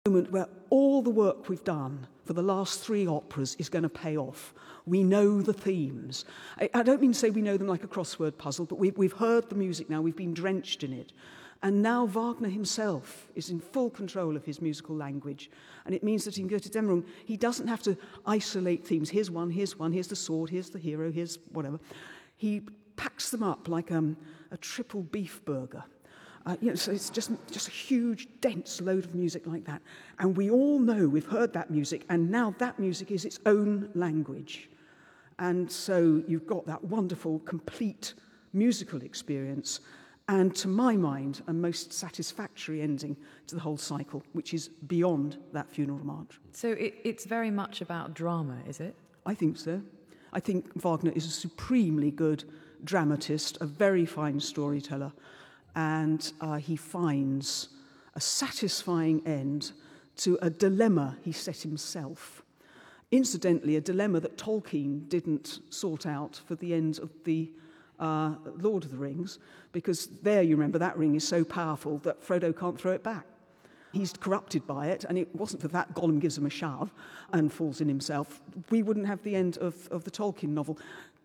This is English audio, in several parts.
Moment where all the work we've done for the last 3 operas is going to pay off. We know the themes. I don't mean to say we know them like a crossword puzzle, but we've heard the music now, we've been drenched in it. And now Wagner himself is in full control of his musical language. And it means that in Götterdämmerung, he doesn't have to isolate themes. Here's one, here's the sword, here's the hero, here's whatever. He packs them up like a triple beef burger. So it's just a huge, dense load of music like that. And we all know, we've heard that music, and now that music is its own language. And so you've got that wonderful, complete musical experience, and to my mind, a most satisfactory ending to the whole cycle, which is beyond that funeral march. So it's very much about drama, is it? I think so. I think Wagner is a supremely good dramatist, a very fine storyteller, and he finds a satisfying end to a dilemma he set himself. Incidentally, a dilemma that Tolkien didn't sort out for the end of the Lord of the Rings, because there, you remember, that ring is so powerful that Frodo can't throw it back. He's corrupted by it, and it wasn't for that Gollum gives him a shove and falls in himself. We wouldn't have the end of the Tolkien novel.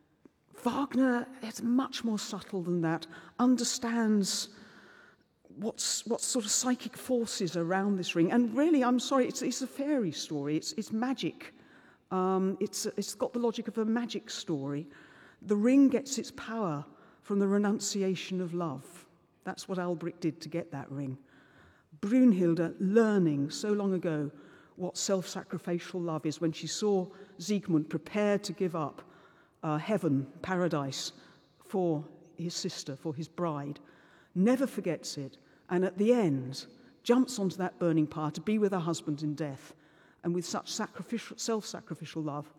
Wagner is much more subtle than that, understands what sort of psychic forces around this ring. And really, I'm sorry, it's a fairy story. It's magic. It's got the logic of a magic story. The ring gets its power from the renunciation of love. That's what Albric did to get that ring. Brunhilde learning so long ago what self-sacrificial love is when she saw Siegmund prepared to give up heaven, paradise, for his sister, for his bride, never forgets it, and at the end jumps onto that burning pyre to be with her husband in death, and with such self-sacrificial love,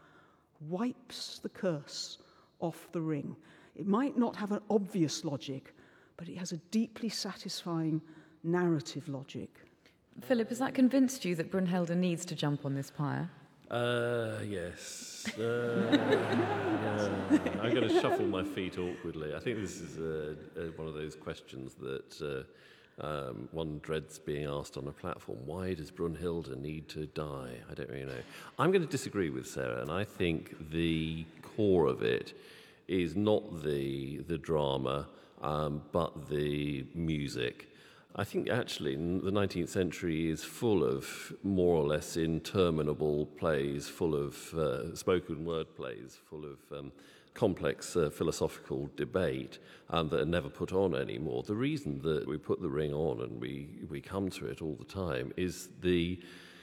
wipes the curse off the ring. It might not have an obvious logic, but it has a deeply satisfying narrative logic. Philip, has that convinced you that Brunhilde needs to jump on this pyre? Yes. I'm going to shuffle my feet awkwardly. I think this is one of those questions that one dreads being asked on a platform. Why does Brunhilde need to die? I don't really know. I'm going to disagree with Sarah, and I think the core of it is not the drama, but the music. I think actually the 19th century is full of more or less interminable plays, full of spoken word plays, full of complex philosophical debate that are never put on anymore. The reason that we put the ring on and we come to it all the time is the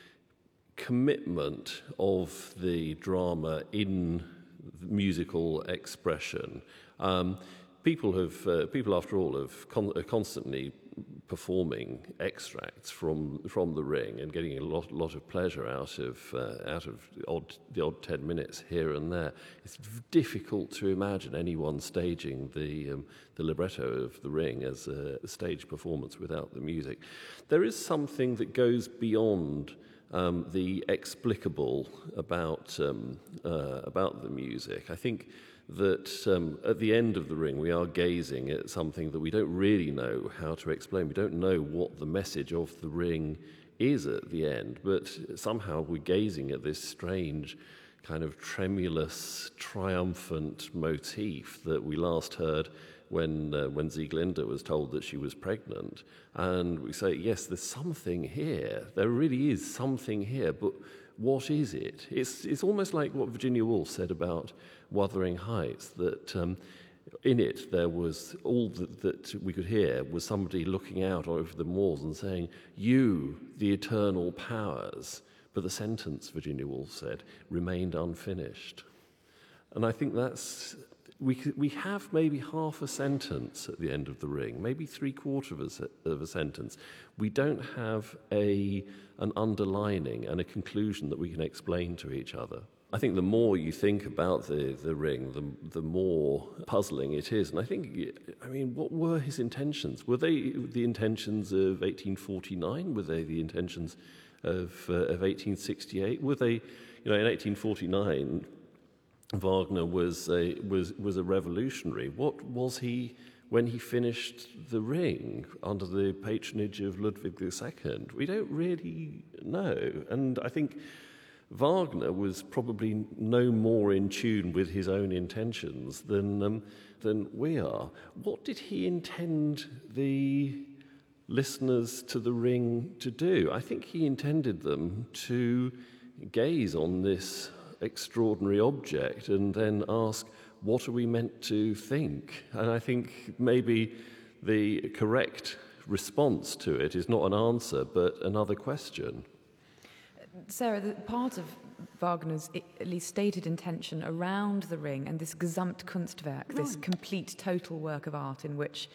commitment of the drama in musical expression. People, after all, are constantly performing extracts from the ring and getting a lot of pleasure out of the odd 10 minutes here and there. It's difficult to imagine anyone staging the libretto of the ring as a stage performance without the music. There is something that goes beyond the explicable about the music. I think that at the end of the ring we are gazing at something that we don't really know how to explain. We don't know what the message of the ring is at the end, but somehow we're gazing at this strange kind of tremulous, triumphant motif that we last heard when Sieglinde was told that she was pregnant. And we say, yes, there's something here. There really is something here, but what is it? It's almost like what Virginia Woolf said about Wuthering Heights, that in it there was all that we could hear was somebody looking out over the moors and saying, "You, the eternal powers." But the sentence, Virginia Woolf said, remained unfinished. And I think that's... We have maybe half a sentence at the end of the ring, maybe three-quarters of a sentence. We don't have an underlining and a conclusion that we can explain to each other. I think the more you think about the ring, the more puzzling it is. And I mean, what were his intentions? Were they the intentions of 1849? Were they the intentions of 1868? Were they, in 1849... Wagner was a revolutionary. What was he when he finished The Ring under the patronage of Ludwig II? We don't really know. And I think Wagner was probably no more in tune with his own intentions than we are. What did he intend the listeners to The Ring to do? I think he intended them to gaze on this extraordinary object and then ask, what are we meant to think? And I think maybe the correct response to it is not an answer, but another question. Sarah, part of Wagner's at least stated intention around The Ring and this Gesamtkunstwerk, this complete total work of art in which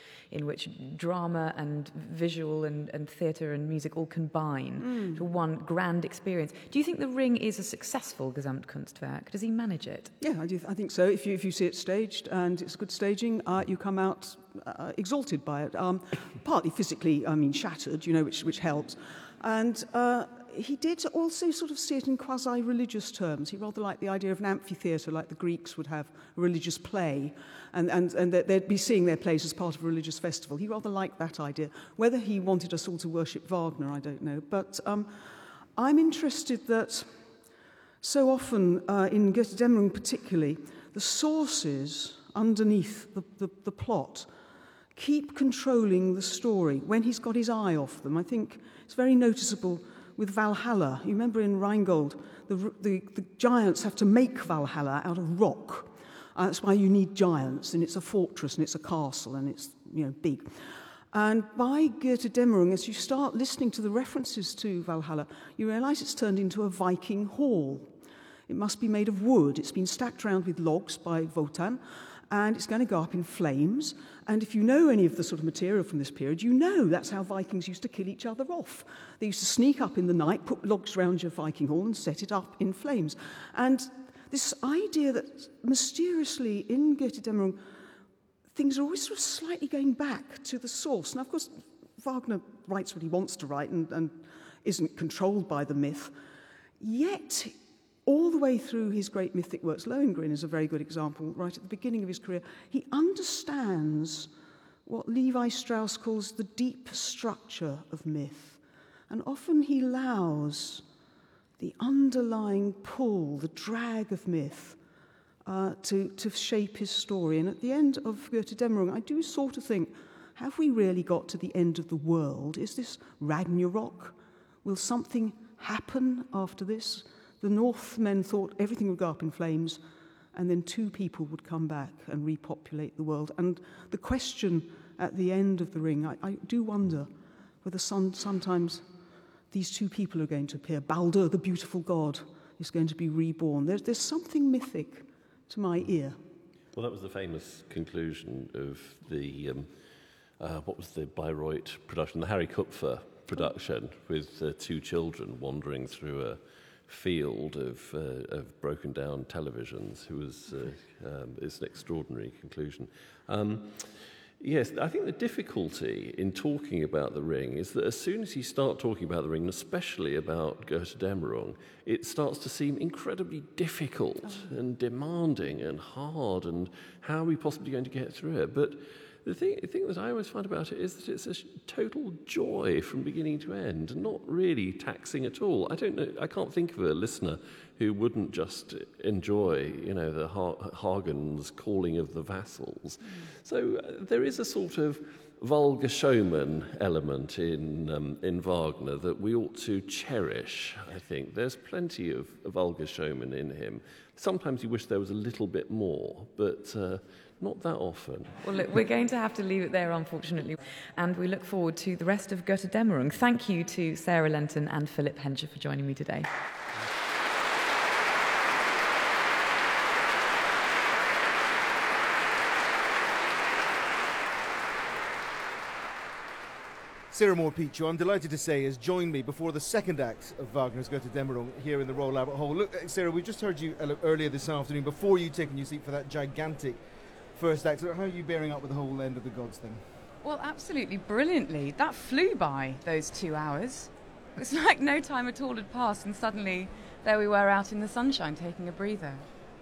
drama and visual and theatre and music all combine to one grand experience. Do you think The Ring is a successful Gesamtkunstwerk? Does he manage it? Yeah, I think so. If you see it staged and it's good staging, you come out exalted by it. Partly physically, shattered, which helps. And he did also sort of see it in quasi-religious terms. He rather liked the idea of an amphitheatre, like the Greeks would have a religious play, and that they'd be seeing their plays as part of a religious festival. He rather liked that idea. Whether he wanted us all to worship Wagner, I don't know. But I'm interested that so often, in Götterdämmerung particularly, the sources underneath the plot keep controlling the story when he's got his eye off them. I think it's very noticeable with Valhalla. You remember in Rheingold, the giants have to make Valhalla out of rock. That's why you need giants, and it's a fortress, and it's a castle, and it's big. And by Götterdämmerung, as you start listening to the references to Valhalla, you realise it's turned into a Viking hall. It must be made of wood. It's been stacked around with logs by Wotan, and it's going to go up in flames. And if you know any of the sort of material from this period, you know that's how Vikings used to kill each other off. They used to sneak up in the night, put logs around your Viking hall and set it up in flames. And this idea that mysteriously in Götterdämmerung, things are always sort of slightly going back to the source. Now, of course, Wagner writes what he wants to write and isn't controlled by the myth. Yet, all the way through his great mythic works, Lohengrin is a very good example, right at the beginning of his career, he understands what Levi Strauss calls the deep structure of myth. And often he allows the underlying pull, the drag of myth, to shape his story. And at the end of Götterdämmerung, I do sort of think, have we really got to the end of the world? Is this Ragnarok? Will something happen after this? The Northmen thought everything would go up in flames, and then two people would come back and repopulate the world. And the question at the end of The Ring, I do wonder whether sometimes these two people are going to appear. Baldur, the beautiful god, is going to be reborn. There's something mythic to my ear. Well, that was the famous conclusion of the, what was the Bayreuth production, the Harry Kupfer production, with two children wandering through a field of broken down televisions. It's an extraordinary conclusion. Yes, I think the difficulty in talking about The Ring is that as soon as you start talking about The Ring, especially about Götterdämmerung, it starts to seem incredibly difficult and demanding and hard, and how are we possibly going to get through it? But the thing that I always find about it is that it's a total joy from beginning to end, and not really taxing at all. I don't know. I can't think of a listener who wouldn't just enjoy, the Hagen's calling of the vassals. So there is a sort of vulgar showman element in Wagner that we ought to cherish. I think there's plenty of vulgar showman in him. Sometimes you wish there was a little bit more, but not that often. Well, look, we're going to have to leave it there, unfortunately, and we look forward to the rest of Götterdämmerung. Thank you to Sarah Lenton and Philip Hensher for joining me today. Sarah Moore-Pichu, I'm delighted to say, has joined me before the second act of Wagner's Götterdämmerung here in the Royal Albert Hall. Look, Sarah, we just heard you earlier this afternoon, before you taken your seat for that gigantic first act. How are you bearing up with the whole End of the Gods thing? Well, absolutely brilliantly. That flew by, those 2 hours. It's like no time at all had passed, and suddenly there we were out in the sunshine taking a breather.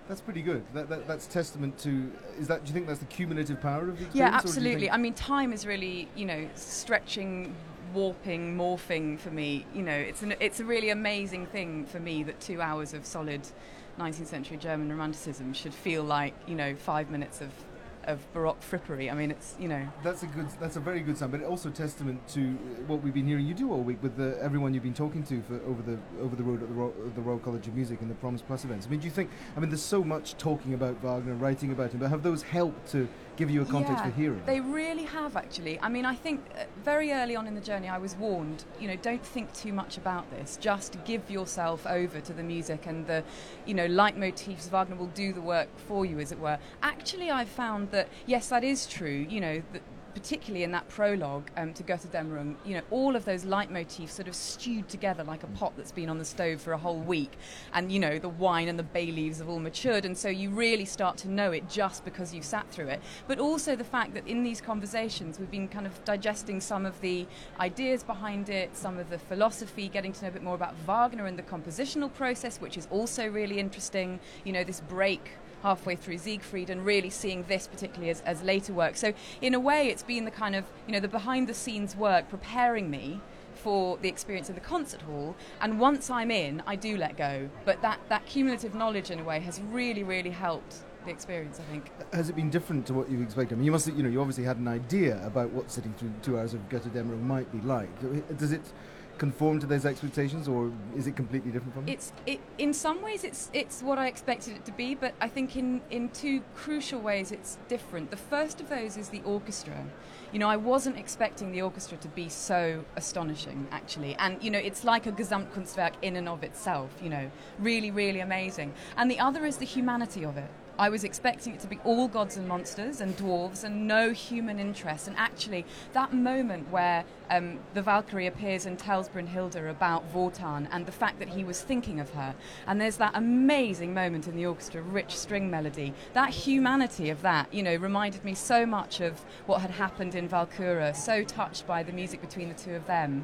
That's pretty good. That's testament to. Do you think that's the cumulative power of the experience? Yeah, absolutely. I mean, time is really, stretching, warping, morphing for me. It's a really amazing thing for me that 2 hours of solid 19th century German romanticism should feel like 5 minutes of Baroque frippery. I mean, it's That's a very good sign, but also testament to what we've been hearing you do all week with everyone you've been talking to for over the road at the Royal College of Music and the Proms Plus events. I mean, do you think? I mean, there's so much talking about Wagner, writing about him, but have those helped to give you a context for hearing? They really have, actually. I mean, I think very early on in the journey I was warned, don't think too much about this. Just give yourself over to the music and the, leitmotifs. Wagner will do the work for you, as it were. Actually, I've found that, yes, that is true, that particularly in that prologue to Götterdämmerung, all of those leitmotifs sort of stewed together like a pot that's been on the stove for a whole week, and the wine and the bay leaves have all matured, and so you really start to know it just because you sat through it. But also the fact that in these conversations we've been kind of digesting some of the ideas behind it, some of the philosophy, getting to know a bit more about Wagner and the compositional process, which is also really interesting. This break halfway through Siegfried and really seeing this particularly as later work. So in a way it's been the kind of, the behind the scenes work preparing me for the experience in the concert hall, and once I'm in, I do let go. But that cumulative knowledge in a way has really, really helped the experience, I think. Has it been different to what you expected? I mean, you must, you obviously had an idea about what sitting through 2 hours of Götterdämmerung might be like. Does it conform to those expectations, or is it completely different from them? In some ways it's what I expected it to be, but I think in two crucial ways it's different. The first of those is the orchestra. I wasn't expecting the orchestra to be so astonishing, actually, and it's like a Gesamtkunstwerk in and of itself, really, really amazing. And the other is the humanity of it. I was expecting it to be all gods and monsters and dwarves and no human interest. And actually, that moment where the Valkyrie appears and tells Brünnhilde about Wotan and the fact that he was thinking of her, and there's that amazing moment in the orchestra, rich string melody, that humanity of that, reminded me so much of what had happened in Walküre, so touched by the music between the two of them.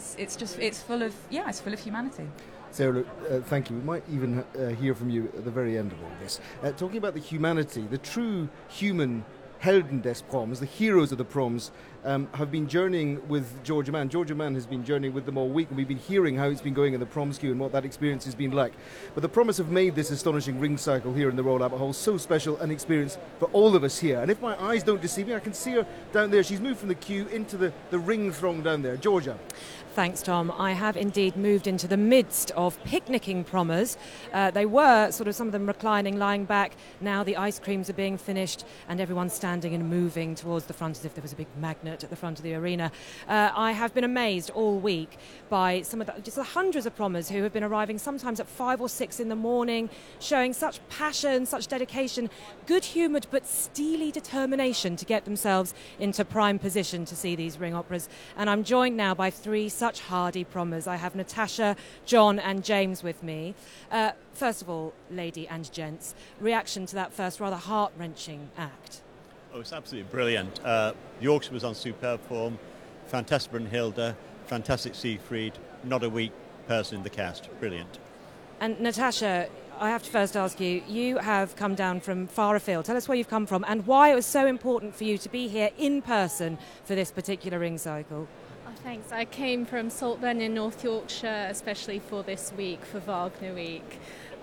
It's full of humanity. Sarah, thank you. We might even hear from you at the very end of all this. Talking about the humanity, the true human Helden des Proms, the heroes of the Proms, have been journeying with Georgia Mann. Georgia Mann has been journeying with them all week, and we've been hearing how it's been going in the Proms queue and what that experience has been like. But the Proms have made this astonishing ring cycle here in the Royal Albert Hall so special an experience for all of us here. And if my eyes don't deceive me, I can see her down there. She's moved from the queue into the ring throng down there. Georgia. Thanks, Tom. I have indeed moved into the midst of picnicking Prommers. They were sort of some of them reclining, lying back. Now the ice creams are being finished and everyone's standing and moving towards the front as if there was a big magnet at the front of the arena. I have been amazed all week by some of just the hundreds of Prommers who have been arriving sometimes at 5 or 6 in the morning, showing such passion, such dedication, good-humoured but steely determination to get themselves into prime position to see these ring operas. And I'm joined now by 3 such hardy Prommers. I have Natasha, John and James with me. First of all, lady and gents, reaction to that first rather heart-wrenching act? Oh, it's absolutely brilliant. The orchestra was on superb form, fantastic Brünnhilde, fantastic Siegfried, not a weak person in the cast. Brilliant. And Natasha, I have to first ask you, you have come down from far afield. Tell us where you've come from and why it was so important for you to be here in person for this particular ring cycle. Thanks. I came from Saltburn in North Yorkshire, especially for this week, for Wagner Week.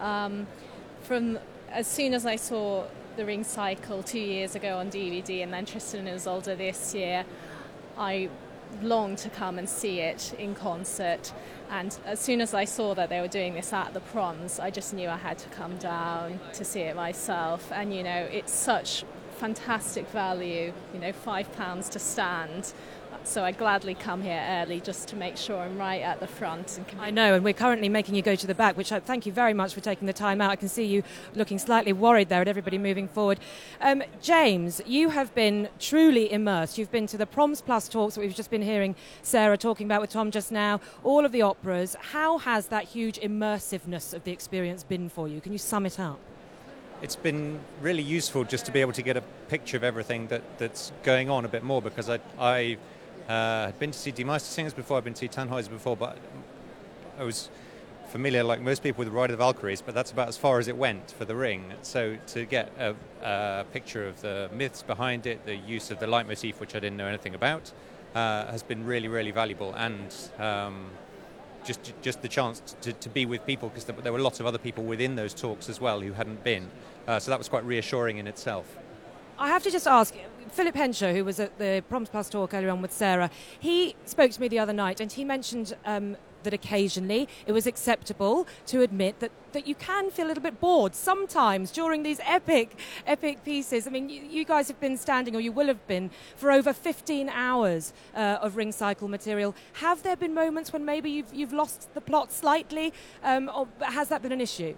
From as soon as I saw the ring cycle 2 years ago on DVD and then Tristan and Isolde this year, I longed to come and see it in concert. And as soon as I saw that they were doing this at the Proms, I just knew I had to come down to see it myself. And, it's such fantastic value, £5 to stand. So I gladly come here early just to make sure I'm right at the front. I know, and we're currently making you go to the back, which I thank you very much for taking the time out. I can see you looking slightly worried there at everybody moving forward. James, you have been truly immersed. You've been to the Proms Plus talks that we've just been hearing Sarah talking about with Tom just now, all of the operas. How has that huge immersiveness of the experience been for you? Can you sum it up? It's been really useful just to be able to get a picture of everything that's going on a bit more, because I had been to see Die Meistersingers before, I've been to see Tannhäuser before, but I was familiar, like most people, with Ride of the Valkyries, but that's about as far as it went for the Ring. So to get a picture of the myths behind it, the use of the leitmotif, which I didn't know anything about, has been really, really valuable, and just the chance to be with people, because there were lots of other people within those talks as well who hadn't been. So that was quite reassuring in itself. I have to just ask, Philip Henshaw, who was at the Proms Plus talk earlier on with Sarah, he spoke to me the other night, and he mentioned that occasionally it was acceptable to admit that you can feel a little bit bored sometimes during these epic pieces. I mean, you guys have been standing, or you will have been, for over 15 hours of Ring Cycle material. Have there been moments when maybe you've lost the plot slightly, or has that been an issue?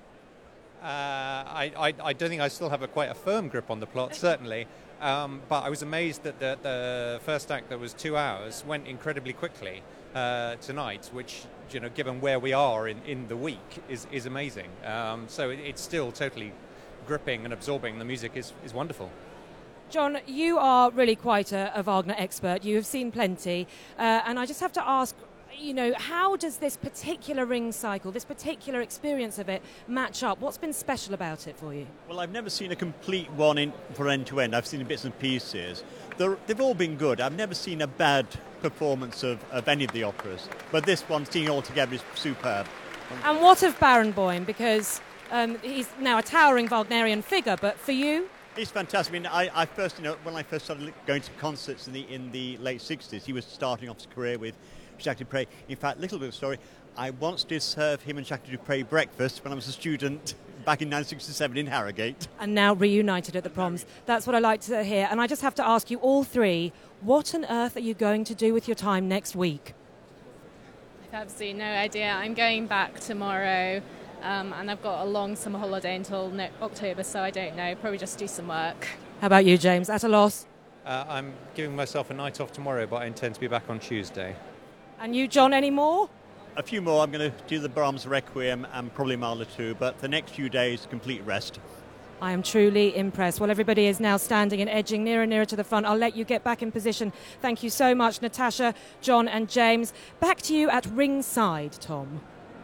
I don't think I still have quite a firm grip on the plot, certainly. But I was amazed that the first act, that was 2 hours, went incredibly quickly tonight, which, given where we are in the week, is amazing. So it's still totally gripping and absorbing. The music is wonderful. John, you are really quite a Wagner expert. You have seen plenty. And I just have to ask, how does this particular Ring Cycle, this particular experience of it, match up? What's been special about it for you? Well, I've never seen a complete one for end to end. I've seen bits and pieces. They've all been good. I've never seen a bad performance of any of the operas. But this one, seeing it all together, is superb. And what of Barenboim? Because he's now a towering Wagnerian figure, but for you? He's fantastic. I mean, when I first started going to concerts in the late 60s, he was starting off his career with Jacques Dupre. In fact, little bit of story, I once did serve him and Jacques Dupre breakfast when I was a student back in 1967 in Harrogate. And now reunited at the Proms. That's what I like to hear. And I just have to ask you all three, what on earth are you going to do with your time next week? I've absolutely no idea. I'm going back tomorrow, and I've got a long summer holiday until October, so I don't know. Probably just do some work. How about you, James? At a loss? I'm giving myself a night off tomorrow, but I intend to be back on Tuesday. And you, John, any more? A few more. I'm going to do the Brahms Requiem and probably Mahler too, but the next few days, complete rest. I am truly impressed. Well, everybody is now standing and edging nearer and nearer to the front. I'll let you get back in position. Thank you so much, Natasha, John and James. Back to you at ringside, Tom.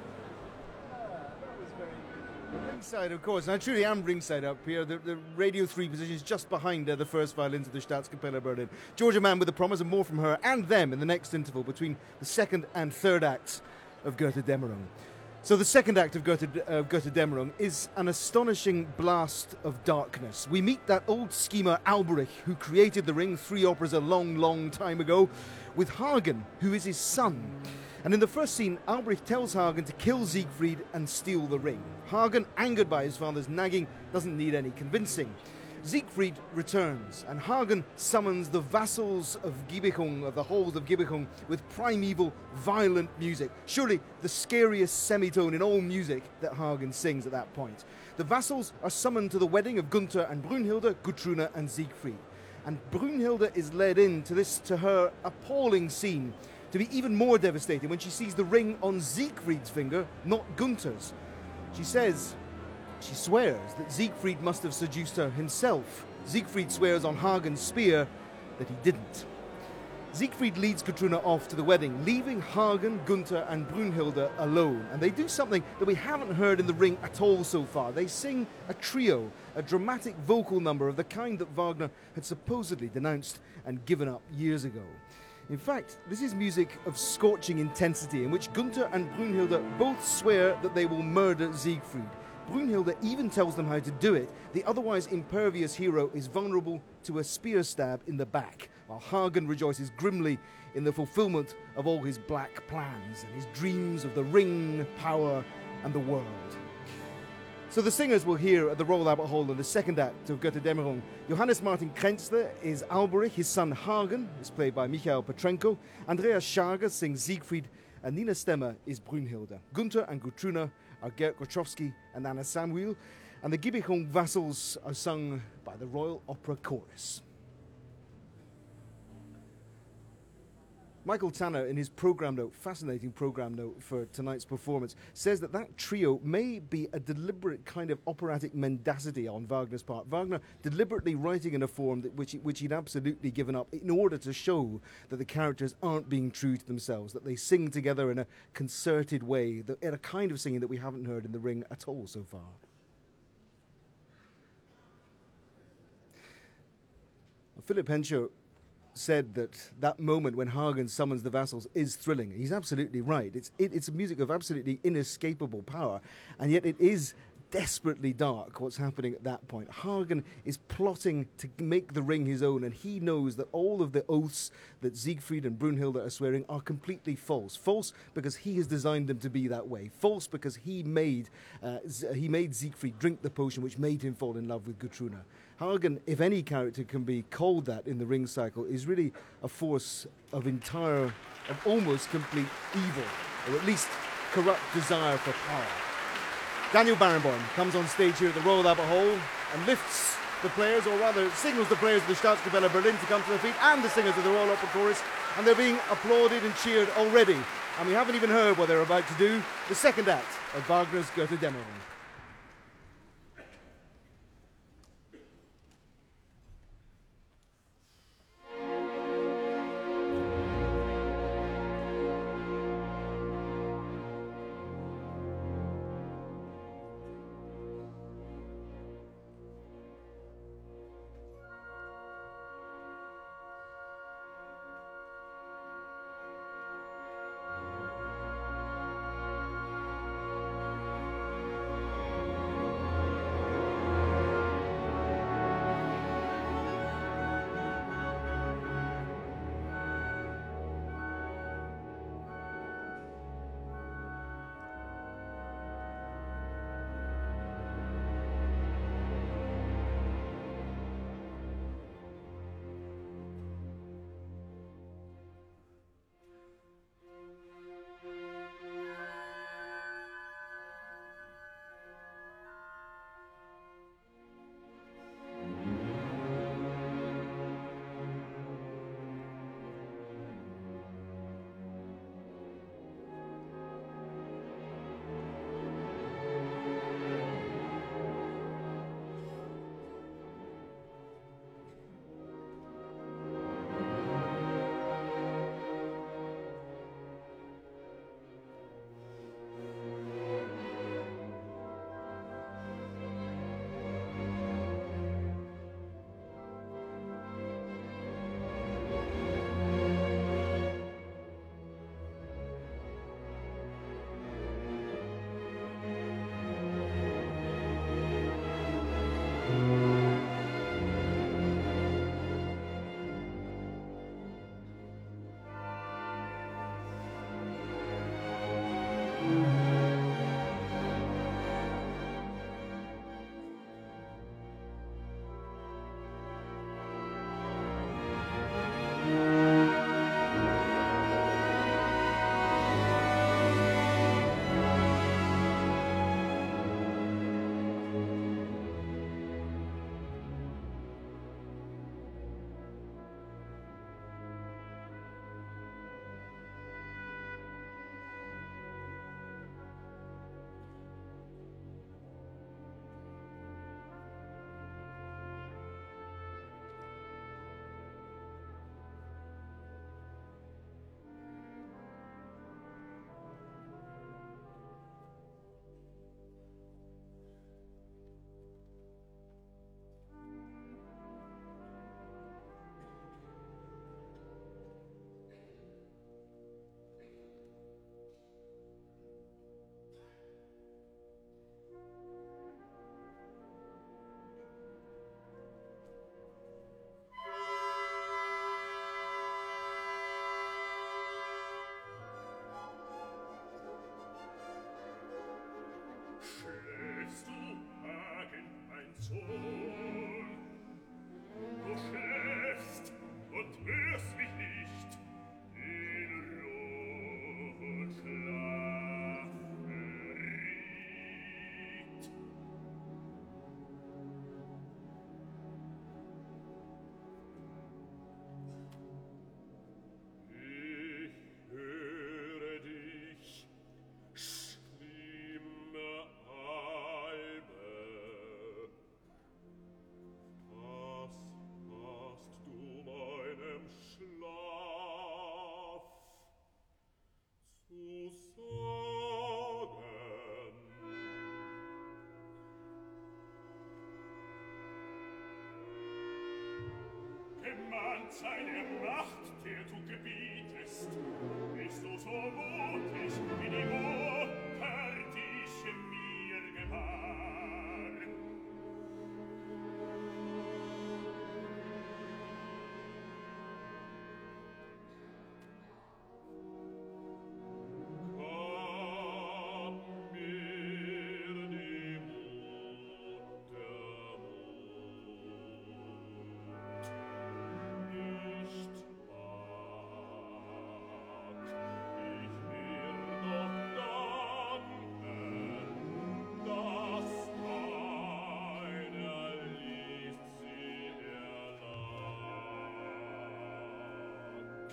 Ringside, of course. And I truly am ringside up here. The Radio 3 position is just behind the first violins of the Staatskapelle Berlin. Georgia Mann with the promise, and more from her and them in the next interval between the second and third acts of Götterdämmerung. So the second act of Götterdämmerung is an astonishing blast of darkness. We meet that old schemer Alberich, who created the Ring 3 operas a long, long time ago, with Hagen, who is his son. And in the first scene, Alberich tells Hagen to kill Siegfried and steal the ring. Hagen, angered by his father's nagging, doesn't need any convincing. Siegfried returns, and Hagen summons the vassals of Gibichung, of the halls of Gibichung, with primeval, violent music. Surely the scariest semitone in all music that Hagen sings at that point. The vassals are summoned to the wedding of Gunther and Brünnhilde, Gutrune and Siegfried. And Brünnhilde is led into this, to her appalling scene, to be even more devastating when she sees the ring on Siegfried's finger, not Gunther's. She swears that Siegfried must have seduced her himself. Siegfried swears on Hagen's spear that he didn't. Siegfried leads Gutrune off to the wedding, leaving Hagen, Gunther and Brünnhilde alone. And they do something that we haven't heard in the Ring at all so far. They sing a trio, a dramatic vocal number of the kind that Wagner had supposedly denounced and given up years ago. In fact, this is music of scorching intensity in which Gunther and Brünnhilde both swear that they will murder Siegfried. Brünnhilde even tells them how to do it. The otherwise impervious hero is vulnerable to a spear stab in the back, while Hagen rejoices grimly in the fulfillment of all his black plans and his dreams of the ring, power, and the world. So the singers we'll hear at the Royal Albert Hall in the second act of Götterdämmerung. Johannes Martin Krenzler is Alberich, his son Hagen is played by Michael Petrenko, Andreas Schager sings Siegfried, and Nina Stemmer is Brünnhilde. Gunther and Gutrune are Gerd Gottschowski and Anna Samuel, and the Gibichung vassals are sung by the Royal Opera Chorus. Michael Tanner, in his program note, fascinating program note for tonight's performance, says that that trio may be a deliberate kind of operatic mendacity on Wagner's part. Wagner deliberately writing in a form which he'd absolutely given up in order to show that the characters aren't being true to themselves, that they sing together in a concerted way, in a kind of singing that we haven't heard in The Ring at all so far. Philip Henshaw said that moment when Hagen summons the vassals is thrilling. He's absolutely right. It's a music of absolutely inescapable power, and yet it is desperately dark what's happening at that point. Hagen is plotting to make the ring his own, and he knows that all of the oaths that Siegfried and Brunhilde are swearing are completely false. False because he has designed them to be that way. False because he made Siegfried drink the potion which made him fall in love with Gutruna. Hagen, if any character can be called that in the Ring cycle, is really a force of almost complete evil, or at least corrupt desire for power. Daniel Barenboim comes on stage here at the Royal Albert Hall and lifts the players, or rather signals the players of the Staatskapelle Berlin to come to their feet, and the singers of the Royal Opera Chorus, and they're being applauded and cheered already. And we haven't even heard what they're about to do, the second act of Wagner's Götterdämmerung. seiner Macht, der du gebietest. Bist du so mutig wie die Mutter, die mir gebar? Komm mir die Mutter nicht wagt, ich will doch danken, dass meiner Lieb sie erlangt.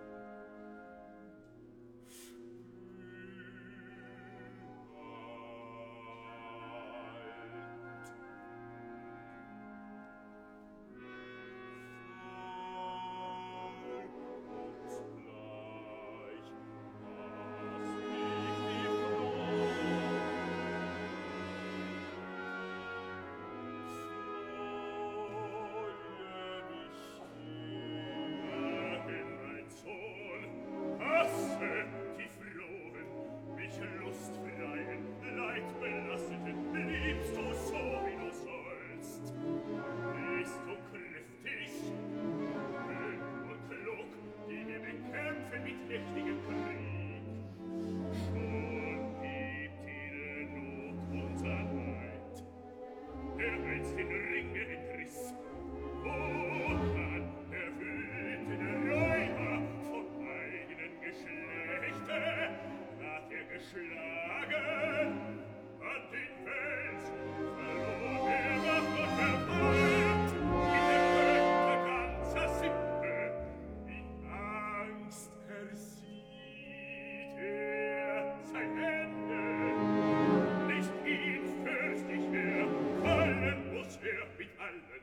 Mit mächtigem Krieg schon gibt ihre Not unser Leid, der einst den Ringe entriss. Woran erfüllte der Räuber vom eigenen Geschlechte, ward er geschlagen an den Fels, verlor er Macht und Erfolg in der Götter ganzer Sippe. In Angst ersieht er sein Ende, nicht ihn fürcht ich mehr, fallen muss er mit allen.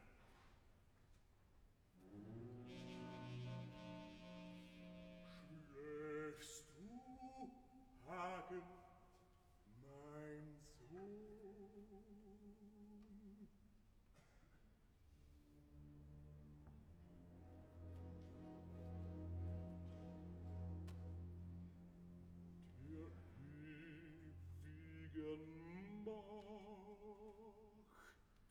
Schläfst du, Hagen, mein Sohn? Der ewigen Macht.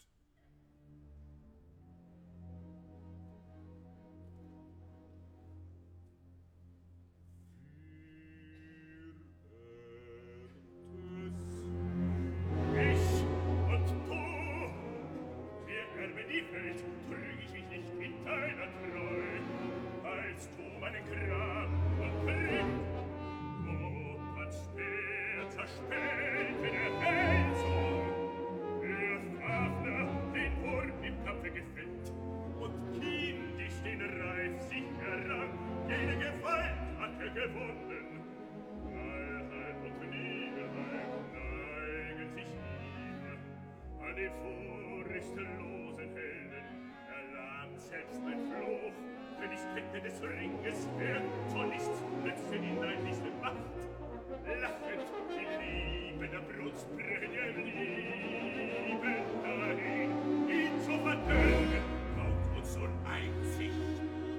Ich und du, wir erben die Welt, trüg ich mich nicht in deiner Treu, als du meinen Gram und Krieg. Oh, als Speer zerspellte der Felsen, der Fafner den Wurm im Kampfe gefällt, und kindisch den Reif sich errang, jede Gewalt hat gewonnen. Freiheit und Niegeheim neigen sich ihm, an den furchtlosen Helden erlangt selbst mein Fluch, denn ich kenne des Ringes Wert, soll nichts nützen in dein Lichte Macht. Lachend die Liebe der Brunst brennen, lieben dahin, ihn zu vertönen, raubt uns so Einsicht.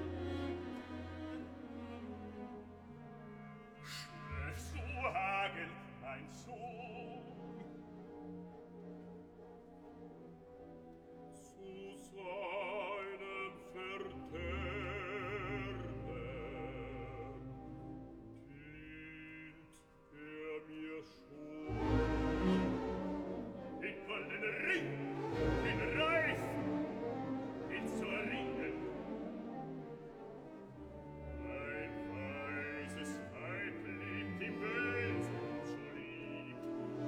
Schläfst du, Hagen, mein Sohn? Zu seinem Verderben dient mir schon. Den goldenen Ring, den Reif, ihn zu erringen. Ein weises Weib lebt im Wesen so lieb,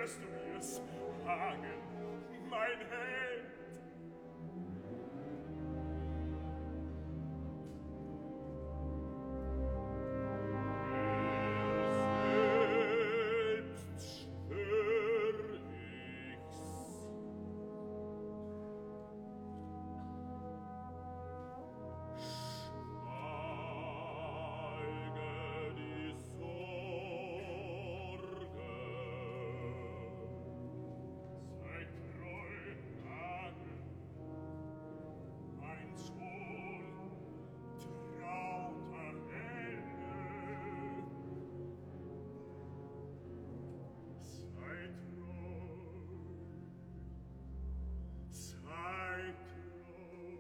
wirst du mir's hangen, mein Held. Selbst hör ich's. Schweige die Sorge. Sei treu, Hagen, mein Sohn, trauter Helle. Sei treu, sei treu.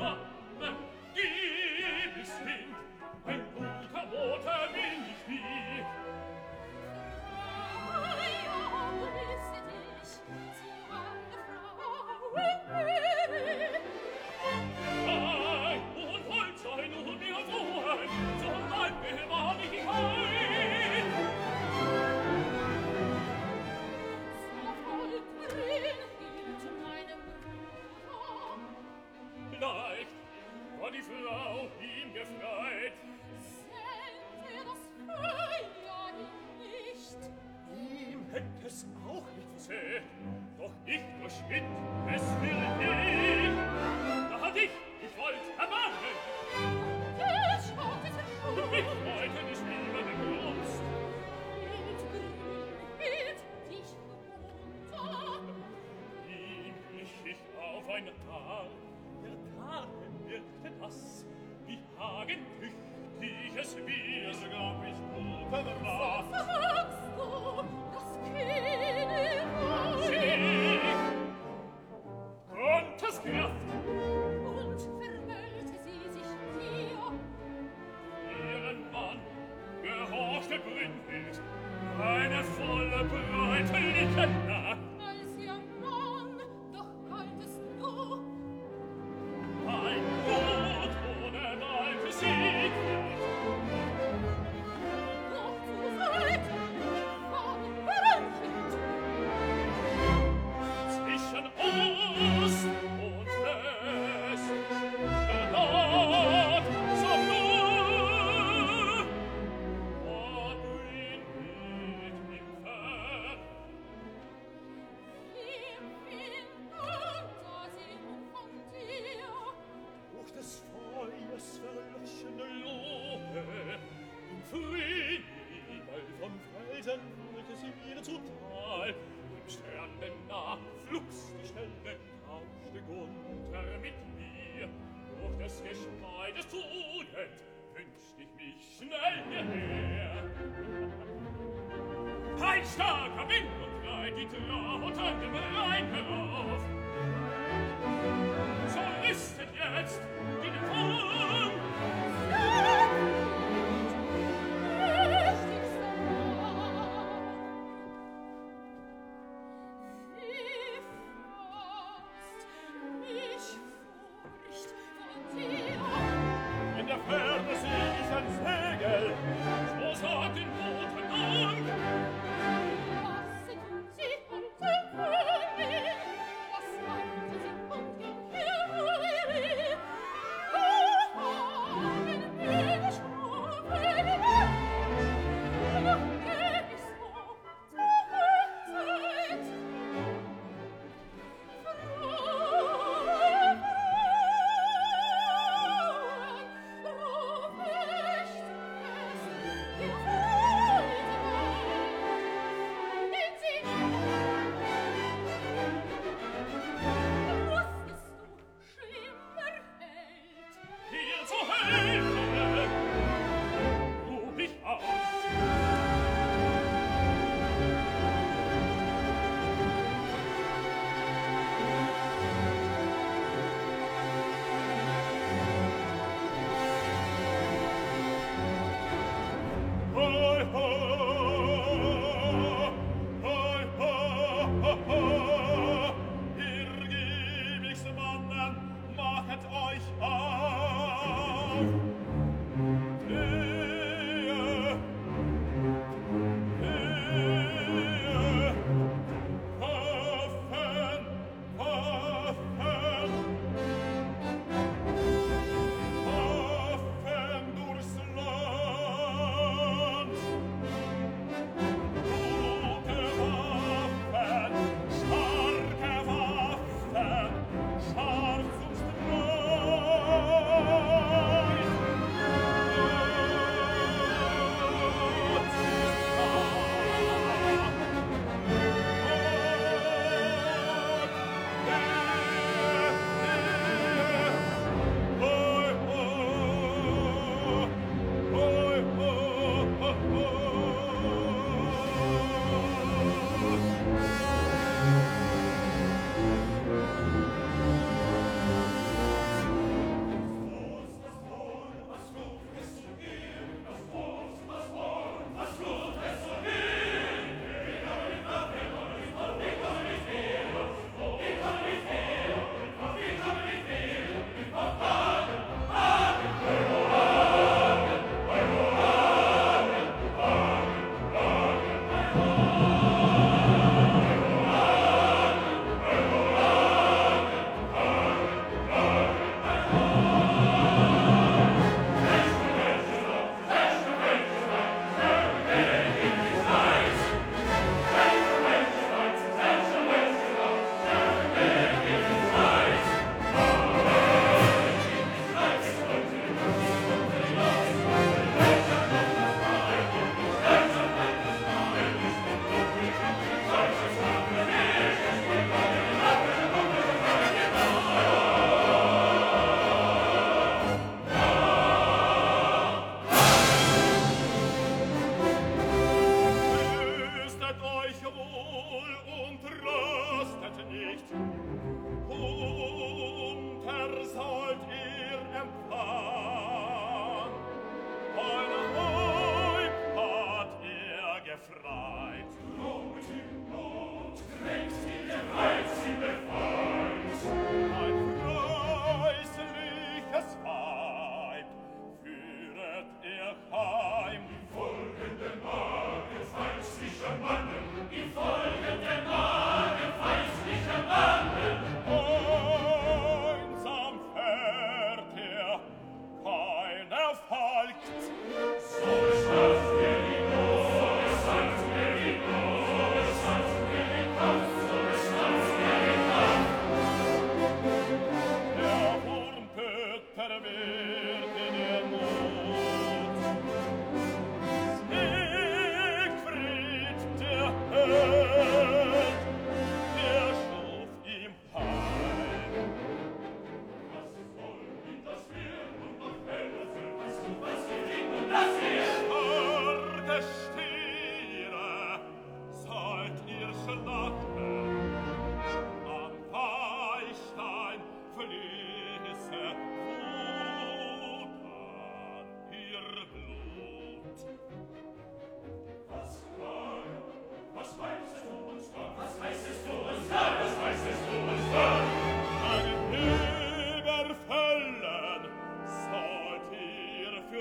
Willkommen, gib es hin, ein guter Bote bin ich dir. die Frau ihm gefreit. Sendet er das Feuer nicht? Ihm hätt es auch nicht versehrt, doch ich durchschnitt es will ihn. Da hat ich wollt erwarten. Es schaut es hervor. Ich wollte nicht lieber den Grunst. Hielt dich runter. Ihm wich ich auf ein Haar. Der Tage wirkte das, wie hagentüchtiges Bier. Es gab mich guten Rat. So vermagst du das Kind. Sie Gottes Kraft. Und vermählte sie sich dir. Ihren Mann gehorchte Brünnhild, eine volle breitliche Nacht. Als ihr Mann, doch haltest du. Ein Gut ohne Walte Sieg. Doch zu weit von Brünnhild. Zwischen Ost und West, der Nord zum Nord, war Brünnhild im Fern. Viel Untersehen von dir. Durch des Feuers verlöschene Lohe, im Friedel vom Felsen wollte sie mir zutal, dem Strande nah flugs die Stelle tauschte Gunther mit mir. Durch des Geschmeides tunet wünscht ich mich schnell hierher. Ein starker Wind und treibt die Trauten dem Rhein herauf. So rüstet jetzt die Form. Richtig so. Wie fast mich Furcht von dir. In der Ferne seh ich ein Segel, so sagt den Boten Dank. Was tun sie und den König? Was meinte sie und den König? Haben wir gesprochen? Noch geh ich so zur Hochzeit. Hier zu helfen, ruf ich aus. Hoi, ho! Hoi, ho, ho, ho! Ihr Giebelsmannen, machet euch auf! Ehe! Ehe! Waffen! Waffen! Waffen durchs Land! Gute Waffen, starke Waffen, scharf und streit!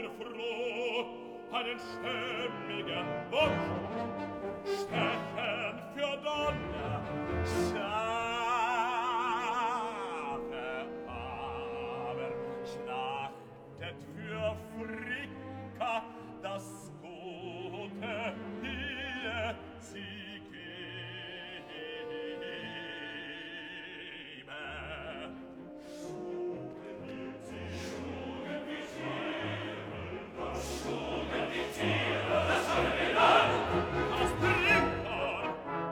froh, einen stämmigen Bock, Stechen für Donner, Schafe aber schlachtet für Fricka, das Gute hier sie gebe. Das Bricker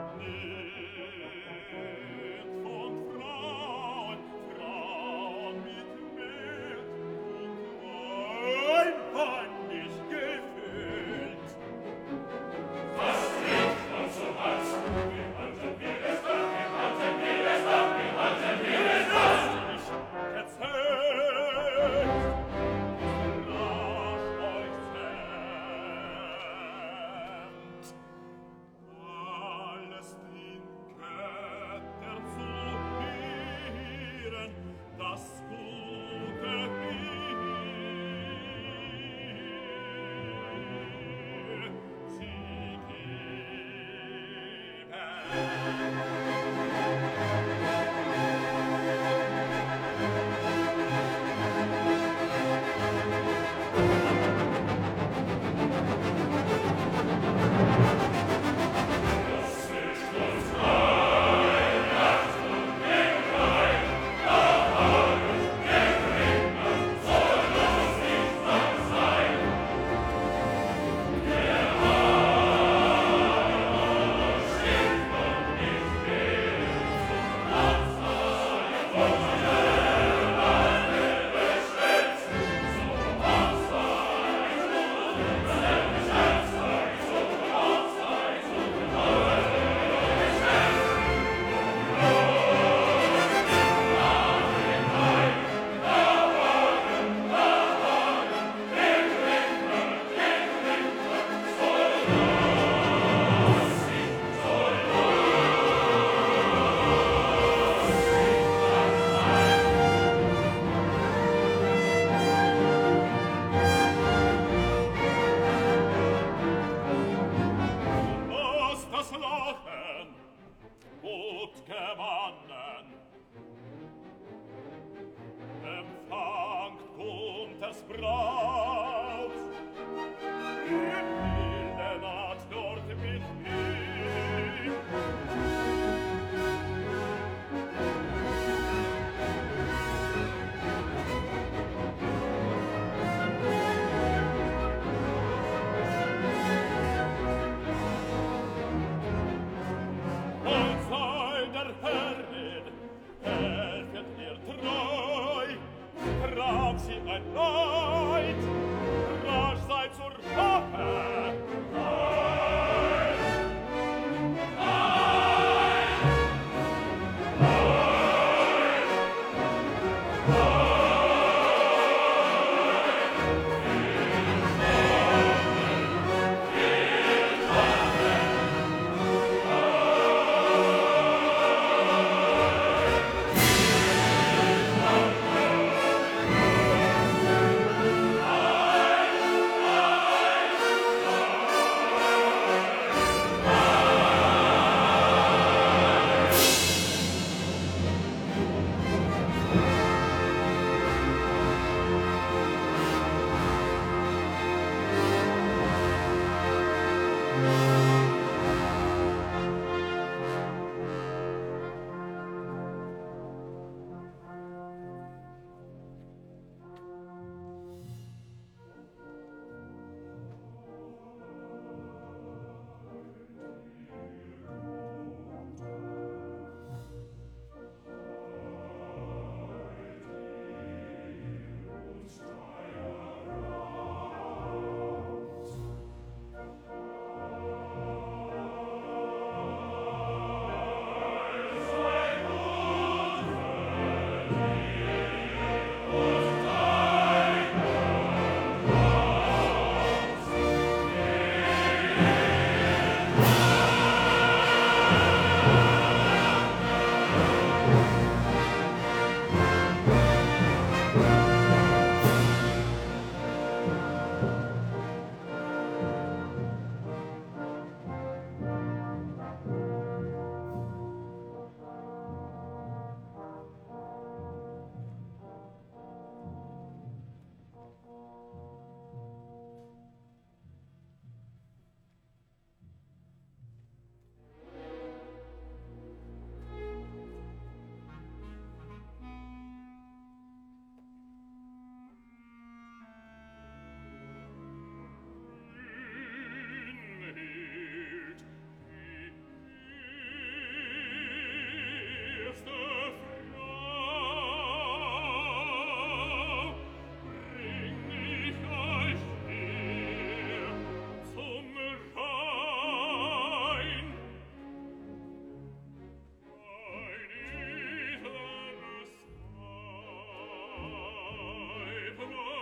nimmt von Frauen, Frauen mit Milch und Wein nicht gefüllt. Was trinkt man zum Hals? Wie halten wir es ab? Wie halten wir es ab? Wie halten wir es ab? Nicht erzählt. Lasst euch zähmt. Alles trinket zu ihren, das Gute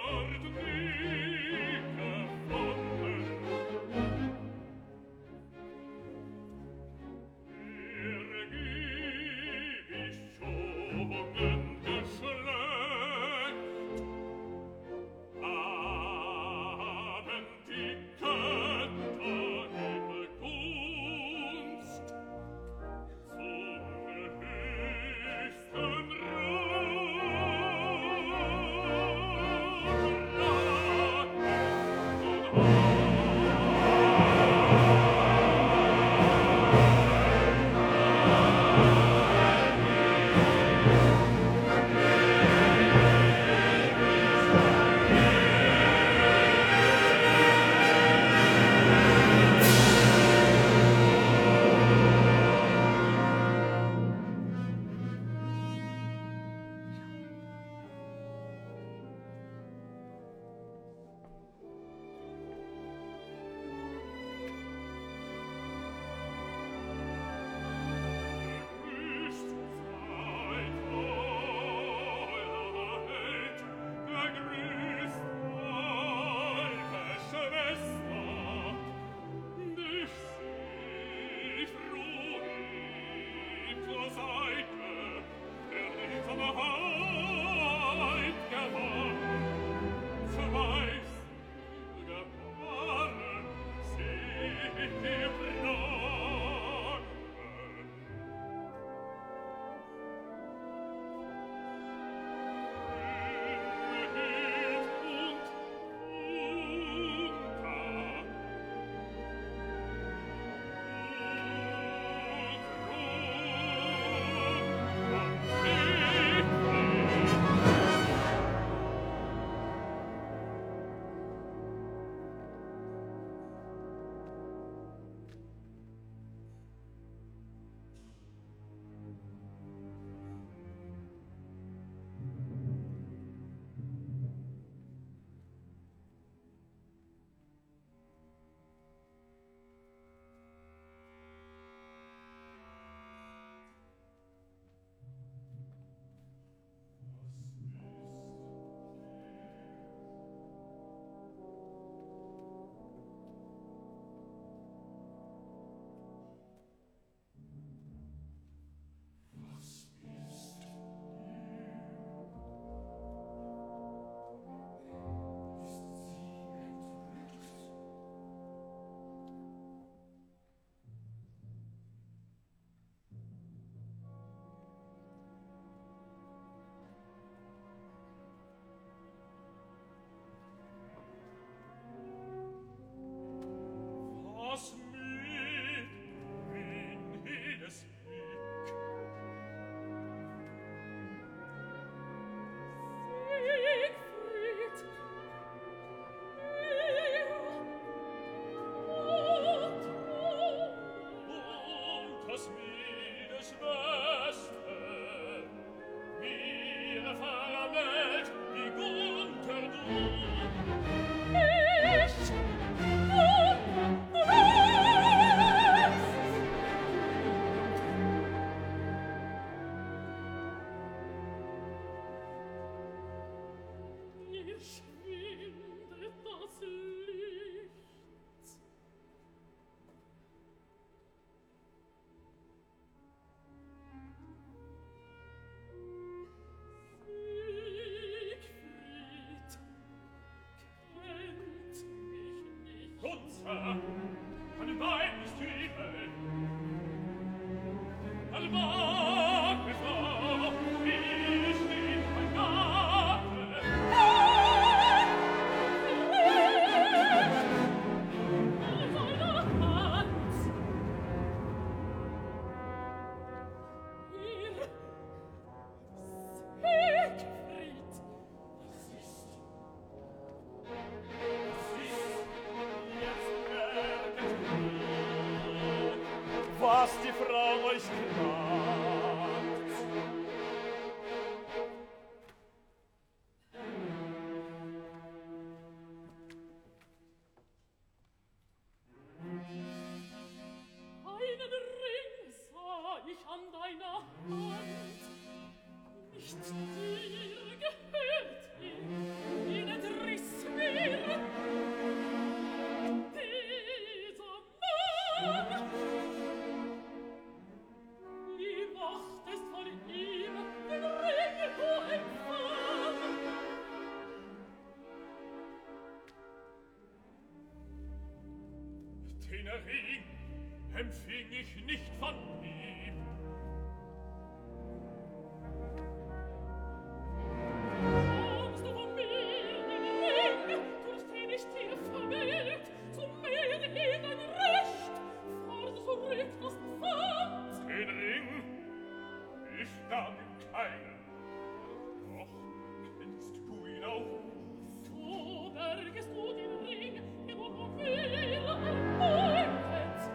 Nicht dir gehört ihn, in Ring empfing ich nicht von ihm. Kommst du von mir in den Ring, tust den ich dir verwählt, zu mehr in ein Recht, fahr zurück das Pfand. Den Ring? Ich gab ihm keinen. Doch kennst du ihn auch? So bergest du den Ring, in unserem Will erbeutet.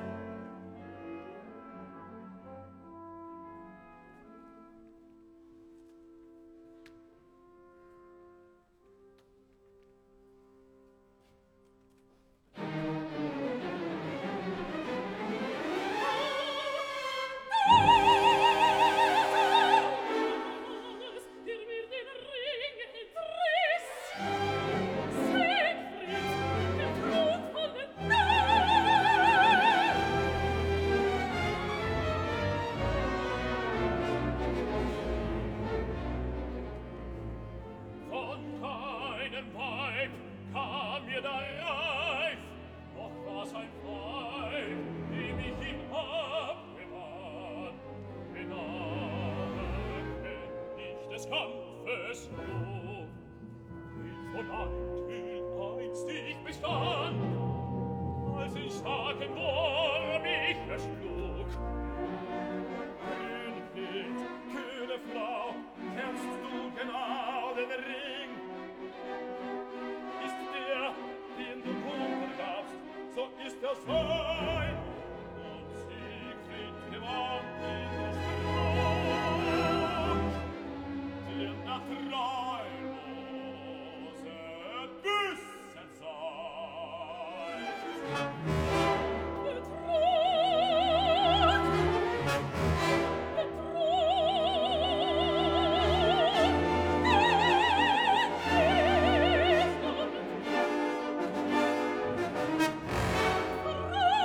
Oh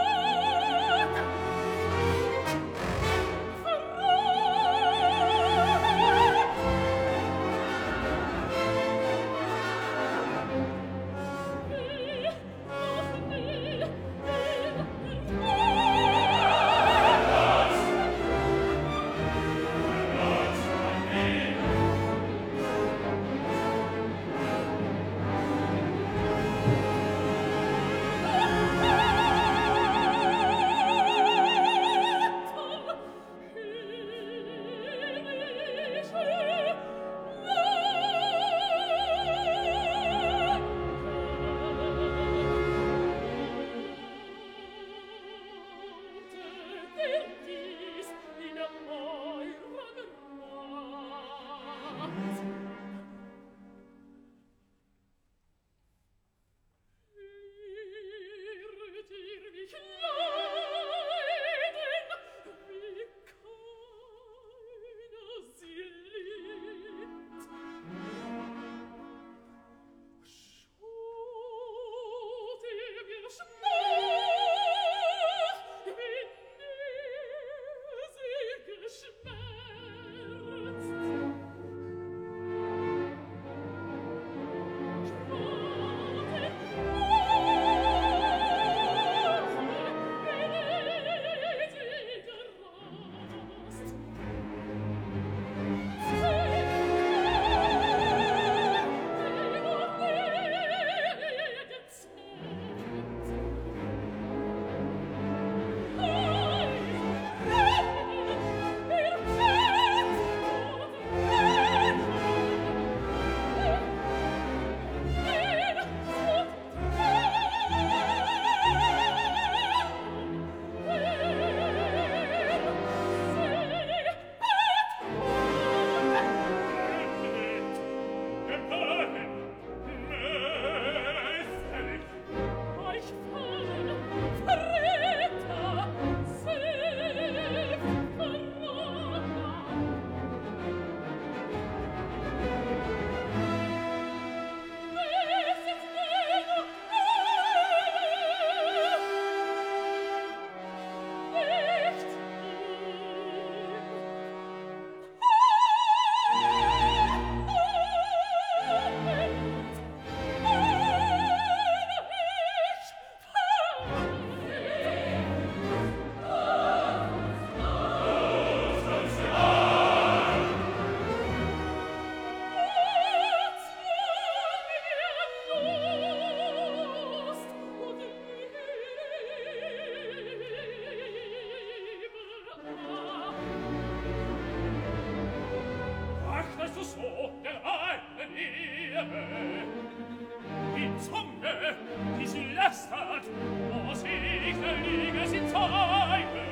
Die Zunge, die sie lästert, wo sich der Liege sie zeigen.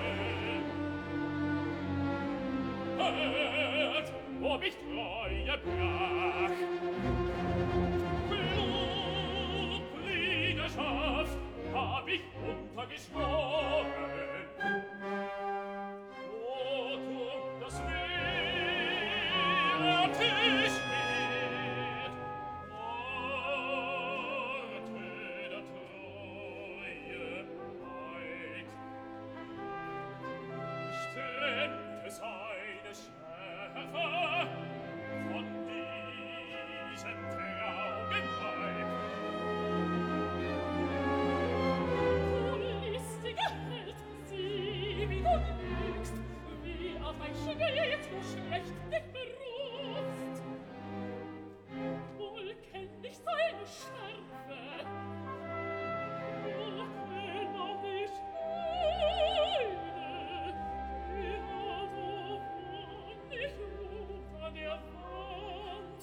Hört, wo mich Treue brach. Blutliederschaft hab ich untergeschworen. Otum, das Werte steht, Worte der Treue weit. Strengte seine Schärfe von diesem traurigen Weib. Du listige Held, sieh, wie du lügst, wie auf ein Schild du schlecht dich berufst. Wohl kenn ich seine Schärfe, doch kenn auch die Schöne, die hat davon nicht ruft an der Wand.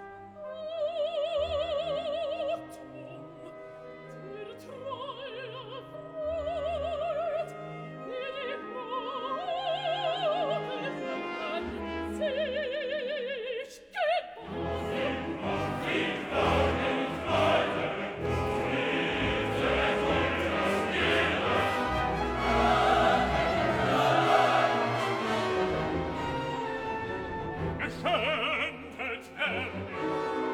Geschändet herrlich,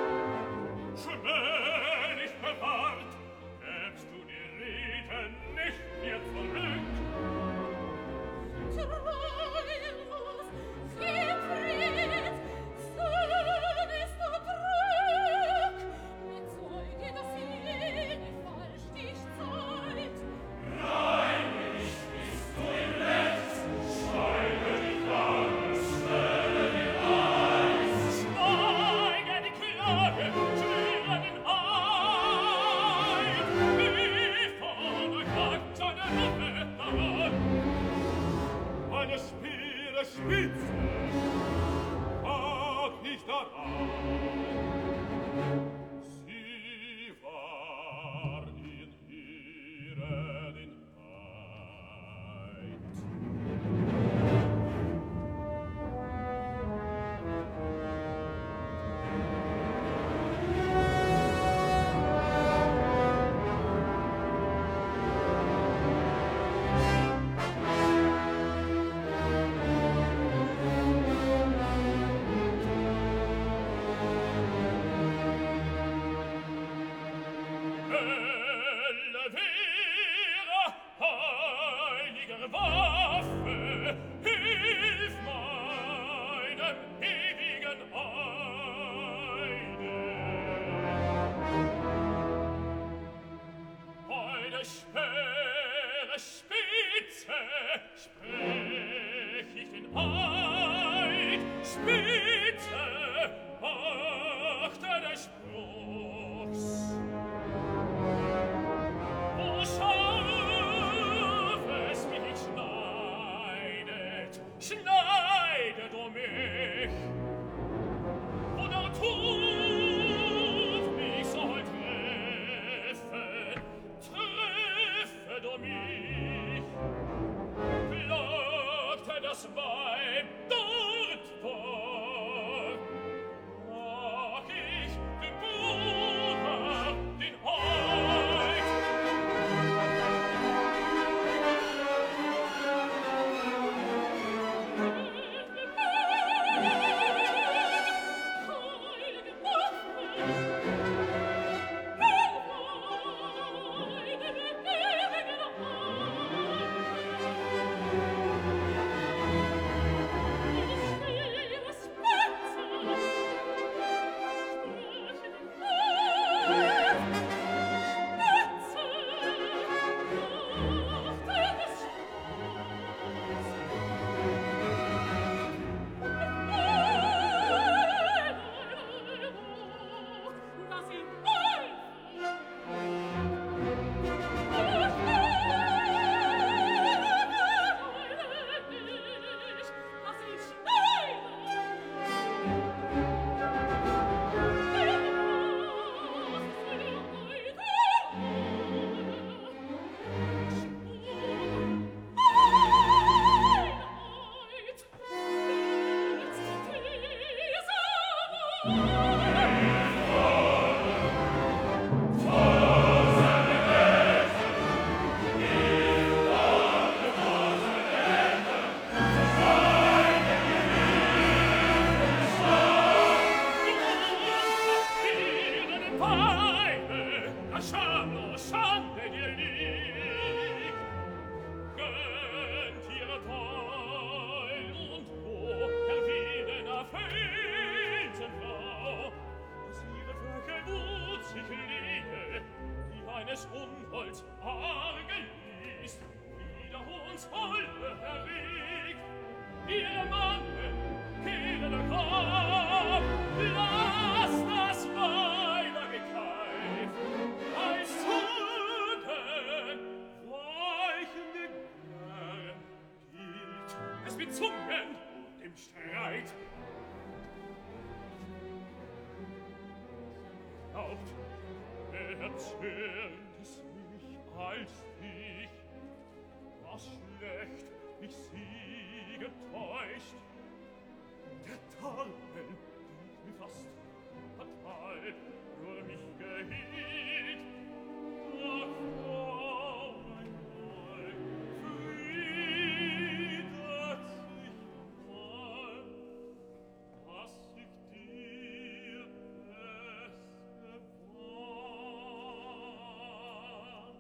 schwörig bewahrt, gäbst du die Reden nicht mehr zurück. Treulos, Siegfried, Sohn ist du trug. Bezeuge, dass sie nicht falsch dich zeigt. Reinig bist du im Netz, scheide dich an, stelle dir ein. Schweige die Klage, schwöre den Eid. Wie von euch hat seine Lippe daran. Meine Speere spitze hab ich daran. Sie war in ihren Eid. Helle Wehre, heiliger Waffe, hilf meinem ewigen Eide. Meine Speere Spitze sprech ich den Eid, Spitze achte des Spruchs. Wo scharf es mich schneidet, schneidet mich. Wo der Tod mich soll treffen, treffe du mich. Klagte das Weib dort vor, ach ich dem Bruder den Eid. Weine, lasciamo Schande dir liegt. Gönnt ihre Teil und wo der Wiedener Felsenbau, dass ihre Völker Wut sich liege, die eines Unholds arge liest, wieder uns Holle erregt. Ihre Mannen, kehren der Kopf, lass das Weiber gekeift, als Zungen, weichende Gern, gilt es mit Zungen im Streit. Glaubt, erzählt es mich als ich, was schlecht mich sie getäuscht. Der Tadel, mir fast fatal über mich gehielt. Ach, Frau, mein Weib, friedert sich mal, was ich dir es gewann.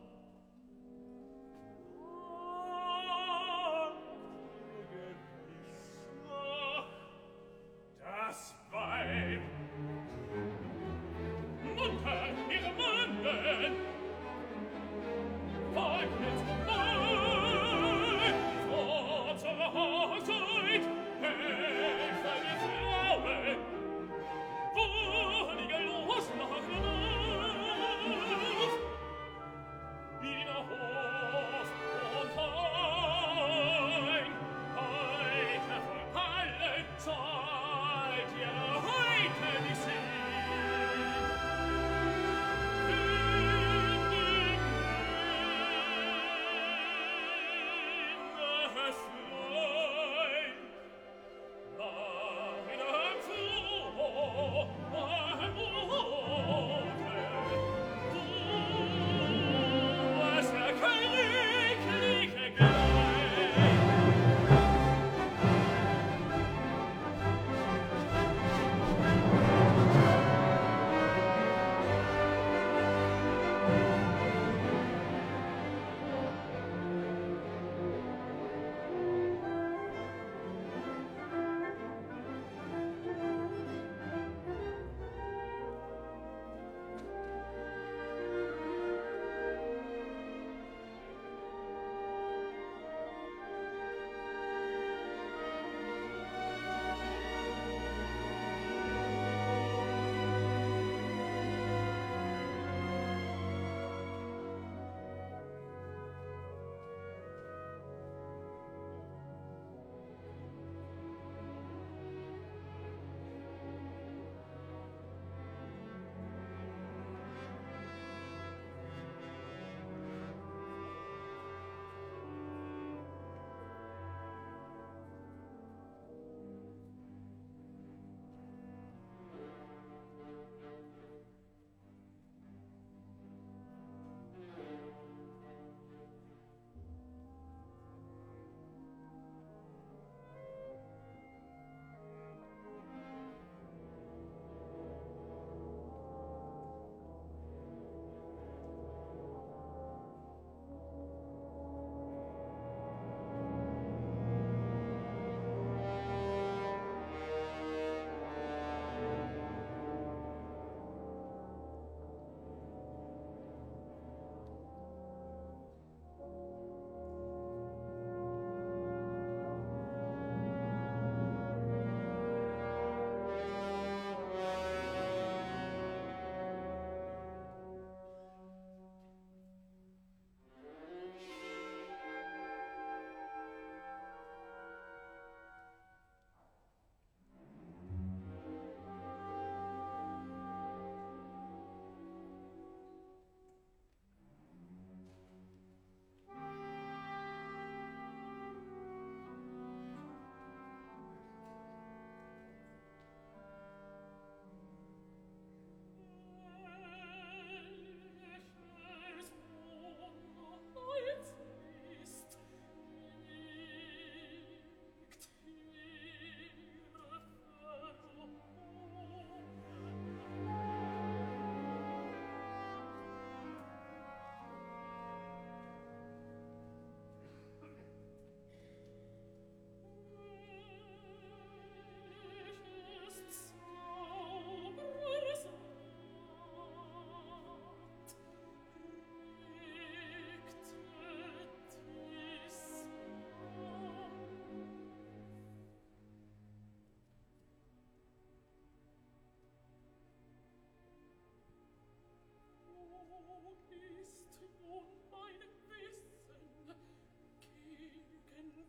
Das Weib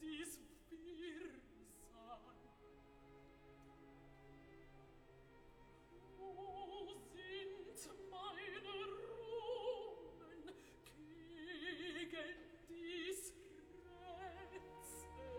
dies wirr sein? Wo sind meine Runen gegen dies Rätsel?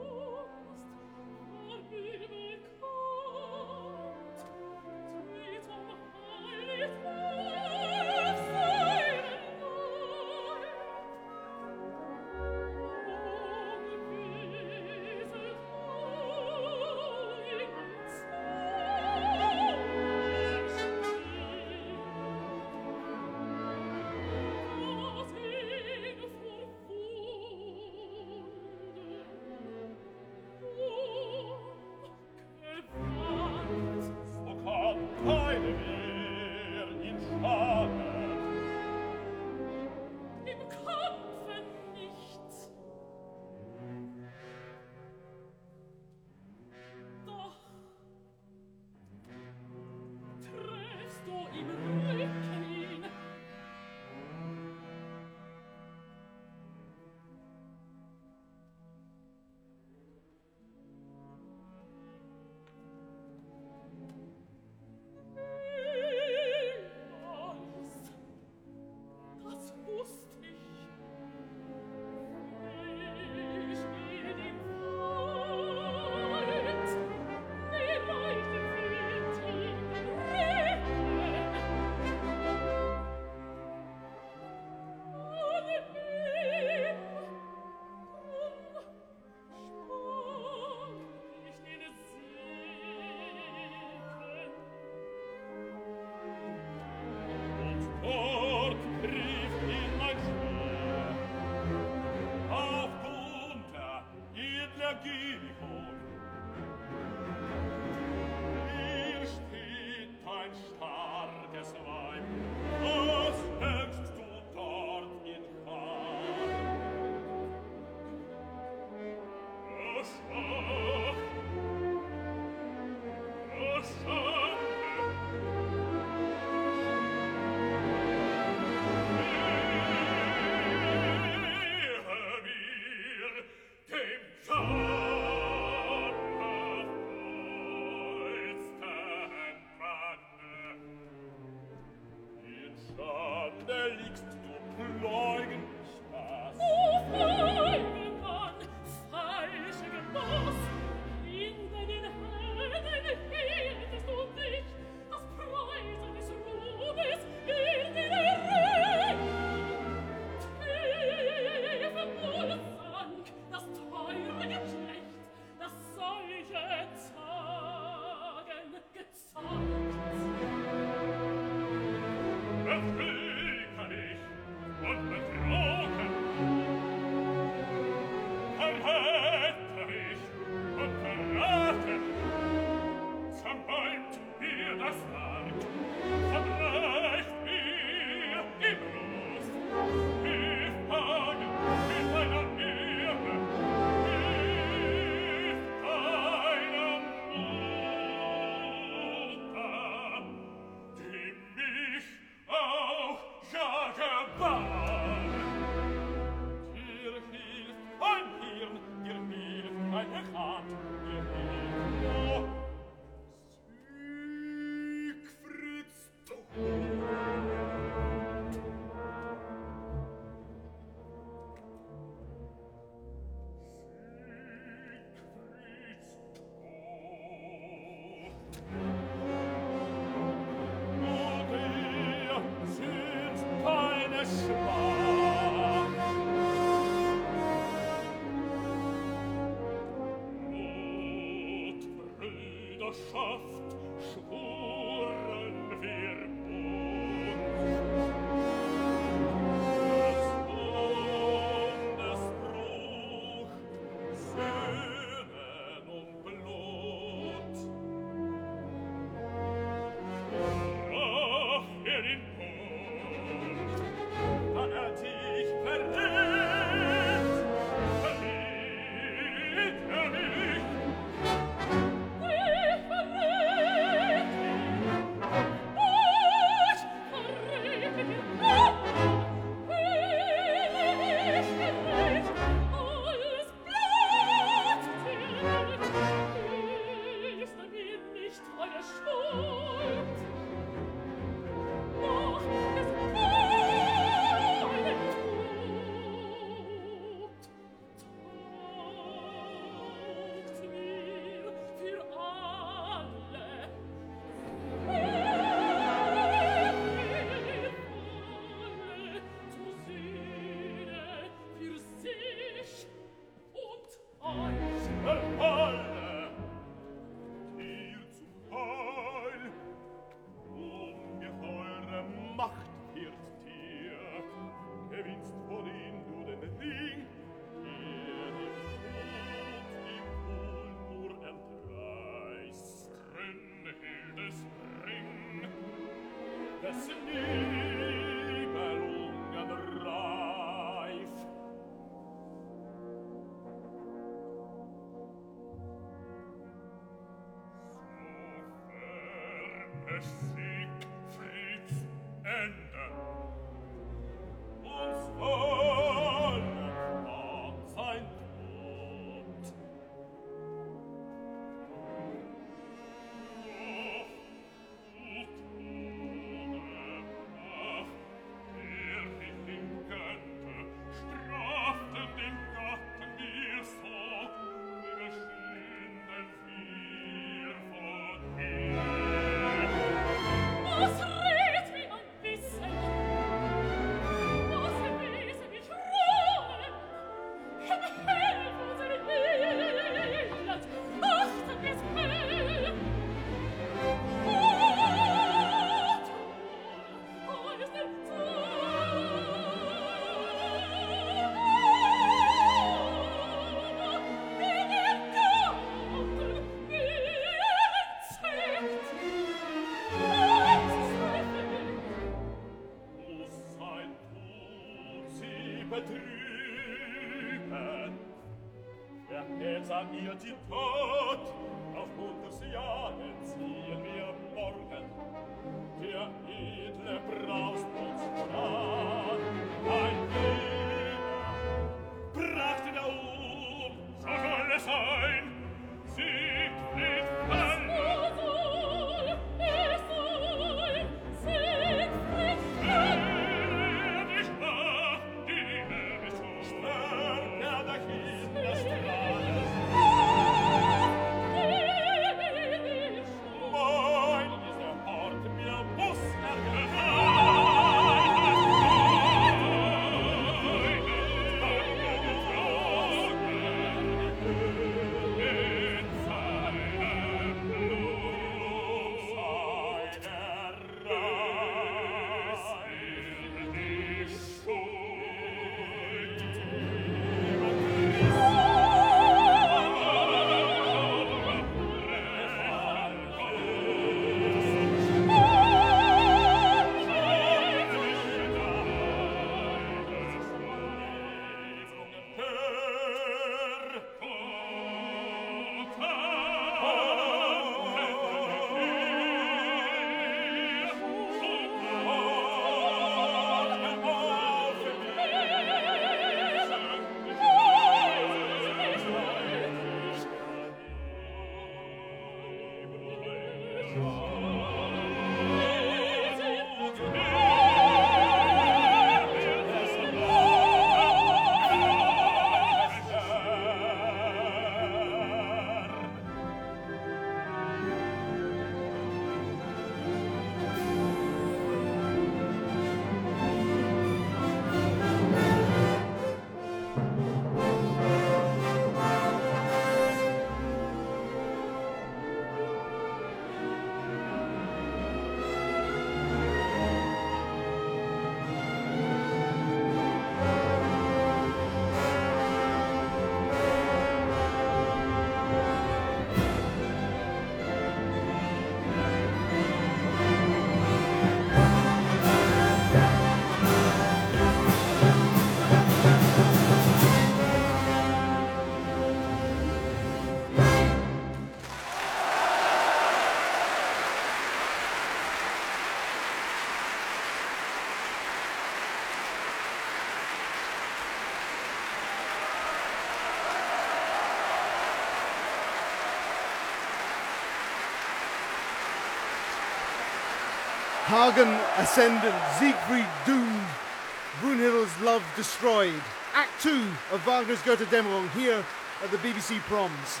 Hagen ascendant, Siegfried doomed, Brunhilde's love destroyed. Act 2 of Wagner's Götterdämmerung here at the BBC Proms.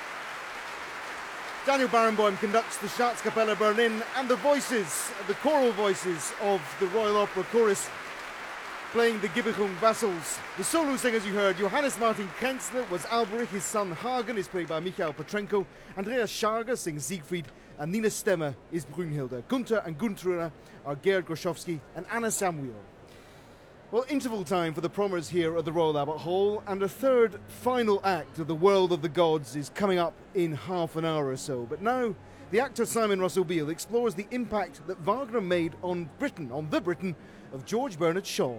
Daniel Barenboim conducts the Staatskapelle Berlin, and the choral voices of the Royal Opera Chorus playing the Gibbegung Vassals. The solo singers you heard, Johannes Martin Krenzler was Alberich, his son Hagen is played by Michael Petrenko, Andreas Scharger sings Siegfried, and Nina Stemmer is Brunhilde. Gunther and Guntruna are Gerd Groschowski and Anna Samuel. Well, interval time for the Prommers here at the Royal Albert Hall, and a third, final act of The World of the Gods is coming up in half an hour or so. But now, the actor Simon Russell Beale explores the impact that Wagner made on Britain, on the Britain of George Bernard Shaw.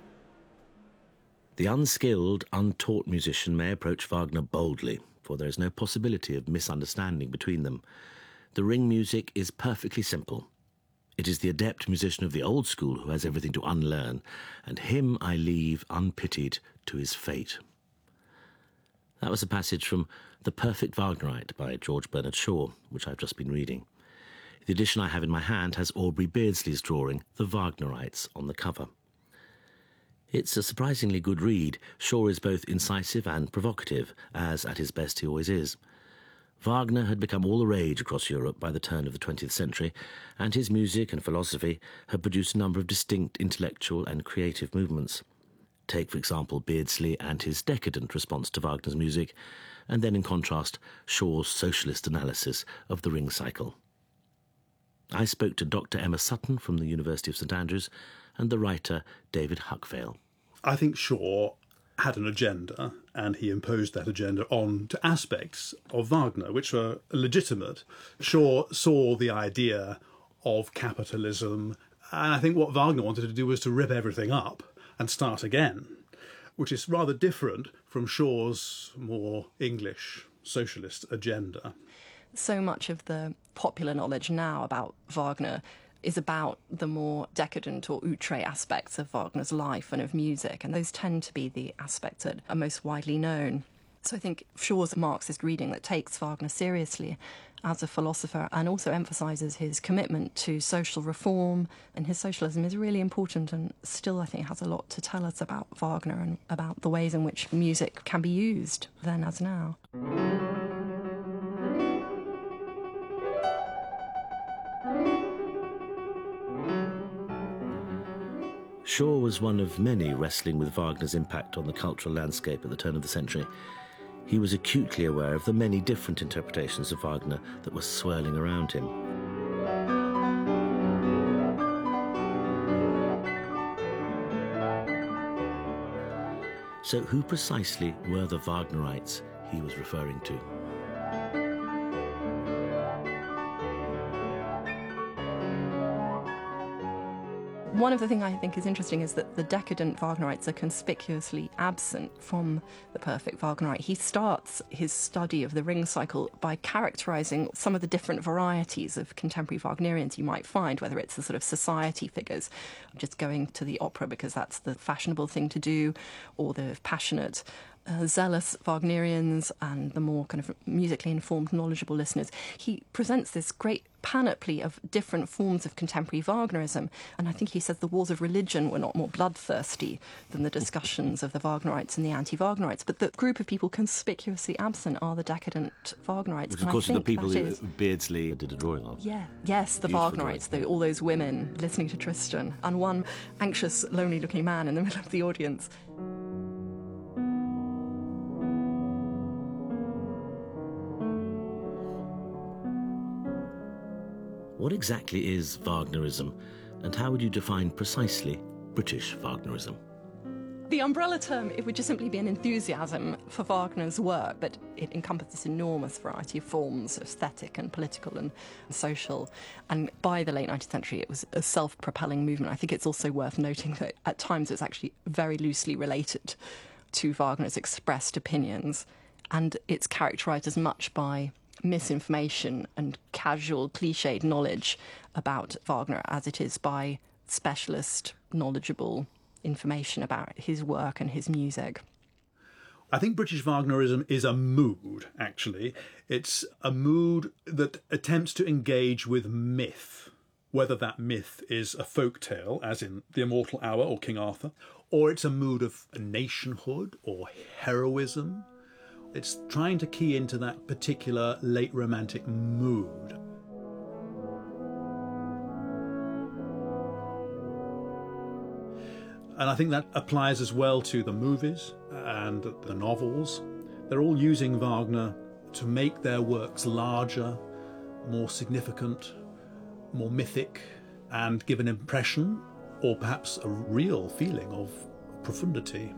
The unskilled, untaught musician may approach Wagner boldly, for there is no possibility of misunderstanding between them. The Ring music is perfectly simple. It is the adept musician of the old school who has everything to unlearn, and him I leave unpitied to his fate. That was a passage from The Perfect Wagnerite by George Bernard Shaw, which I've just been reading. The edition I have in my hand has Aubrey Beardsley's drawing, The Wagnerites, on the cover. It's a surprisingly good read. Shaw is both incisive and provocative, as at his best he always is. Wagner had become all the rage across Europe by the turn of the 20th century, and his music and philosophy had produced a number of distinct intellectual and creative movements. Take, for example, Beardsley and his decadent response to Wagner's music, and then in contrast, Shaw's socialist analysis of the Ring cycle. I spoke to Dr. Emma Sutton from the University of St Andrews and the writer David Huckvale. I think Shaw had an agenda, and he imposed that agenda on to aspects of Wagner, which were legitimate. Shaw saw the idea of capitalism, and I think what Wagner wanted to do was to rip everything up and start again, which is rather different from Shaw's more English socialist agenda. So much of the popular knowledge now about Wagner is about the more decadent or outre aspects of Wagner's life and of music, and those tend to be the aspects that are most widely known. So I think Shaw's Marxist reading that takes Wagner seriously as a philosopher and also emphasises his commitment to social reform, and his socialism is really important and still, I think, has a lot to tell us about Wagner and about the ways in which music can be used then as now. Shaw was one of many wrestling with Wagner's impact on the cultural landscape at the turn of the century. He was acutely aware of the many different interpretations of Wagner that were swirling around him. So who precisely were the Wagnerites he was referring to? One of the things I think is interesting is that the decadent Wagnerites are conspicuously absent from The Perfect Wagnerite. He starts his study of the Ring cycle by characterising some of the different varieties of contemporary Wagnerians you might find, whether it's the sort of society figures, just going to the opera because that's the fashionable thing to do, or the passionate, zealous Wagnerians and the more kind of musically informed, knowledgeable listeners. He presents this great panoply of different forms of contemporary Wagnerism, and I think he says the wars of religion were not more bloodthirsty than the discussions of the Wagnerites and the anti-Wagnerites, but the group of people conspicuously absent are the decadent Wagnerites. Which, of course, are the people that Beardsley did a drawing of. Yeah, yes, the Wagnerites, all those women listening to Tristan, and one anxious, lonely-looking man in the middle of the audience. What exactly is Wagnerism, and how would you define precisely British Wagnerism? The umbrella term, it would just simply be an enthusiasm for Wagner's work, but it encompasses this enormous variety of forms, aesthetic and political and social. And by the late 19th century, it was a self-propelling movement. I think it's also worth noting that at times it was actually very loosely related to Wagner's expressed opinions, and it's characterised as much by misinformation and casual, cliched knowledge about Wagner as it is by specialist, knowledgeable information about his work and his music. I think British Wagnerism is a mood, actually. It's a mood that attempts to engage with myth. whether that myth is a folk tale, as in The Immortal Hour or King Arthur, or it's a mood of nationhood or heroism. It's trying to key into that particular late Romantic mood. And I think that applies as well to the movies and the novels. They're all using Wagner to make their works larger, more significant, more mythic, and give an impression, or perhaps a real feeling of profundity.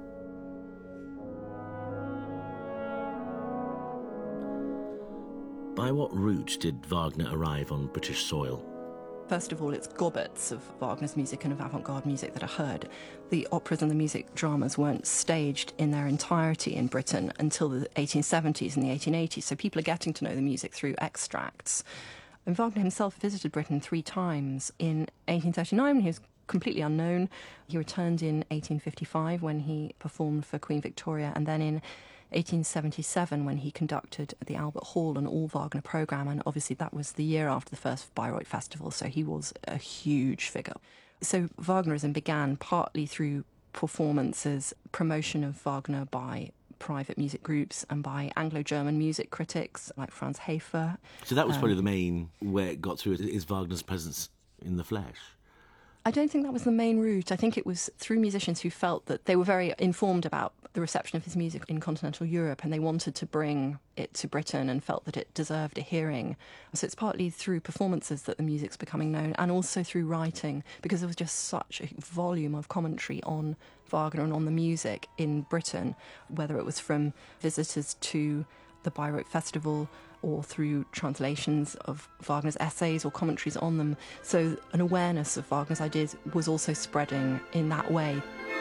By what route did Wagner arrive on British soil? First of all, it's gobbets of Wagner's music and of avant-garde music that are heard. The operas and the music dramas weren't staged in their entirety in Britain until the 1870s and the 1880s, so people are getting to know the music through extracts. And Wagner himself visited Britain 3 times. In 1839, he was completely unknown. He returned in 1855 when he performed for Queen Victoria, and then in 1877 when he conducted the Albert Hall and all Wagner programme, and obviously that was the year after the first Bayreuth Festival, so he was a huge figure. So Wagnerism began partly through performances, promotion of Wagner by private music groups and by Anglo-German music critics like Franz Hafer. So that was probably the main where it got through, is Wagner's presence in the flesh. I don't think that was the main route. I think it was through musicians who felt that they were very informed about the reception of his music in continental Europe, and they wanted to bring it to Britain and felt that it deserved a hearing. So it's partly through performances that the music's becoming known, and also through writing, because there was just such a volume of commentary on Wagner and on the music in Britain, whether it was from visitors to the Bayreuth Festival or through translations of Wagner's essays or commentaries on them. So an awareness of Wagner's ideas was also spreading in that way.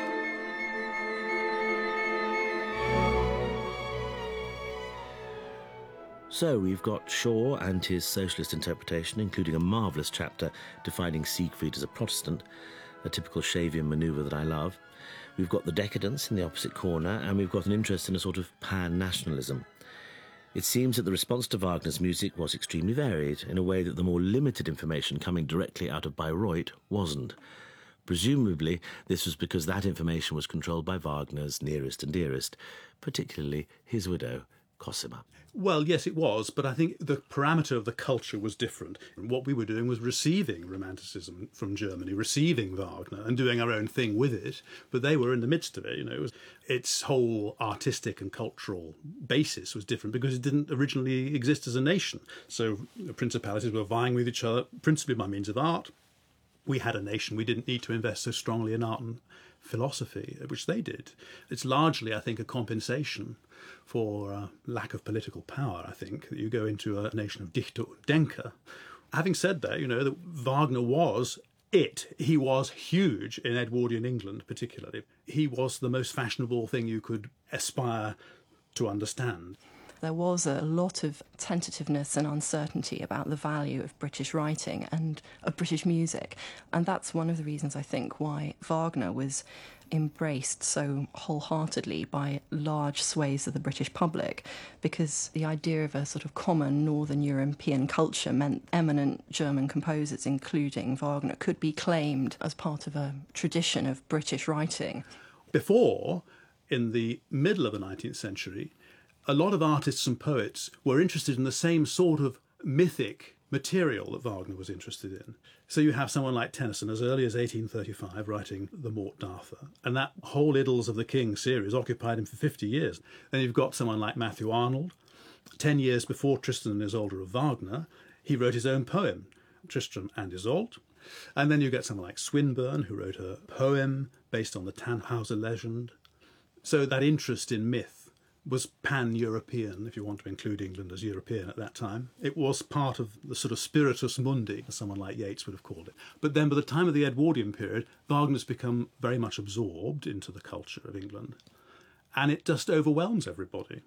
So we've got Shaw and his socialist interpretation, including a marvellous chapter defining Siegfried as a Protestant, a typical Shavian manoeuvre that I love. We've got the decadence in the opposite corner, and we've got an interest in a sort of pan-nationalism. It seems that the response to Wagner's music was extremely varied, in a way that the more limited information coming directly out of Bayreuth wasn't. Presumably, this was because that information was controlled by Wagner's nearest and dearest, particularly his widow, Cosima. Well, yes, it was, but I think the parameter of the culture was different. What we were doing was receiving Romanticism from Germany, receiving Wagner and doing our own thing with it, but they were in the midst of it. You know, its whole artistic and cultural basis was different because it didn't originally exist as a nation. So the principalities were vying with each other, principally by means of art. We had a nation. We didn't need to invest so strongly in art and philosophy, which they did. It's largely, I think, a compensation for lack of political power, I think, that you go into a nation of Dichter und Denker. Having said that, you know, that Wagner was it. He was huge in Edwardian England, particularly. He was the most fashionable thing you could aspire to understand. There was a lot of tentativeness and uncertainty about the value of British writing and of British music. And that's one of the reasons, I think, why Wagner was embraced so wholeheartedly by large swathes of the British public, because the idea of a sort of common Northern European culture meant eminent German composers, including Wagner, could be claimed as part of a tradition of British writing. Before, in the middle of the 19th century, a lot of artists and poets were interested in the same sort of mythic material that Wagner was interested in. So you have someone like Tennyson as early as 1835 writing the Morte d'Arthur, and that whole Idylls of the King series occupied him for 50 years. Then you've got someone like Matthew Arnold. 10 years before Tristan and Isolde of Wagner, he wrote his own poem, Tristram and Isolde. And then you get someone like Swinburne, who wrote a poem based on the Tannhauser legend. So that interest in myth was pan-European, if you want to include England as European at that time. It was part of the sort of spiritus mundi, as someone like Yeats would have called it. But then by the time of the Edwardian period, Wagner's become very much absorbed into the culture of England, and it just overwhelms everybody.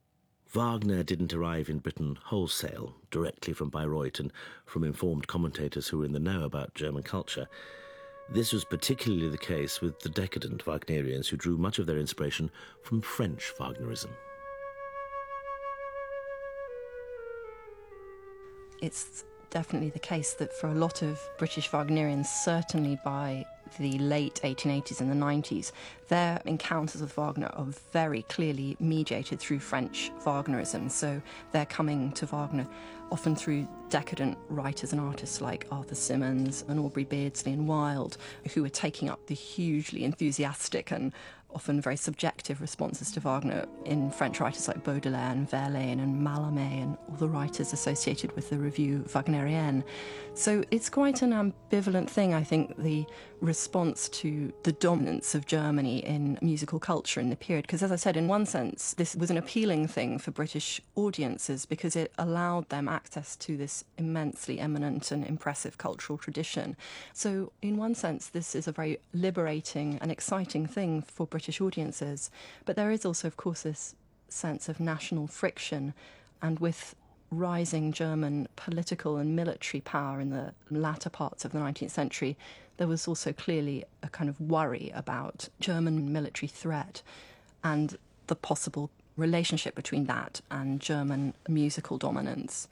Wagner didn't arrive in Britain wholesale, directly from Bayreuth and from informed commentators who were in the know about German culture. This was particularly the case with the decadent Wagnerians, who drew much of their inspiration from French Wagnerism. It's definitely the case that for a lot of British Wagnerians, certainly by the late 1880s and the 90s, their encounters with Wagner are very clearly mediated through French Wagnerism. So they're coming to Wagner often through decadent writers and artists like Arthur Symons and Aubrey Beardsley and Wilde, who are taking up the hugely enthusiastic and often very subjective responses to Wagner in French writers like Baudelaire and Verlaine and Mallarmé and all the writers associated with the Revue Wagnerienne. So it's quite an ambivalent thing, I think, the response to the dominance of Germany in musical culture in the period. Because, as I said, in one sense, this was an appealing thing for British audiences because it allowed them access to this immensely eminent and impressive cultural tradition. So, in one sense, this is a very liberating and exciting thing for British audiences. But there is also, of course, this sense of national friction, and with rising German political and military power in the latter parts of the 19th century, there was also clearly a kind of worry about German military threat and the possible relationship between that and German musical dominance.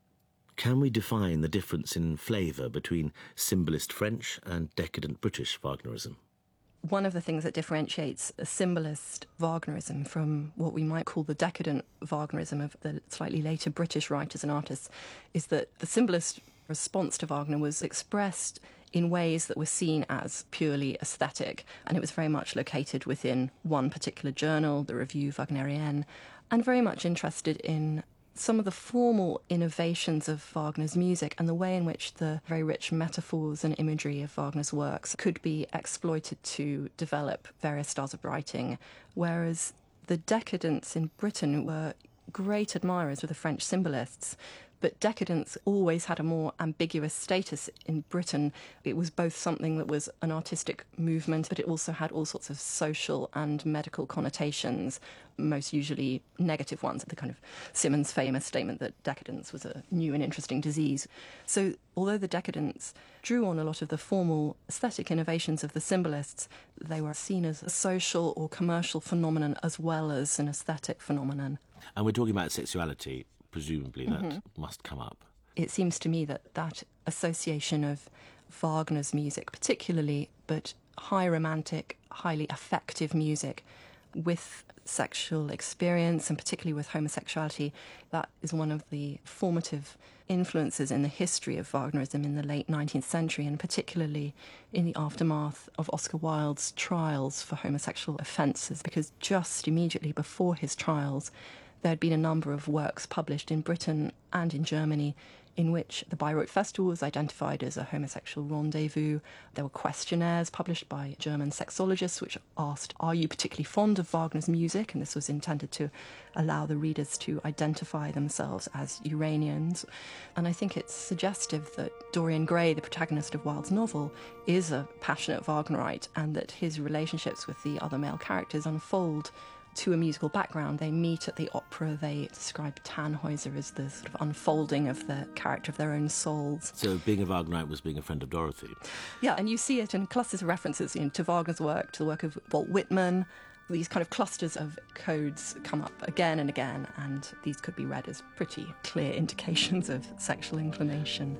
Can we define the difference in flavour between symbolist French and decadent British Wagnerism? One of the things that differentiates a symbolist Wagnerism from what we might call the decadent Wagnerism of the slightly later British writers and artists is that the symbolist response to Wagner was expressed in ways that were seen as purely aesthetic, and it was very much located within one particular journal, the Revue Wagnerienne, and very much interested in some of the formal innovations of Wagner's music and the way in which the very rich metaphors and imagery of Wagner's works could be exploited to develop various styles of writing, whereas the decadents in Britain were great admirers of the French symbolists. But decadence always had a more ambiguous status in Britain. It was both something that was an artistic movement, but it also had all sorts of social and medical connotations, most usually negative ones, the kind of Symons' famous statement that decadence was a new and interesting disease. So although the decadents drew on a lot of the formal aesthetic innovations of the symbolists, they were seen as a social or commercial phenomenon as well as an aesthetic phenomenon. And we're talking about sexuality. Presumably that must come up. It seems to me that that association of Wagner's music particularly, but high romantic, highly affective music with sexual experience and particularly with homosexuality, that is one of the formative influences in the history of Wagnerism in the late 19th century, and particularly in the aftermath of Oscar Wilde's trials for homosexual offences, because just immediately before his trials there had been a number of works published in Britain and in Germany in which the Bayreuth Festival was identified as a homosexual rendezvous. There were questionnaires published by German sexologists which asked, are you particularly fond of Wagner's music? And this was intended to allow the readers to identify themselves as Uranians. And I think it's suggestive that Dorian Gray, the protagonist of Wilde's novel, is a passionate Wagnerite, and that his relationships with the other male characters unfold to a musical background. They meet at the opera. They describe Tannhäuser as the sort of unfolding of the character of their own souls. So being a Wagnerite was being a friend of Dorothy. Yeah, and you see it in clusters of references to Wagner's work, to the work of Walt Whitman. These kind of clusters of codes come up again and again, and these could be read as pretty clear indications of sexual inclination.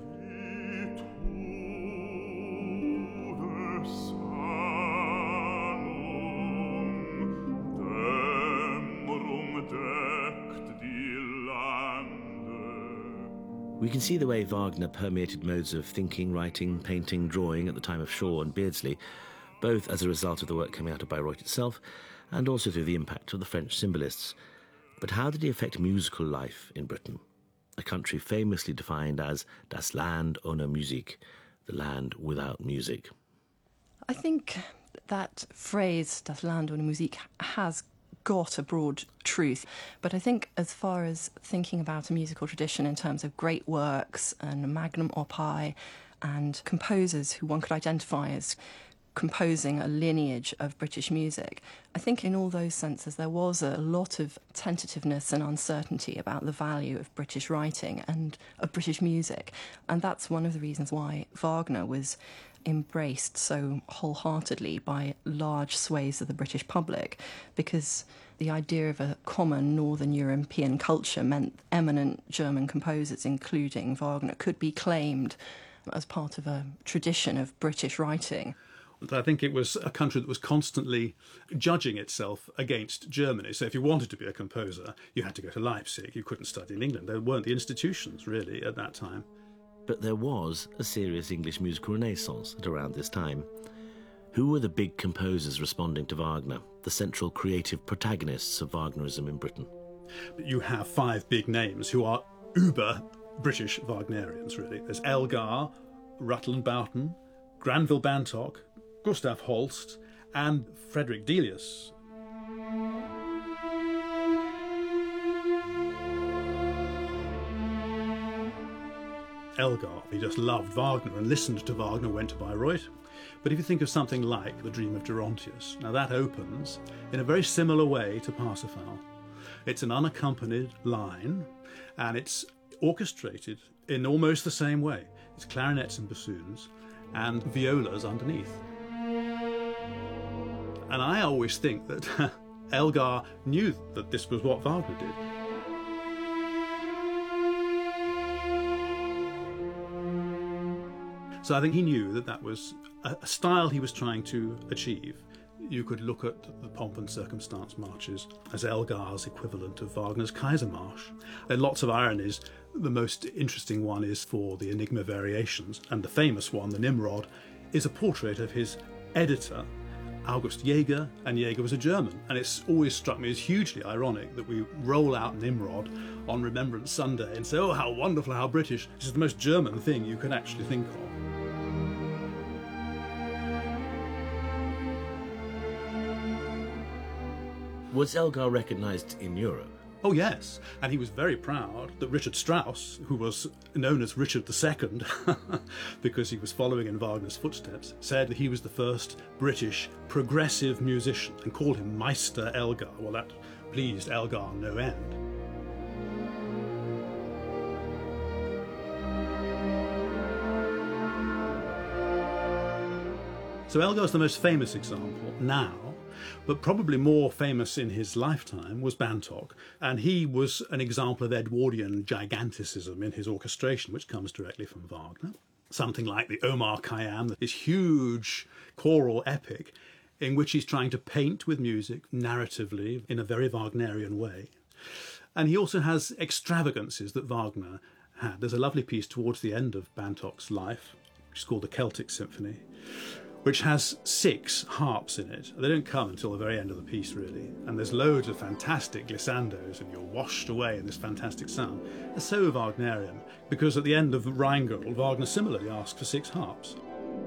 We can see the way Wagner permeated modes of thinking, writing, painting, drawing at the time of Shaw and Beardsley, both as a result of the work coming out of Bayreuth itself and also through the impact of the French symbolists. But how did he affect musical life in Britain, a country famously defined as Das Land ohne Musik, the land without music? I think that phrase, Das Land ohne Musik, has got a broad truth, but I think as far as thinking about a musical tradition in terms of great works and magnum opus and composers who one could identify as composing a lineage of British music. I think in all those senses there was a lot of tentativeness and uncertainty about the value of British writing and of British music. And that's one of the reasons why Wagner was embraced so wholeheartedly by large swathes of the British public, because the idea of a common Northern European culture meant eminent German composers, including Wagner, could be claimed as part of a tradition of British writing. I think it was a country that was constantly judging itself against Germany. So if you wanted to be a composer, you had to go to Leipzig. You couldn't study in England. There weren't the institutions, really, at that time. But there was a serious English musical renaissance at around this time. Who were the big composers responding to Wagner, the central creative protagonists of Wagnerism in Britain? You have 5 big names who are uber British Wagnerians, really. There's Elgar, Rutland Boughton, Granville Bantock, Gustav Holst, and Frederick Delius. Elgar, he just loved Wagner and listened to Wagner, went to Bayreuth. But if you think of something like The Dream of Gerontius, now that opens in a very similar way to Parsifal. It's an unaccompanied line, and it's orchestrated in almost the same way. It's clarinets and bassoons, and violas underneath. And I always think that Elgar knew that this was what Wagner did. So I think he knew that that was a style he was trying to achieve. You could look at the Pomp and Circumstance marches as Elgar's equivalent of Wagner's Kaisermarsch. There are lots of ironies. The most interesting one is for the Enigma Variations, and the famous one, the Nimrod, is a portrait of his editor, August Jaeger, and Jaeger was a German. And it's always struck me as hugely ironic that we roll out Nimrod on Remembrance Sunday and say, oh, how wonderful, how British. This is the most German thing you can actually think of. Was Elgar recognised in Europe? Oh, yes. And he was very proud that Richard Strauss, who was known as Richard II, because he was following in Wagner's footsteps, said that he was the first British progressive musician and called him Meister Elgar. Well, that pleased Elgar no end. So Elgar's the most famous example now. But probably more famous in his lifetime was Bantock, and he was an example of Edwardian giganticism in his orchestration, which comes directly from Wagner. Something like the Omar Khayyam, this huge choral epic in which he's trying to paint with music narratively in a very Wagnerian way. And he also has extravagances that Wagner had. There's a lovely piece towards the end of Bantock's life, which is called the Celtic Symphony, which has 6 harps in it. They don't come until the very end of the piece, really. And there's loads of fantastic glissandos, and you're washed away in this fantastic sound. It's so Wagnerian, because at the end of Rheingold, Wagner similarly asked for 6 harps.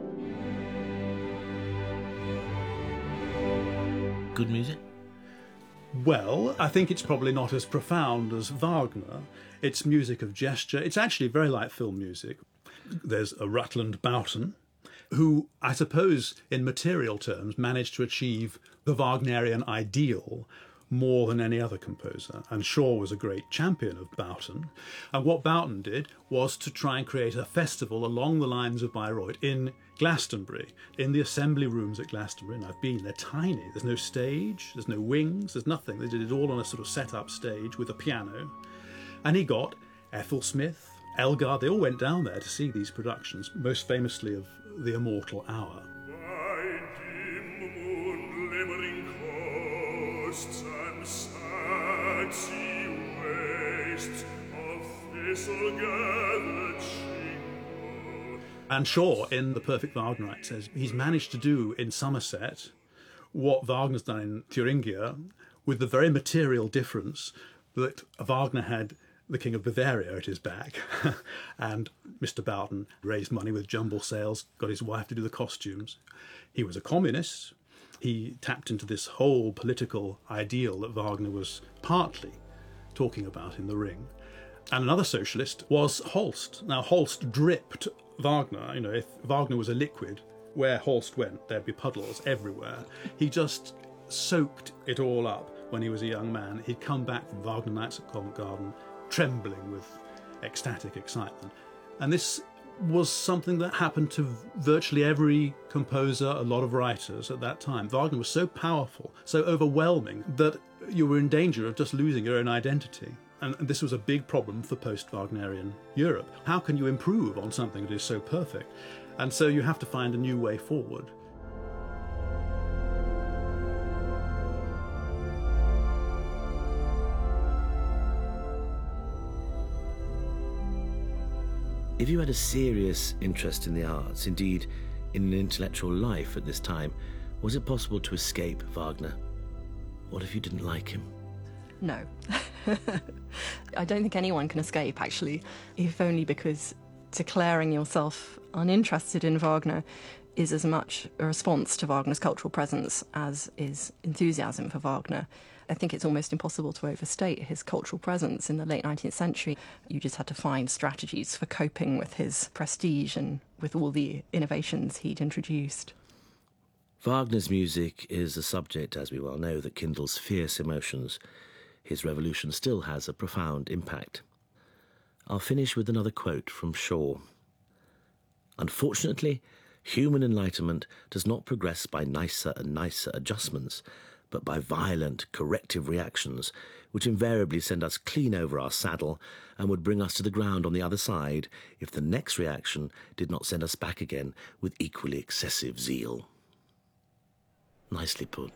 Good music? Well, I think it's probably not as profound as Wagner. It's music of gesture. It's actually very like film music. There's a Rutland Boughton, who, I suppose, in material terms, managed to achieve the Wagnerian ideal more than any other composer. And Shaw was a great champion of Boughton. And what Boughton did was to try and create a festival along the lines of Bayreuth in Glastonbury, in the assembly rooms at Glastonbury. And I've been, they're tiny. There's no stage, there's no wings, there's nothing. They did it all on a sort of set-up stage with a piano. And he got Ethel Smith, Elgar, they all went down there to see these productions, most famously of The Immortal Hour. By dim moon glimmering coasts and sad sea wastes of thistle-gathered shingle. And Shaw, in The Perfect Wagnerite, says he's managed to do in Somerset what Wagner's done in Thuringia, with the very material difference that Wagner had the King of Bavaria at his back, and Mr. Boughton raised money with jumble sales, got his wife to do the costumes. He was a communist. He tapped into this whole political ideal that Wagner was partly talking about in The Ring. And another socialist was Holst. Now, Holst dripped Wagner. You know, if Wagner was a liquid, where Holst went, there'd be puddles everywhere. He just soaked it all up when he was a young man. He'd come back from Wagner Nights at Covent Garden trembling with ecstatic excitement. And this was something that happened to virtually every composer, a lot of writers at that time. Wagner was so powerful, so overwhelming, that you were in danger of just losing your own identity. And this was a big problem for post-Wagnerian Europe. How can you improve on something that is so perfect? And so you have to find a new way forward. If you had a serious interest in the arts, indeed in an intellectual life at this time, was it possible to escape Wagner? What if you didn't like him? No. I don't think anyone can escape, actually, if only because declaring yourself uninterested in Wagner is as much a response to Wagner's cultural presence as is enthusiasm for Wagner. I think it's almost impossible to overstate his cultural presence in the late 19th century. You just had to find strategies for coping with his prestige and with all the innovations he'd introduced. Wagner's music is a subject, as we well know, that kindles fierce emotions. His revolution still has a profound impact. I'll finish with another quote from Shaw. "Unfortunately, human enlightenment does not progress by nicer and nicer adjustments, but by violent corrective reactions, which invariably send us clean over our saddle and would bring us to the ground on the other side if the next reaction did not send us back again with equally excessive zeal." Nicely put.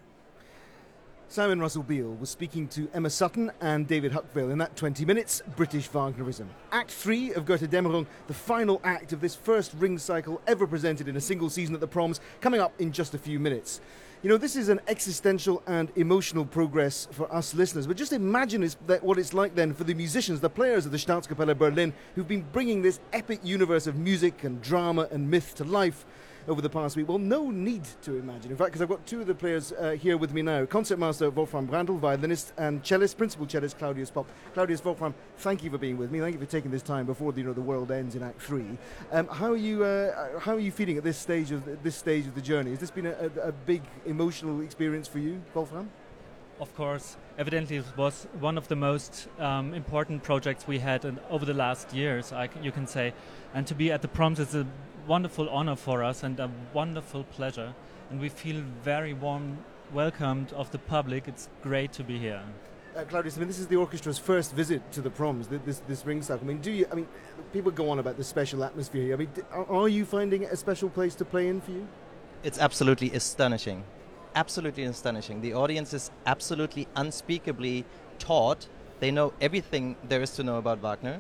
Simon Russell Beale was speaking to Emma Sutton and David Huckville in that 20 minutes, British Wagnerism. Act 3 of Götterdämmerung, the final act of this first ring cycle ever presented in a single season at the Proms, coming up in just a few minutes. You know, this is an existential and emotional progress for us listeners, but just imagine what it's like then for the musicians, the players of the Staatskapelle Berlin, who've been bringing this epic universe of music and drama and myth to life over the past week. Well, no need to imagine, in fact, because I've got two of the players here with me now. Concertmaster Wolfram Brandl, violinist, and cellist, principal cellist Claudius Popp. Claudius, Wolfram, thank you for being with me. Thank you for taking this time before the world ends in Act 3. How are you feeling at this stage of the journey? Has this been a big emotional experience for you, Wolfram? Of course, evidently it was one of the most important projects we had over the last years, you can say. And to be at the Proms is a wonderful honor for us and a wonderful pleasure. And we feel very warm welcomed of the public. It's great to be here. Claudius, this is the orchestra's first visit to the Proms, this ring cycle. People go on about the special atmosphere here. Are you finding it a special place to play in for you? It's absolutely astonishing. Absolutely astonishing. The audience is absolutely unspeakably taught. They know everything there is to know about Wagner.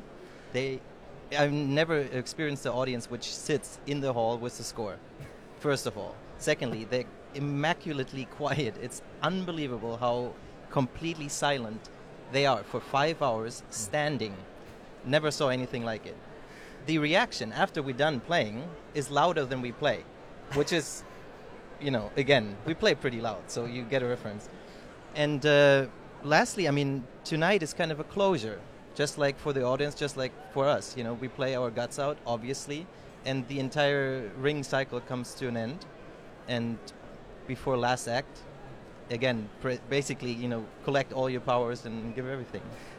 I've never experienced the audience which sits in the hall with the score, first of all. Secondly, they're immaculately quiet. It's unbelievable how completely silent they are for 5 hours standing. Never saw anything like it. The reaction after we're done playing is louder than we play, which is, again, we play pretty loud, so you get a reference. And lastly, tonight is kind of a closure, just like for the audience, just like for us. We play our guts out, obviously, and the entire ring cycle comes to an end. And before last act, again, basically, collect all your powers and give everything.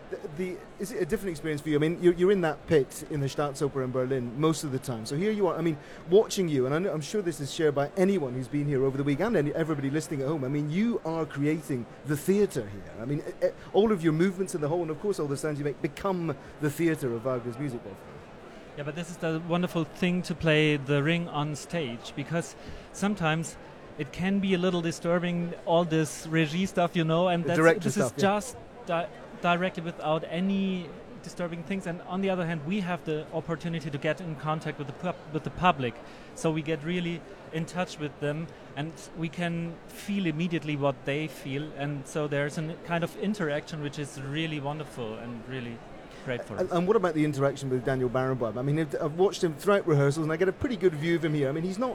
Is it a different experience for you? You're in that pit in the Staatsoper in Berlin most of the time. So here you are, watching you, and I'm sure this is shared by anyone who's been here over the week and everybody listening at home. You are creating the theatre here. All of your movements in the whole, and of course all the sounds you make, become the theatre of Wagner's music. Yeah, but this is the wonderful thing to play the ring on stage, because sometimes it can be a little disturbing, all this regie stuff, and this is just directly without any disturbing things. And on the other hand, we have the opportunity to get in contact with the public, so we get really in touch with them, and we can feel immediately what they feel. And so there's a kind of interaction which is really wonderful and really great for us. And what about the interaction with Daniel Barenboim? I've watched him throughout rehearsals, and I get a pretty good view of him here.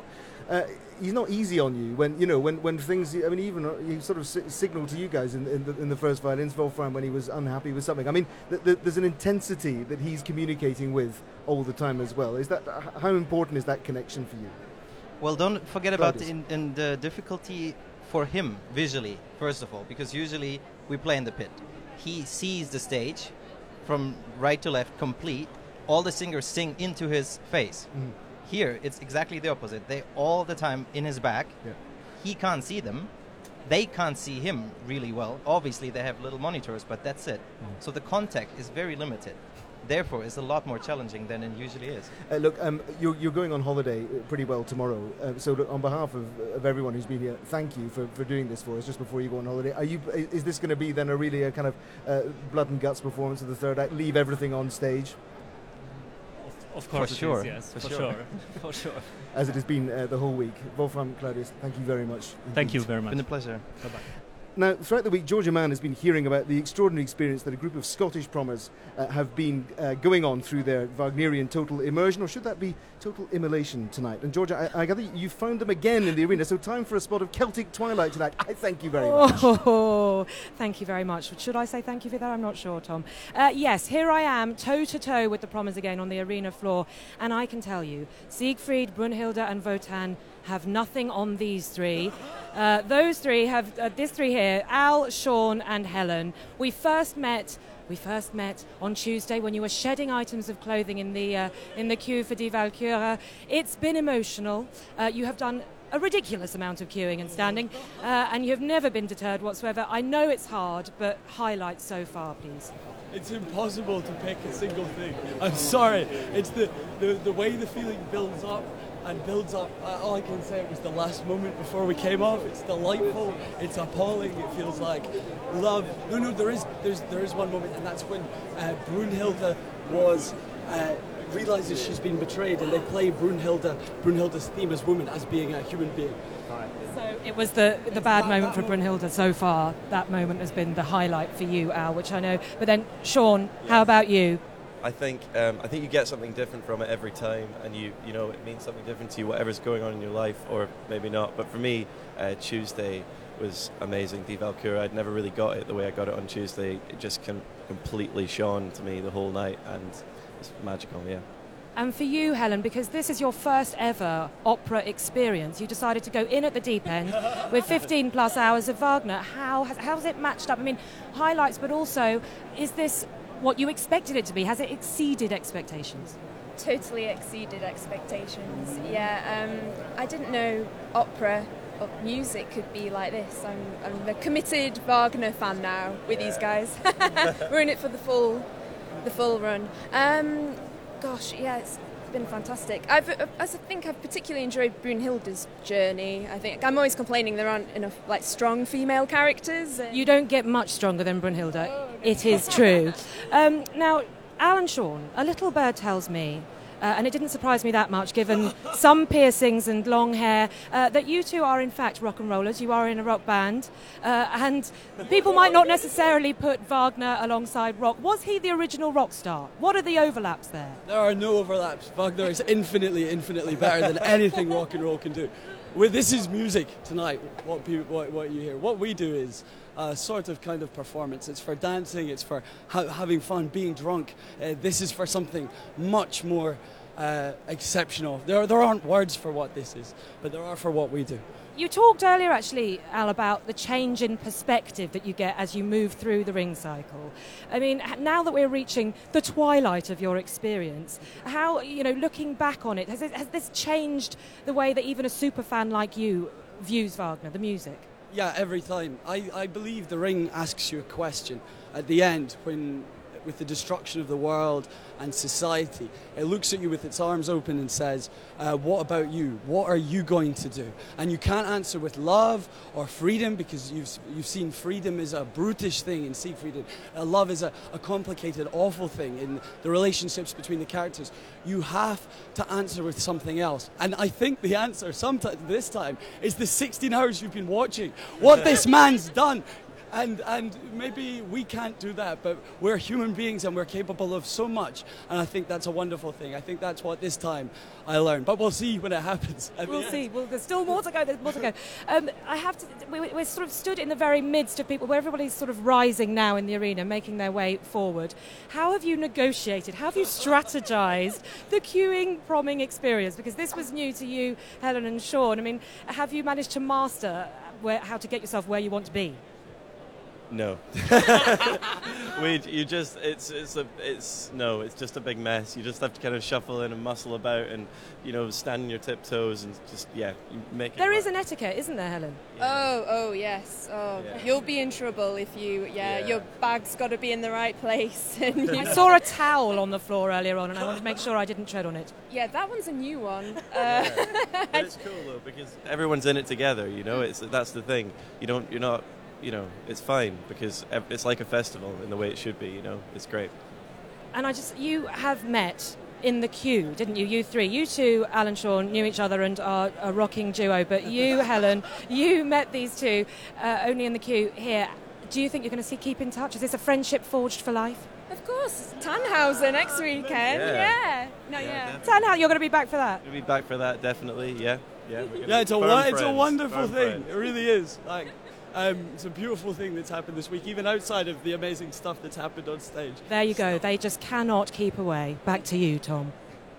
He's not easy on you when things. He sort of signaled to you guys in the first violins, Wolfram, when he was unhappy with something. There's an intensity that he's communicating with all the time as well. How important is that connection for you? Well, don't forget about in the difficulty for him visually, first of all, because usually we play in the pit. He sees the stage from right to left complete. All the singers sing into his face. Mm. Here, it's exactly the opposite. They all the time in his back. Yeah. He can't see them. They can't see him really well. Obviously, they have little monitors, but that's it. Mm. So the contact is very limited. Therefore, it's a lot more challenging than it usually is. Look, you're going on holiday pretty well tomorrow. So look, on behalf of everyone who's been here, thank you for doing this for us just before you go on holiday. Is this going to be then a kind of blood and guts performance of the third act? Leave everything on stage? Of course, for sure. Yes, for sure. For sure. As it has been the whole week. Wolfram, Claudius, thank you very much. Thank you very much. It's been a pleasure. Bye-bye. Now, throughout the week, Georgia Mann has been hearing about the extraordinary experience that a group of Scottish prommers have been going on through their Wagnerian total immersion, or should that be total immolation tonight? And Georgia, I gather you found them again in the arena, so time for a spot of Celtic Twilight tonight. I thank you very much. Oh, thank you very much. Should I say thank you for that? I'm not sure, Tom. Yes, here I am, toe-to-toe with the prommers again on the arena floor, and I can tell you, Siegfried, Brunhilde and Wotan have nothing on these three. Those three have this three here: Al, Sean, and Helen. We first met on Tuesday when you were shedding items of clothing in the queue for Die Walküre. It's been emotional. You have done a ridiculous amount of queuing and standing, and you have never been deterred whatsoever. I know it's hard, but highlights so far, please. It's impossible to pick a single thing. I'm sorry. It's the way the feeling builds up. And builds up. All I can say, it was the last moment before we came off. It's delightful. It's appalling. It feels like love. No, there is one moment, and that's when Brunhilde realizes she's been betrayed, and they play Brunhilde's theme as woman, as being a human being. So it was the bad moment for Brunhilde so far. That moment has been the highlight for you, Al, which I know. But then, Sean, how about you? I think you get something different from it every time, and you know it means something different to you, whatever's going on in your life, or maybe not. But for me, Tuesday was amazing. Die Walküre, I'd never really got it the way I got it on Tuesday. It just completely shone to me the whole night, and it's magical, yeah. And for you, Helen, because this is your first ever opera experience, you decided to go in at the deep end with 15 plus hours of Wagner. How's it matched up? I mean, highlights, but also, is this what you expected it to be? Has it exceeded expectations? Totally exceeded expectations, yeah. I didn't know opera or music could be like this. I'm a committed Wagner fan now with these guys. We're in it for the full run. Gosh, yeah, it's been fantastic. I think I've particularly enjoyed Brunhilde's journey. I think I'm always complaining there aren't enough strong female characters. You don't get much stronger than Brunhilde. It is true. Now, Al and Sean, a little bird tells me, and it didn't surprise me that much given some piercings and long hair, that you two are in fact rock and rollers. You are in a rock band, and people might not necessarily put Wagner alongside rock. Was he the original rock star? What are the overlaps there? There are no overlaps. Wagner is infinitely better than anything rock and roll can do. This is music tonight, what you hear. What we do is a sort of kind of performance. It's for dancing, it's for having fun, being drunk. This is for something much more exceptional. There aren't words for what this is, but there are for what we do. You talked earlier, actually, Al, about the change in perspective that you get as you move through the ring cycle. I mean, now that we're reaching the twilight of your experience, how, looking back on it, has this changed the way that even a super fan like you views Wagner, the music? Yeah, every time. I believe the ring asks you a question at the end with the destruction of the world and society. It looks at you with its arms open and says, what about you? What are you going to do? And you can't answer with love or freedom, because you've seen freedom is a brutish thing in Siegfried. Love is a complicated, awful thing in the relationships between the characters. You have to answer with something else. And I think the answer this time is the 16 hours you've been watching. What this man's done. And maybe we can't do that, but we're human beings and we're capable of so much. And I think that's a wonderful thing. I think that's what this time I learned. But we'll see when it happens. We'll see. Well, there's still more to go. There's more to go. I have to. We're sort of stood in the very midst of people where everybody's sort of rising now in the arena, making their way forward. How have you negotiated? How have you strategized the queuing promming experience? Because this was new to you, Helen and Sean. I mean, have you managed to master how to get yourself where you want to be? No. It's just a big mess. You just have to kind of shuffle in and muscle about and, stand on your tiptoes and just, you make it There work. is an etiquette, isn't there, Helen? Oh, yes. Oh, Yeah. You'll be in trouble if your bag's got to be in the right place. And I saw a towel on the floor earlier on and I wanted to make sure I didn't tread on it. Yeah, that one's a new one. But it's cool though because everyone's in it together, that's the thing. It's fine because it's like a festival in the way it should be, it's great. And you have met in the queue, didn't you? You three. You two, Alan Sean, knew each other and are a rocking duo, but you, Helen, you met these two only in the queue here. Do you think you're going to keep in touch? Is this a friendship forged for life? Of course, Tannhauser next weekend. Yeah. Tannhauser, you're going to be back for that? We'll be back for that, definitely, yeah. It's a wonderful thing. It really is. It's a beautiful thing that's happened this week, even outside of the amazing stuff that's happened on stage. There you go. They just cannot keep away. Back to you, Tom.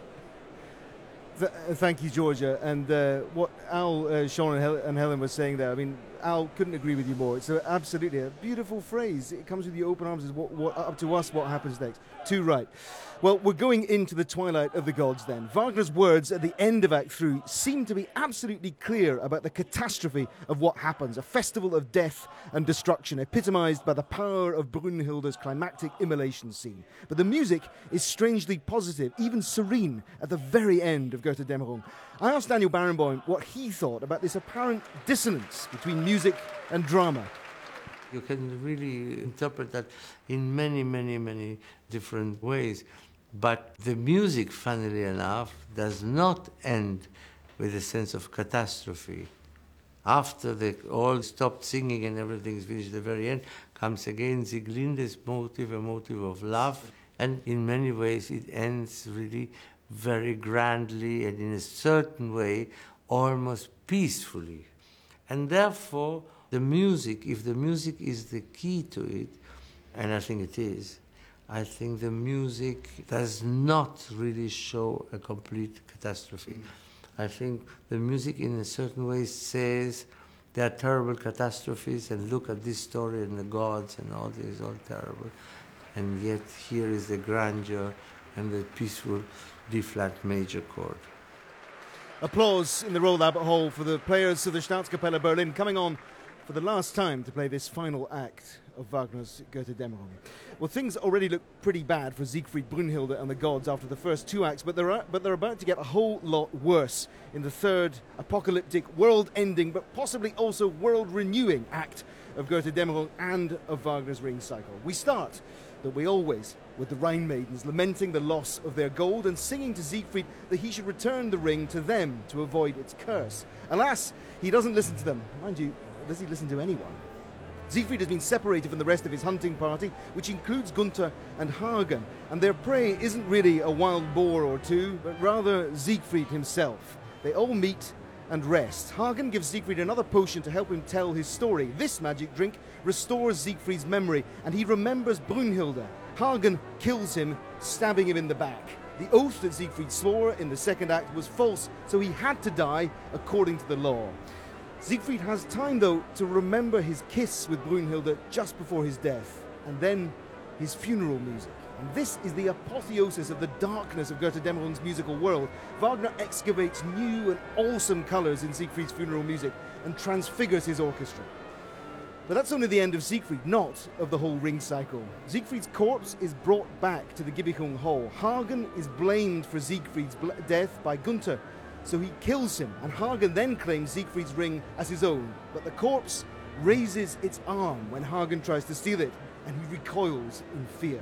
Thank you, Georgia. And what Al, Sean and Helen were saying there, I mean, Al couldn't agree with you more. It's absolutely a beautiful phrase. It comes with the open arms. Is what up to us what happens next. Too right. Well, we're going into the twilight of the gods then. Wagner's words at the end of Act 3 seem to be absolutely clear about the catastrophe of what happens, a festival of death and destruction, epitomised by the power of Brünnhilde's climactic immolation scene. But the music is strangely positive, even serene, at the very end of Götterdämmerung. I asked Daniel Barenboim what he thought about this apparent dissonance between music and drama. You can really interpret that in many, many, many different ways. But the music, funnily enough, does not end with a sense of catastrophe. After they all stopped singing and everything is finished, at the very end comes again Sieglinde's motive, a motive of love. And in many ways it ends really very grandly and in a certain way almost peacefully. And therefore, the music, if the music is the key to it, and I think it is, I think the music does not really show a complete catastrophe. I think the music in a certain way says there are terrible catastrophes and look at this story and the gods and all this is all terrible. And yet here is the grandeur and the peaceful D-flat major chord. Applause in the Royal Albert Hall for the players of the Staatskapelle Berlin coming on for the last time to play this final act of Wagner's Götterdämmerung. Well, things already look pretty bad for Siegfried, Brünnhilde and the gods after the first two acts, but they're about to get a whole lot worse in the third apocalyptic, world-ending, but possibly also world-renewing act of Götterdämmerung and of Wagner's Ring Cycle. We start, that we always, with the Rhine maidens lamenting the loss of their gold and singing to Siegfried that he should return the ring to them to avoid its curse. Alas, he doesn't listen to them. Mind you, does he listen to anyone? Siegfried has been separated from the rest of his hunting party, which includes Gunther and Hagen, and their prey isn't really a wild boar or two, but rather Siegfried himself. They all meet and rest. Hagen gives Siegfried another potion to help him tell his story. This magic drink restores Siegfried's memory, and he remembers Brünnhilde. Hagen kills him, stabbing him in the back. The oath that Siegfried swore in the second act was false, so he had to die according to the law. Siegfried has time, though, to remember his kiss with Brünnhilde just before his death, and then his funeral music. And this is the apotheosis of the darkness of Götterdämmerung's musical world. Wagner excavates new and awesome colours in Siegfried's funeral music and transfigures his orchestra. But that's only the end of Siegfried, not of the whole Ring Cycle. Siegfried's corpse is brought back to the Gibbichung Hall. Hagen is blamed for Siegfried's death by Gunther, so he kills him, and Hagen then claims Siegfried's ring as his own. But the corpse raises its arm when Hagen tries to steal it, and he recoils in fear.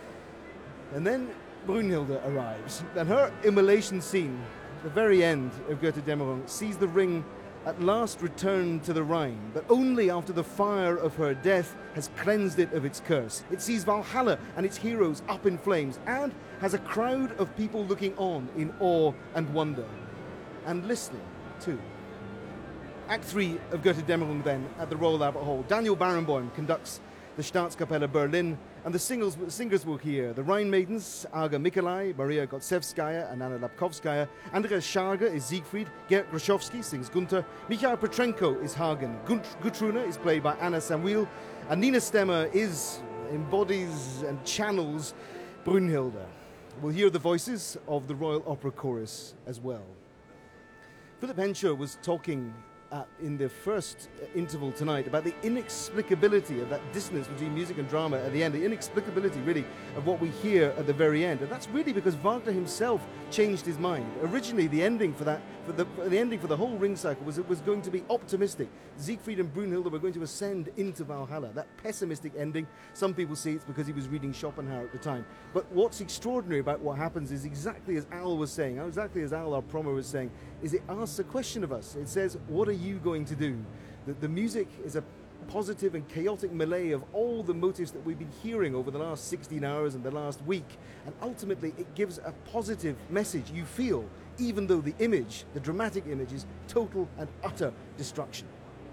And then Brünnhilde arrives, and her immolation scene, the very end of Götterdämmerung, sees the ring at last returned to the Rhine, but only after the fire of her death has cleansed it of its curse. It sees Valhalla and its heroes up in flames, and has a crowd of people looking on in awe and wonder, and listening too. Act 3 of Götterdämmerung then, at the Royal Albert Hall. Daniel Barenboim conducts the Staatskapelle Berlin, and the singers will hear the Rhine Maidens, Aga Mikolai, Maria Gotsevskaya and Anna Lapkovskaya. Andreas Scharger is Siegfried, Gerd Groschowski sings Gunther, Michael Petrenko is Hagen, Gutrune is played by Anna Samuel, and Nina Stemmer embodies and channels Brünnhilde. We'll hear the voices of the Royal Opera Chorus as well. Philip Henshaw was talking in the first interval tonight about the inexplicability of that dissonance between music and drama at the end, the inexplicability really of what we hear at the very end. And that's really because Wagner himself changed his mind. Originally the ending for the whole Ring cycle was going to be optimistic. Siegfried and Brünnhilde were going to ascend into Valhalla. That pessimistic ending, some people say it's because he was reading Schopenhauer at the time. But what's extraordinary about what happens is exactly as Al was saying, exactly as Al, our promo, was saying, is it asks a question of us. It says, what are you going to do? The music is a positive and chaotic melee of all the motives that we've been hearing over the last 16 hours and the last week. And ultimately, it gives a positive message you feel, even though the image, the dramatic image, is total and utter destruction.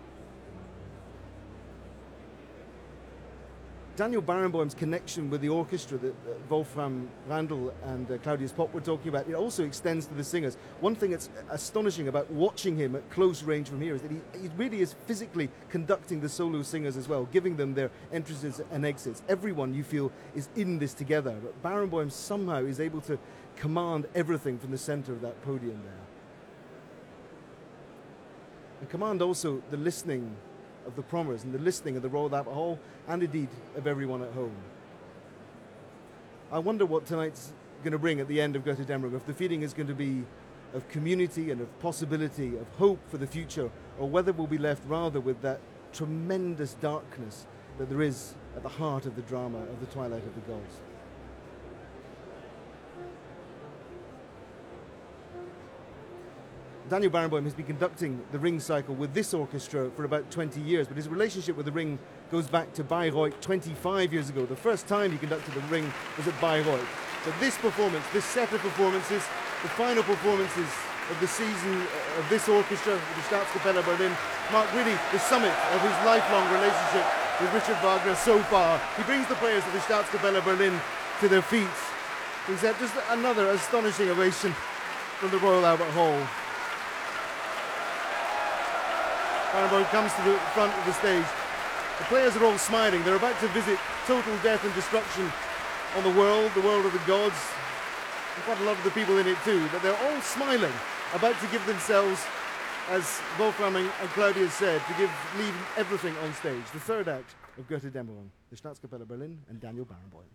Daniel Barenboim's connection with the orchestra that Wolfram Randl and Claudius Popp were talking about, it also extends to the singers. One thing that's astonishing about watching him at close range from here is that he really is physically conducting the solo singers as well, giving them their entrances and exits. Everyone, you feel, is in this together, but Barenboim somehow is able to command everything from the center of that podium there. And command also the listening of the Promers and the listening of the Royal Albert Hall, and indeed of everyone at home. I wonder what tonight's going to bring at the end of Götterdämmerung, if the feeling is going to be of community and of possibility, of hope for the future, or whether we'll be left rather with that tremendous darkness that there is at the heart of the drama of the Twilight of the Gods. Daniel Barenboim has been conducting the Ring cycle with this orchestra for about 20 years, but his relationship with the Ring goes back to Bayreuth 25 years ago. The first time he conducted the Ring was at Bayreuth. So this performance, this set of performances, the final performances of the season of this orchestra, the Staatskapelle Berlin, mark really the summit of his lifelong relationship with Richard Wagner so far. He brings the players of the Staatskapelle Berlin to their feet. He's had just another astonishing ovation from the Royal Albert Hall. Barenboim comes to the front of the stage. The players are all smiling. They're about to visit total death and destruction on the world of the gods. And quite a lot of the people in it too, but they're all smiling, about to give themselves, as Wolfram and Claudius said, to leave everything on stage. The third act of Götterdämmerung, the Staatskapelle Berlin and Daniel Barenboim.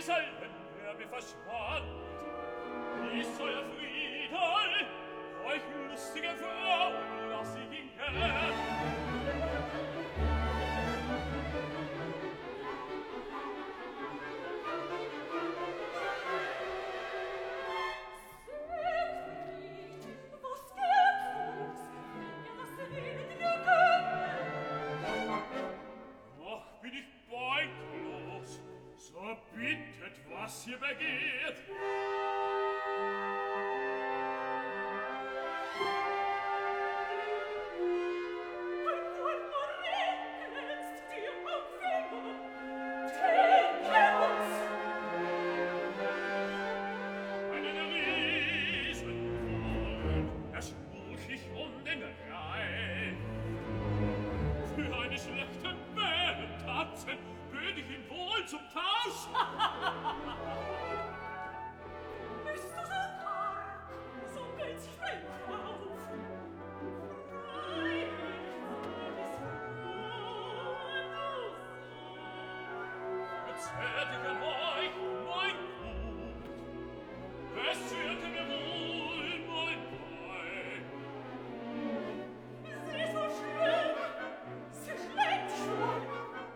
Gesellen, der mir verschwand. Ich soll Friedel, euch lustige Frauen, lass ich ihn gern. Ach, bin ich beutlos, so bittet, was ihr begehrt. Würde ich ihn wohl zum Tausch? Bist du so karg, so ganz fremd auf? Nein, das Erzählt ich an euch, mein Gut, bezirke mir wohl mein Bein. Sie so schlimm, sie schlägt schon.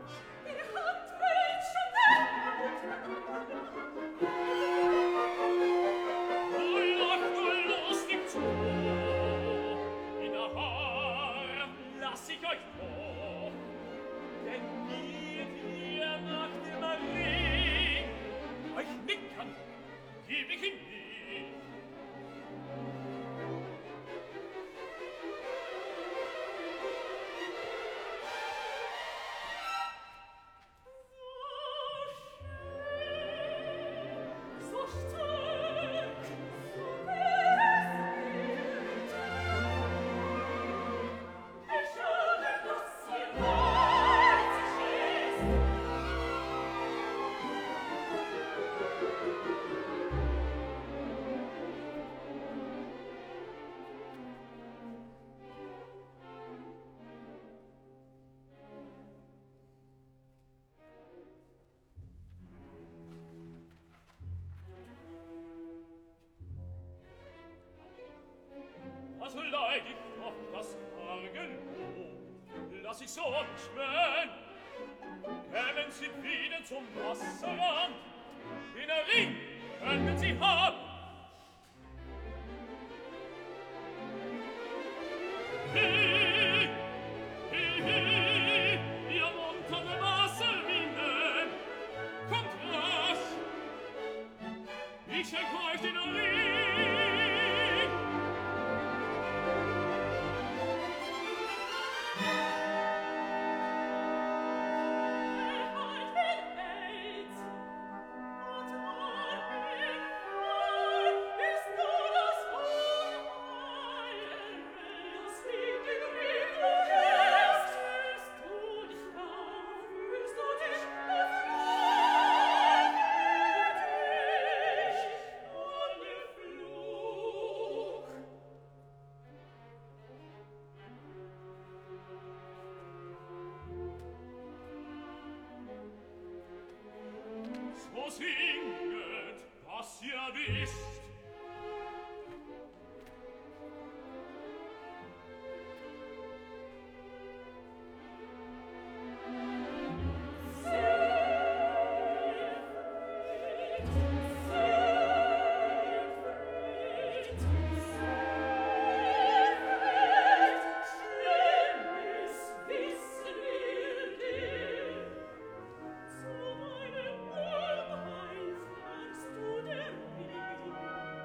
Lass ich euch vor, denn geht ihr nach dem Ring, euch nicken, geb ich ihn nicht. So stark, so ich habe, dass ihr weit ist. Also leid ich doch das arge Lob, lass ich so schwören, kämen sie wieder zum Wasserrand, in der Ring könnten sie haben. Hey, hey, hey, ihr munterne Wasserwinden, kommt rasch, ich schenke euch den Ring. So singet, was ihr wisst. Zu meinem Wohlbeheil fandst du der Ring.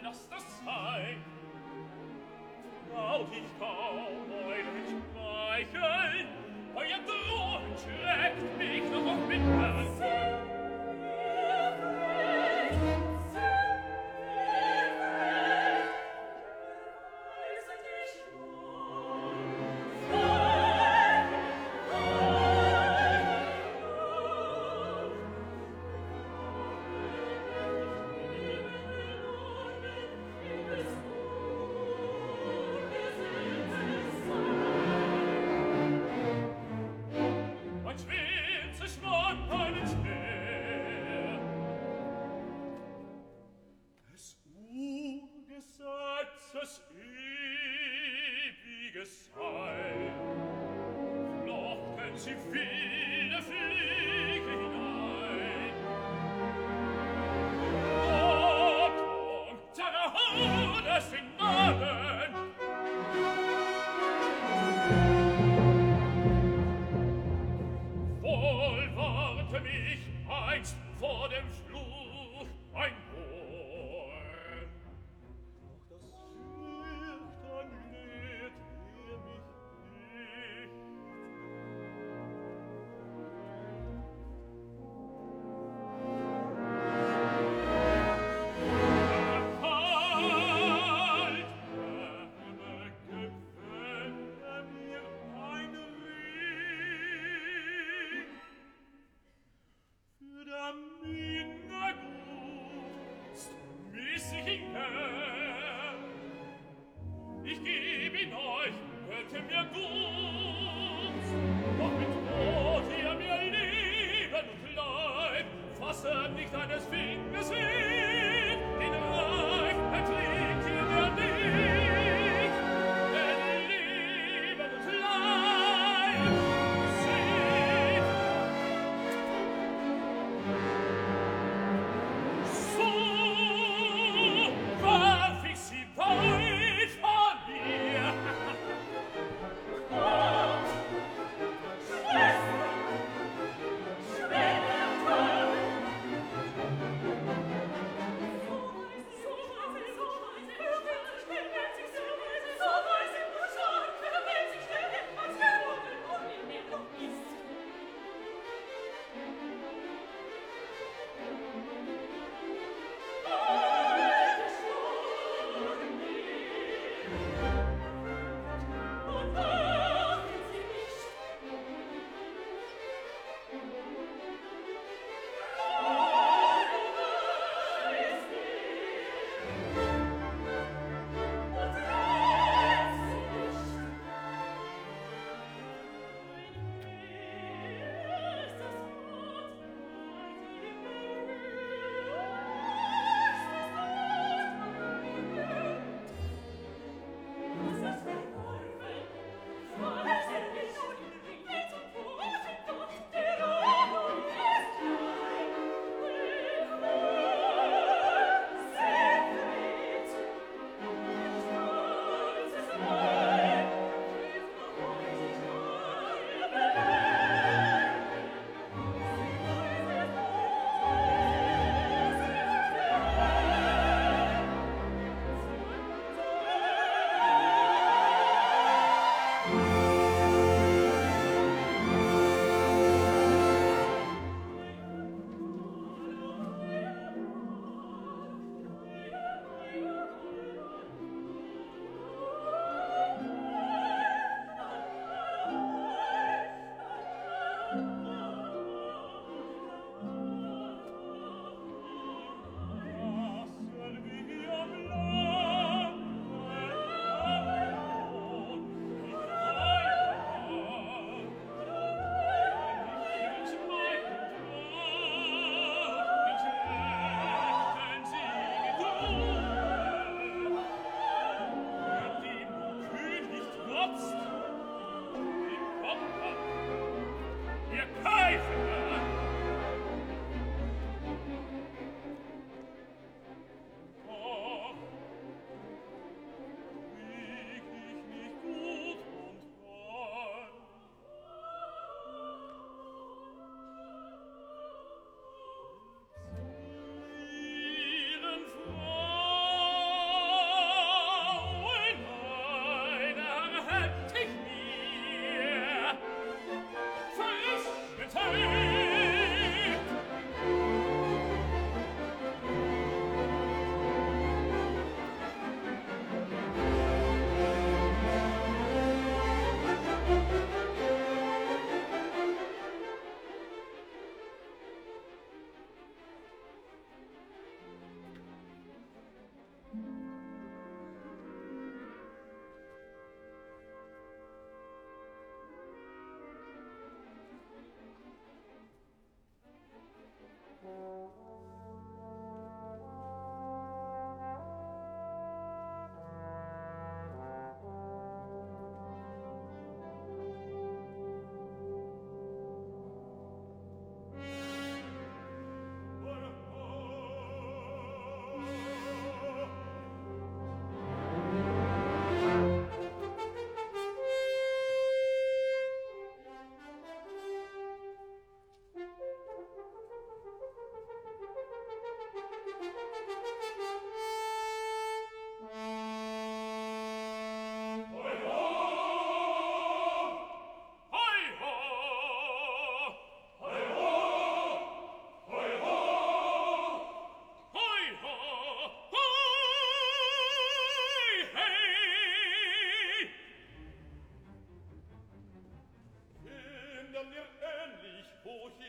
lass das sein. Trau dich kaum, euren Schmeichel, euer Drohen schreckt mich noch auf mit Herzen.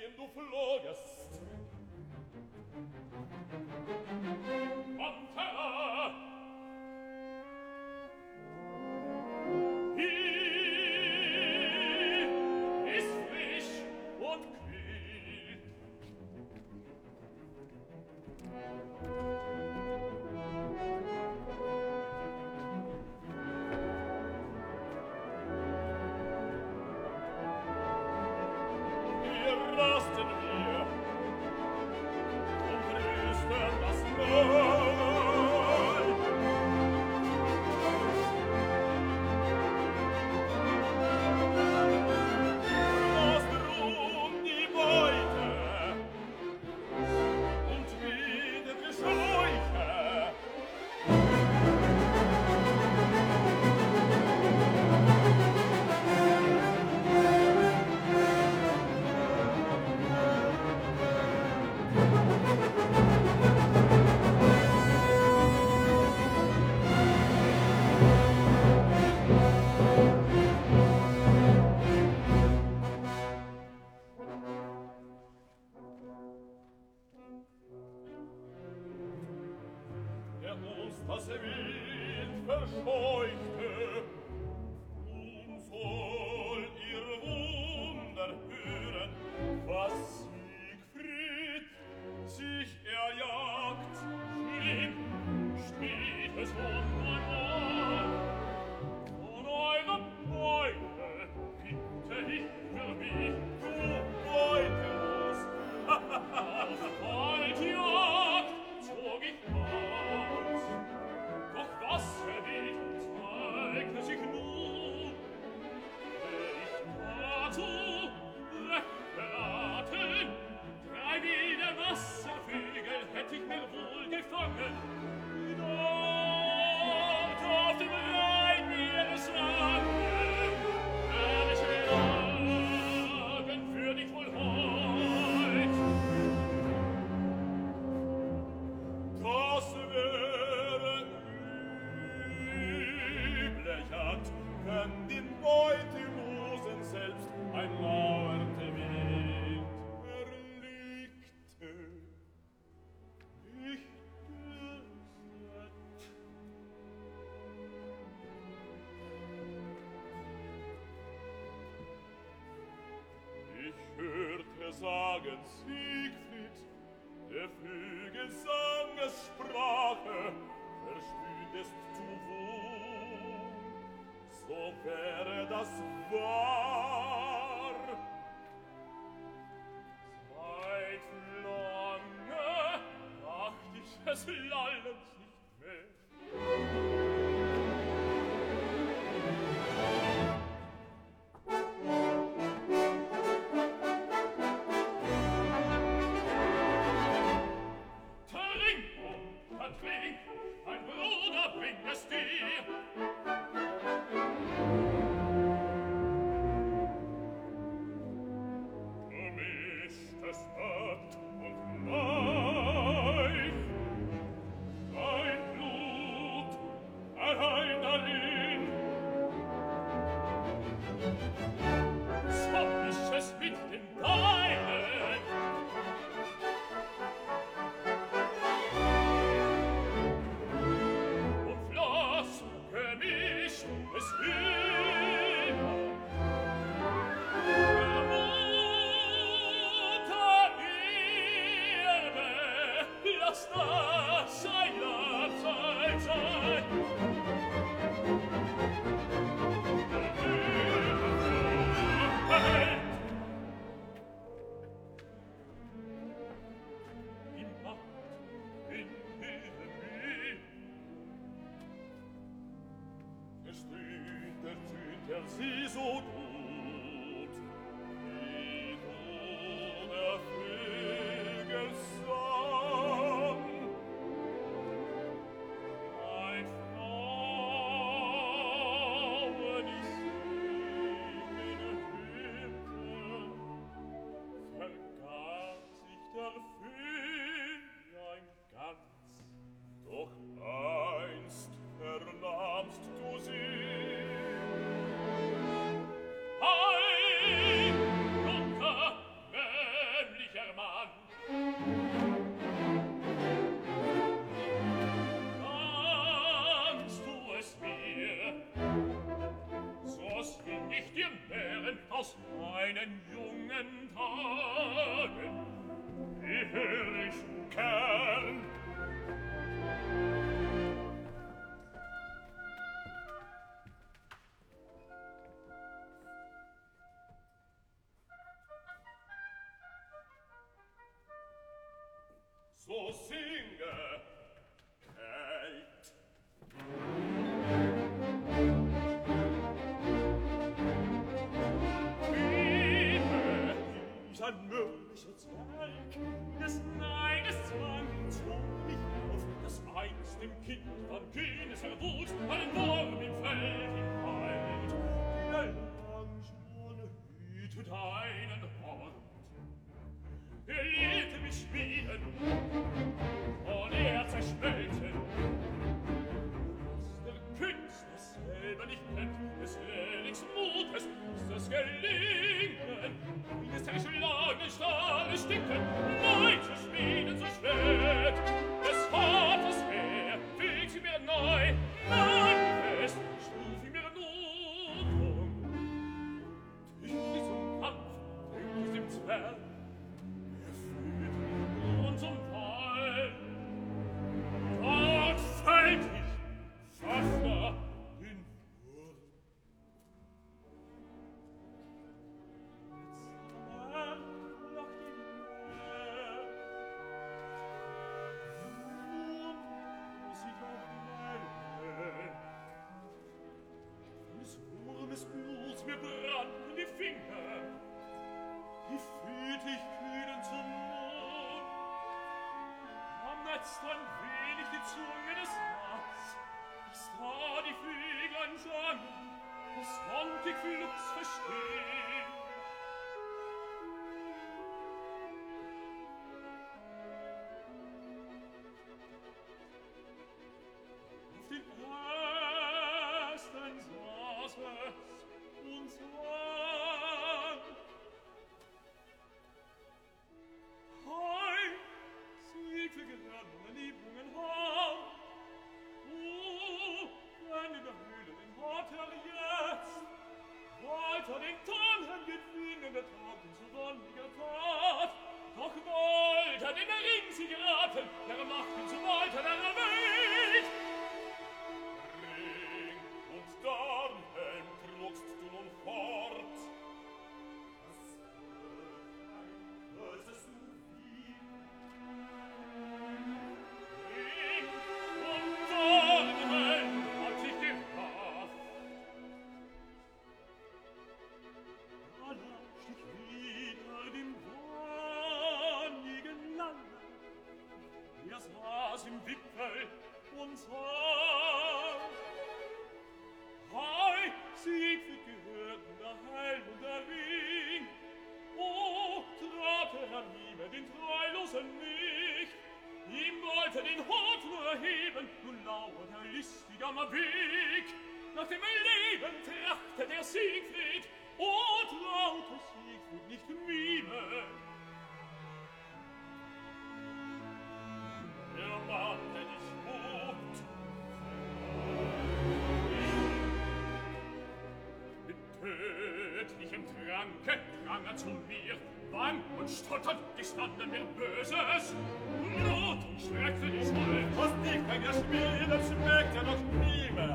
dem du flogest. Pantera! Hier ist frisch und kühl. Hier rasten wir und rüsten das Maul. Lasst ruhen die Beute und wieder die Scheuche. Der uns das Wild verscheuchte, nun sollt ihr Wunder hören, was Siegfried sich erjagt. Schlimm steht es einmal. Von eurer Beute bitte ich für mich, du beutelos. Auf der Waldjagd zog ich aus, doch was Wind zeigte sich nun. Wär ich dazu weggeraten, 3 wilde Wasservögel hätt ich mir wohl gefangen. Dort auf dem Rhein Meeresrand welche Lagen für dich wohl heut. Das wäre üble Jagd, wenn den Beutelosen selbst ein lauerte Wind erlegte. Ich dürstet. Ich hörte sagen, Siegfried, der Vögel sang es Sprache, verstündest du wohl, so wäre das wahr. Seit lange dacht ich es lallend nicht mehr. Trink, mein Bruder bringt es dir. Gemischtes Haupt und Weich, dein Blut allein darin. So misch es mit den Beinen. Gemischt es immer. Der Mutter Erde, lass das sein Labsal sein. Die Macht in Hilfe es tut der sie so tut, wie du der Vögel sang. Ein Frauen ich singen hörte, vergaß sich der Vöglein ganz, doch einst vernahmst du sie. singe, Kate. Triebe, ein mürrischer Zweig, des Neides Zwang zog mich auf, das einst dem Kind von Kühnes erwuchs, einen Wurm im Feld hinein. Der lang schon hütet einen Hort. Er lehrte mich schmieden, und er zerschmelzen. Was der Künstler selber nicht kennt, des Lehrlings Mutes muss das gelingen. Wie des zerschlagenen Stahles stinken, neu zu schmieden so schwer. Des Vaters Heer feg sie mir neu, manifest schuf sie mir Notung. Tüchtig zum Kampf, tüchtig dem Zwerg, und zum Fall. Dort fällt ich, Fafner, in Furt. Jetzt lacht die Meer. Wurm, sie verwellen. Des Wurmes Blut mir brannten die Finger. Wie fühlt ich kühlen zum Mond? Am Netz ein wenig die Zunge des Nachts, dass da die Vöglein sangen, das konnt ich flugs verstehen. Auf den Ästen saß es und sang. Hei, sieht für Gehirn die Bungen Haar. Oh, wenn in der Höhle den hat jetzt, weiter den Tannhen gewinnen der Taten zu wonniger Tat. Doch wollt den Ring sie geraten, der macht ihn zu weiter der Welt. Ring und Dornhelm trugst du nun fort. Was ist im Wipfel und sah. Hei, Siegfried gehörten der Helm und der Ring. Oh, trat der Herr Liebe den Treulosen nicht. Ihm wollte den Hort nur erheben, nun lauert er listig am Weg. Nach dem Leben trachtet der Siegfried, oh, traute Siegfried nicht mimen. Er wandte dich Mut. Mit tödlichem Tranke drang er zu mir, bang und stotternd gestanden mir Böses. Not und schreckte die Schuld. Was nicht kann er spielen, das merkt er noch nie mehr.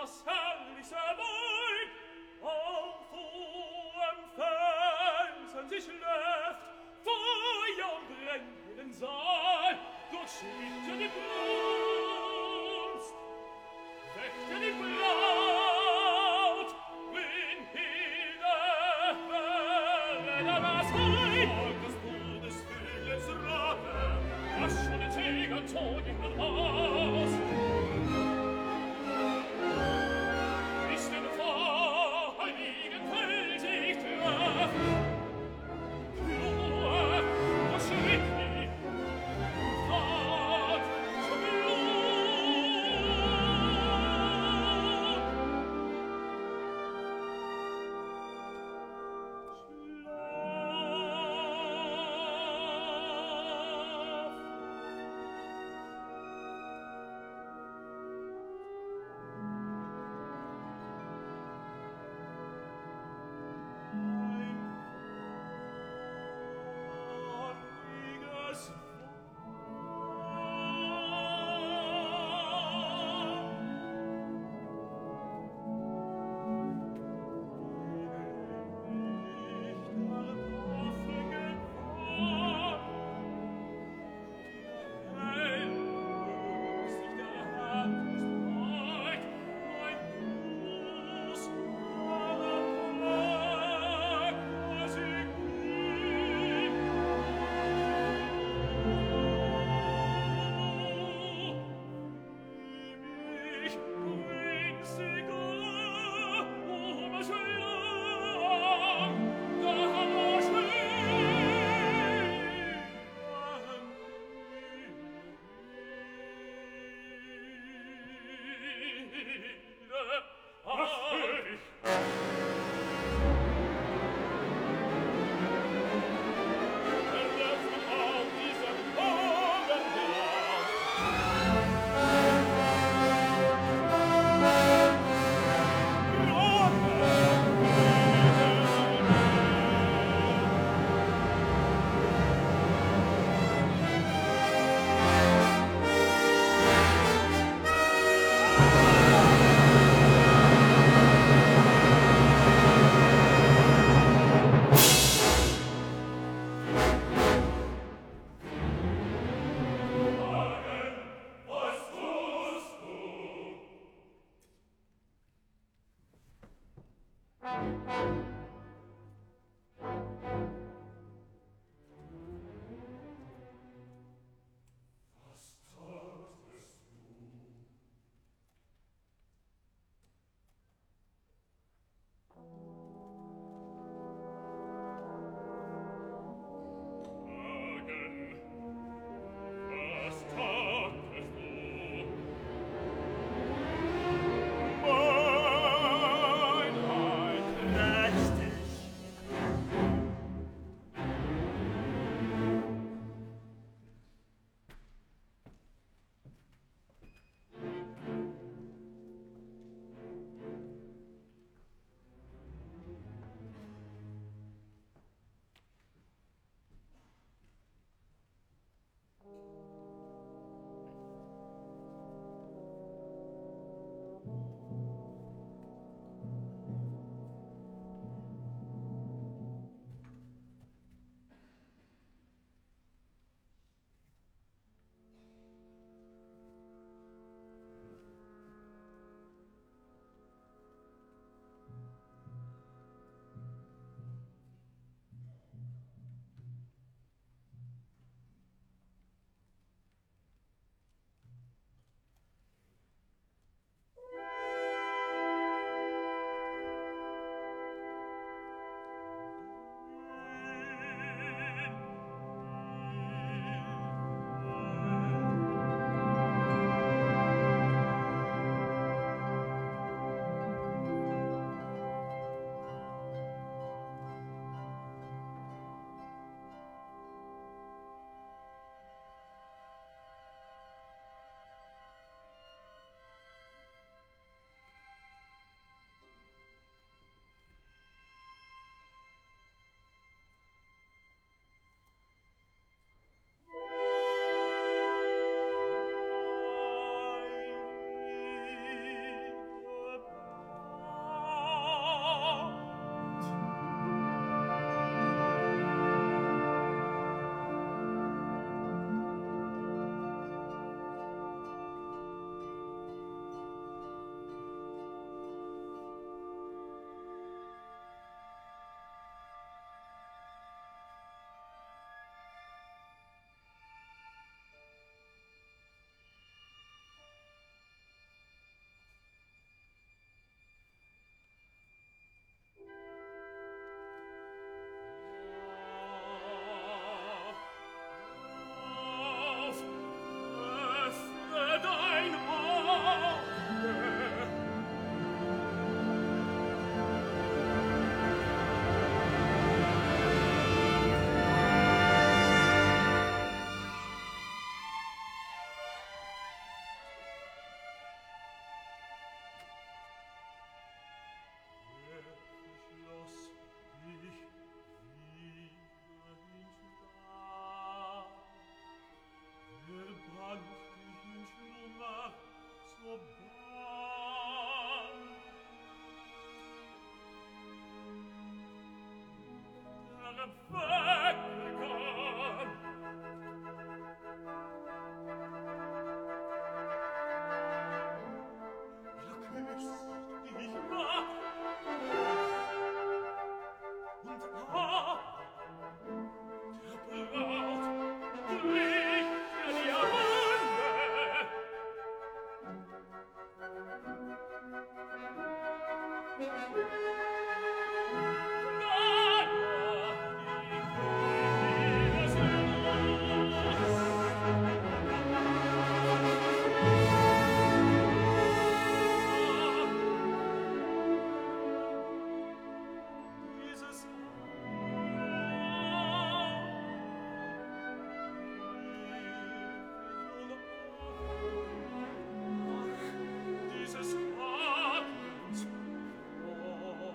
das herrliche Weib auf hohem Felsen sich läuft, Feuer brennt den Saal, durchschnitte die Brunst, weckte die Braut, Brünnhilde, das Weib, des Todes Willens Rache, was schon den Täger Tod in den Haus. Bis den Heiligen Feld sich traf, Flur, wo schritt die Fahrt zum Dieses Abends, oh,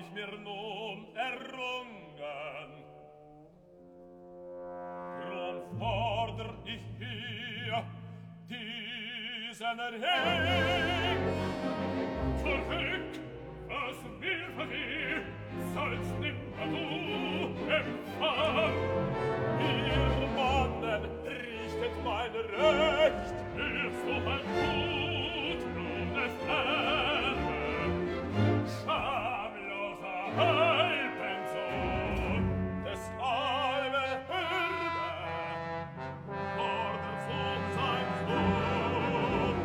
ich mir nun errungen. Drum fordr ich hier diesen Ring. Zurück, was mir verweh, sollst nimmer du empfangen. Ihr Mannen richtet mein Recht, ihr so ein Gut, nun es erbe. Schamloser Halbensohn des Albe Hürde, fordert so sein Sohn.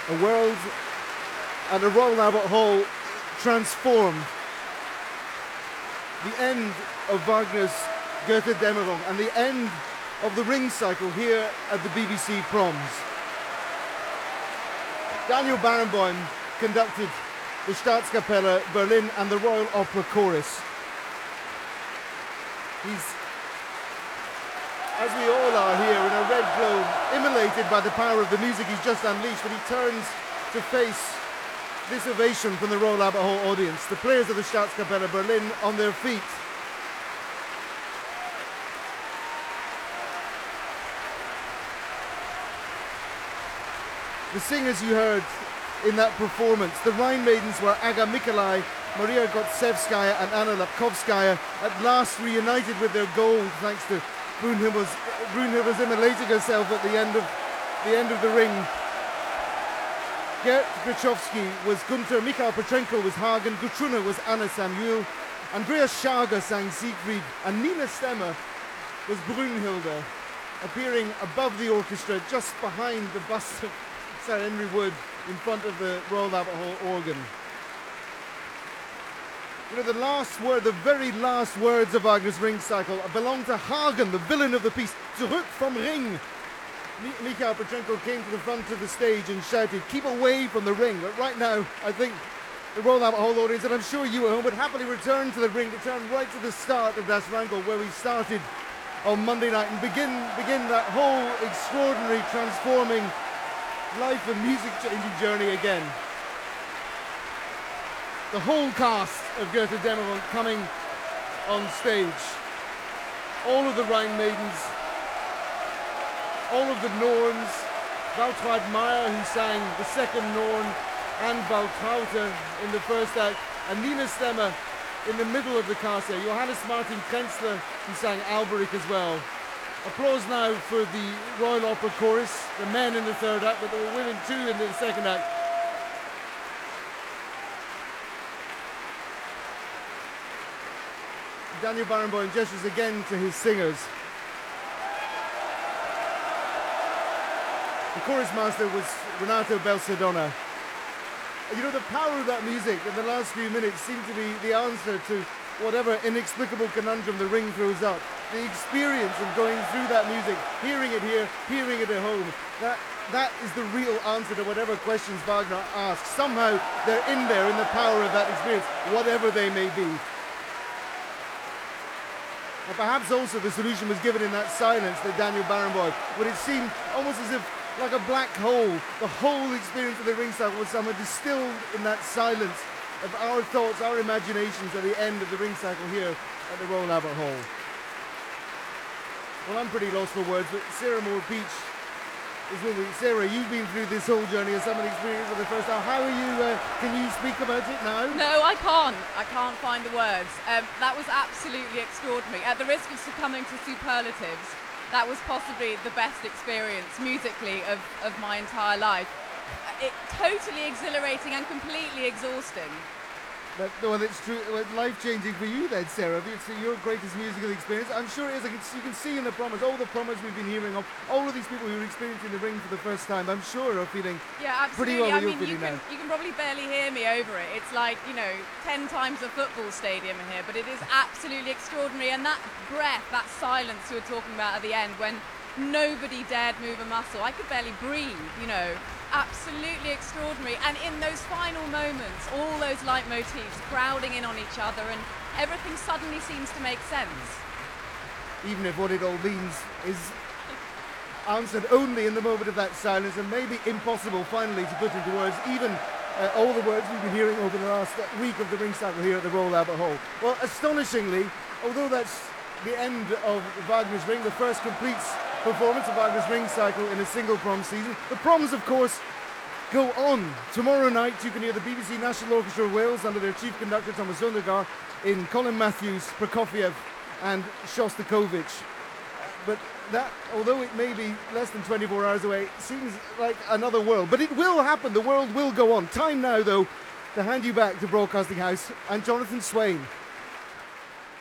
A world and a Royal Albert Hall transformed. The end of Wagner's Götterdämmerung and the end of the Ring cycle here at the BBC Proms. Daniel Barenboim conducted the Staatskapelle Berlin and the Royal Opera Chorus. He's, as we all are here, in a red glow, immolated by the power of the music he's just unleashed, but he turns to face this ovation from the Royal Albert Hall audience. The players of the Staatskapelle Berlin on their feet. The singers you heard in that performance, the Rhine Maidens, were Aga Michalai, Maria Gotsevskaya and Anna Lapkovskaya, at last reunited with their gold thanks to Brunhilde's immolating herself at the end of the ring. Gert Grachowski was Gunther, Mikhail Petrenko was Hagen, Gutruna was Anna Samuel, Andreas Schager sang Siegfried, and Nina Stemmer was Brunhilde, appearing above the orchestra just behind the bust of Sir Henry Wood in front of the Royal Albert Hall organ. You know, the very last words of Wagner's Ring cycle belong to Hagen, the villain of the piece. Zurück vom Ring. Mikhail Petrenko came to the front of the stage and shouted, "Keep away from the ring." But right now, I think the Royal Albert Hall audience, and I'm sure you at home, would happily return to the ring, return right to the start of Das Wrangel, where we started on Monday night, and begin that whole extraordinary, transforming, life and music-changing journey again. The whole cast of Götterdämmerung coming on stage. All of the Rhine Maidens, all of the Norns, Waltraud Meyer, who sang the second Norn, and Waltraute in the first act, and Nina Stemmer in the middle of the cast there. Johannes Martin Krenzler, who sang Alberich as well. Applause now for the Royal Opera Chorus, the men in the third act, but there were women too in the second act. Daniel Barenboim gestures again to his singers. The chorus master was Renato Belserdonna. You know, the power of that music in the last few minutes seemed to be the answer to whatever inexplicable conundrum the ring throws up. The experience of going through that music, hearing it here, hearing it at home, that is the real answer to whatever questions Wagner asks. Somehow they're in there in the power of that experience, whatever they may be. And perhaps also the solution was given in that silence that Daniel Barenboim, when it seemed almost as if, like a black hole, the whole experience of the ring cycle was somehow distilled in that silence of our thoughts, our imaginations at the end of the ring cycle here at the Royal Albert Hall. Well, I'm pretty lost for words, but Sarah Moore-Peach is with me. Sarah, you've been through this whole journey of someone experienced for the first time. How are you? Can you speak about it now? No, I can't. I can't find the words. That was absolutely extraordinary. At the risk of succumbing to superlatives, that was possibly the best experience musically of my entire life. It totally exhilarating and completely exhausting. Well, it's true. Life-changing for you then, Sarah. It's your greatest musical experience. I'm sure it is. You can see in the promos, all the promos we've been hearing of, all of these people who are experiencing the ring for the first time, I'm sure are feeling pretty well what you're feeling now. You can probably barely hear me over it. It's like, 10 times a football stadium in here, but it is absolutely extraordinary. And that breath, that silence you were talking about at the end, when nobody dared move a muscle. I could barely breathe, absolutely extraordinary. And in those final moments, all those leitmotifs crowding in on each other, and everything suddenly seems to make sense. Even if what it all means is answered only in the moment of that silence, and maybe impossible finally to put into words, even all the words we've been hearing over the last week of the ring cycle here at the Royal Albert Hall. Well, astonishingly, although that's the end of Wagner's Ring, the first complete performance of Wagner's Ring cycle in a single prom season. The proms, of course, go on. Tomorrow night you can hear the BBC National Orchestra of Wales under their chief conductor Thomas Sondergaard in Colin Matthews, Prokofiev and Shostakovich. But that, although it may be less than 24 hours away, seems like another world. But it will happen. The world will go on. Time now, though, to hand you back to Broadcasting House and Jonathan Swain.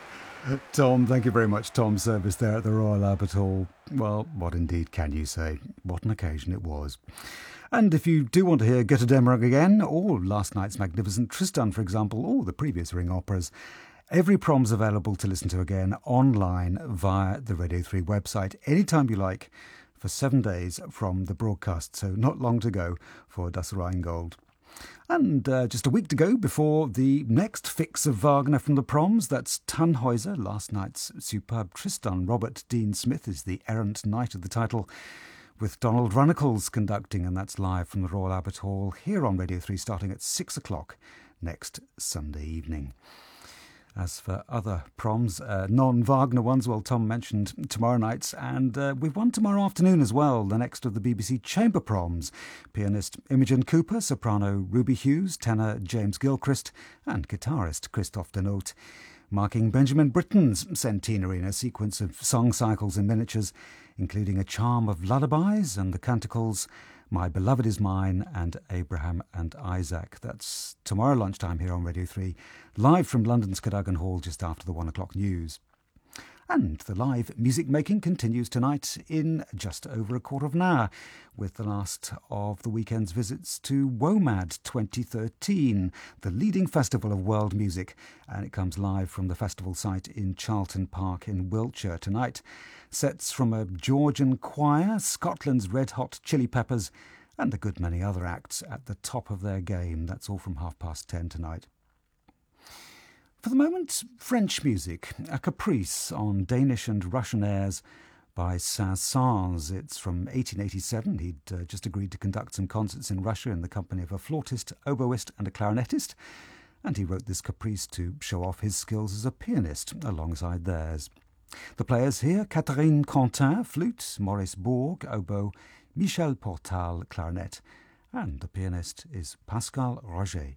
Tom, thank you very much. Tom Service there at the Royal Albert Hall. Well, what indeed can you say? What an occasion it was. And if you do want to hear Götterdämmerung again, or last night's magnificent Tristan, for example, or the previous Ring operas, every prom's available to listen to again online via the Radio 3 website anytime you like for 7 days from the broadcast, so not long to go for Das Rheingold. And just a week to go before the next fix of Wagner from the proms. That's Tannhäuser, last night's superb Tristan. Robert Dean Smith is the errant knight of the title, with Donald Runnicles conducting, and that's live from the Royal Albert Hall here on Radio 3 starting at 6 o'clock next Sunday evening. As for other proms, non-Wagner ones, well, Tom mentioned tomorrow nights, and we've one tomorrow afternoon as well, the next of the BBC Chamber proms. Pianist Imogen Cooper, soprano Ruby Hughes, tenor James Gilchrist, and guitarist Christophe Denault, marking Benjamin Britten's centenary in a sequence of song cycles and miniatures, including A Charm of Lullabies and the canticles My Beloved Is Mine and Abraham and Isaac. That's tomorrow lunchtime here on Radio 3, live from London's Cadogan Hall just after the 1 o'clock news. And the live music making continues tonight in just over a quarter of an hour, with the last of the weekend's visits to WOMAD 2013, the leading festival of world music, and it comes live from the festival site in Charlton Park in Wiltshire tonight. Sets from a Georgian choir, Scotland's Red Hot Chili Peppers, and a good many other acts at the top of their game. That's all from 10:30 tonight. For the moment, French music, a caprice on Danish and Russian airs by Saint-Saëns. It's from 1887. He'd just agreed to conduct some concerts in Russia in the company of a flautist, oboist and a clarinetist, and he wrote this caprice to show off his skills as a pianist alongside theirs. The players here, Catherine Quentin, flute, Maurice Bourg, oboe, Michel Portal, clarinet, and the pianist is Pascal Roger.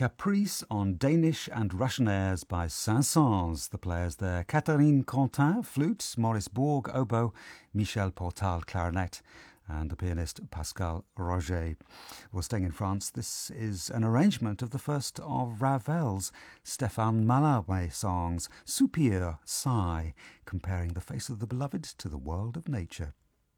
Caprice on Danish and Russian airs by Saint-Saëns. The players there: Catherine Quentin, flute; Maurice Bourg, oboe; Michel Portal, clarinet; and the pianist Pascal Roger. Well, staying in France, this is an arrangement of the first of Ravel's Stéphane Mallarmé songs, Soupir, Sigh, comparing the face of the beloved to the world of nature.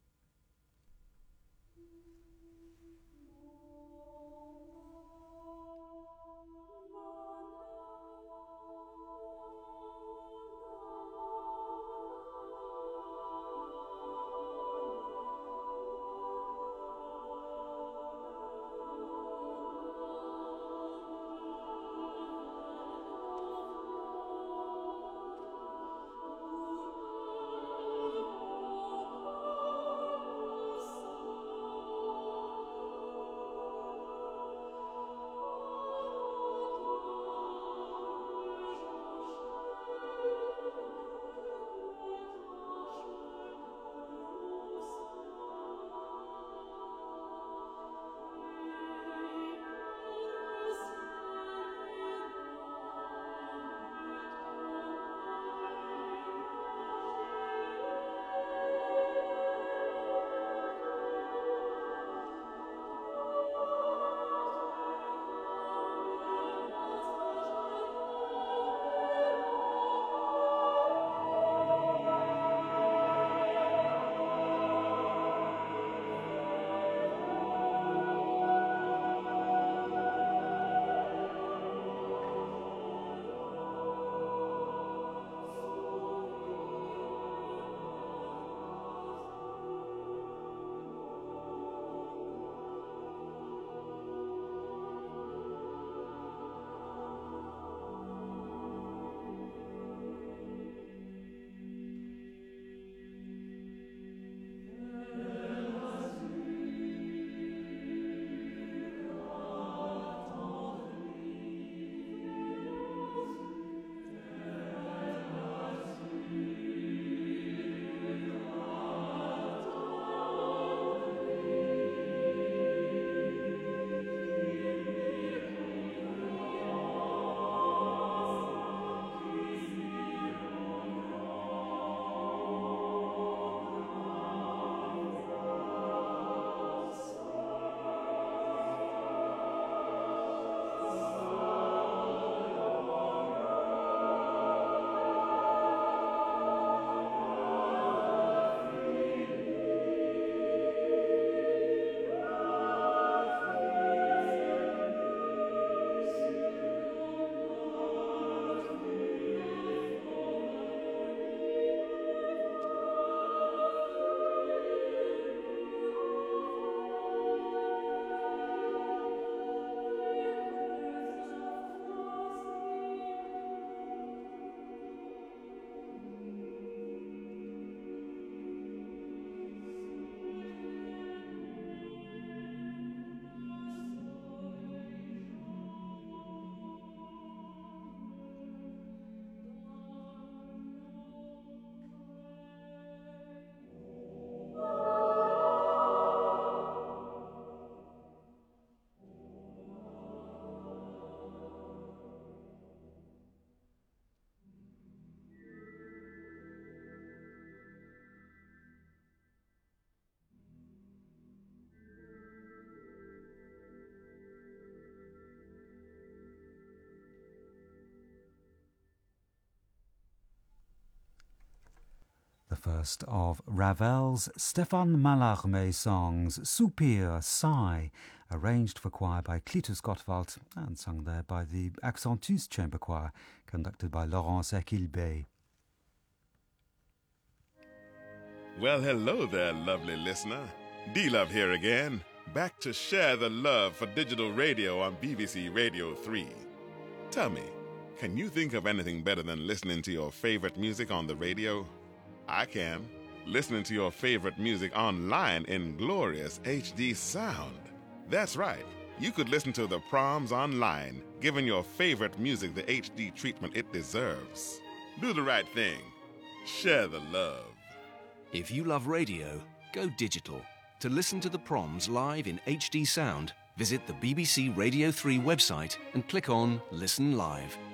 The first of Ravel's Stéphane Mallarmé songs, Soupir, Sigh, arranged for choir by Cletus Gottwald and sung there by the Accentus Chamber Choir, conducted by Laurence Equilbé. Well, hello there, lovely listener. D-Love here again, back to share the love for digital radio on BBC Radio 3. Tell me, can you think of anything better than listening to your favorite music on the radio? I can. Listening to your favorite music online in glorious HD sound. That's right. You could listen to the Proms online, giving your favorite music the HD treatment it deserves. Do the right thing. Share the love. If you love radio, go digital. To listen to the Proms live in HD sound, visit the BBC Radio 3 website and click on Listen Live.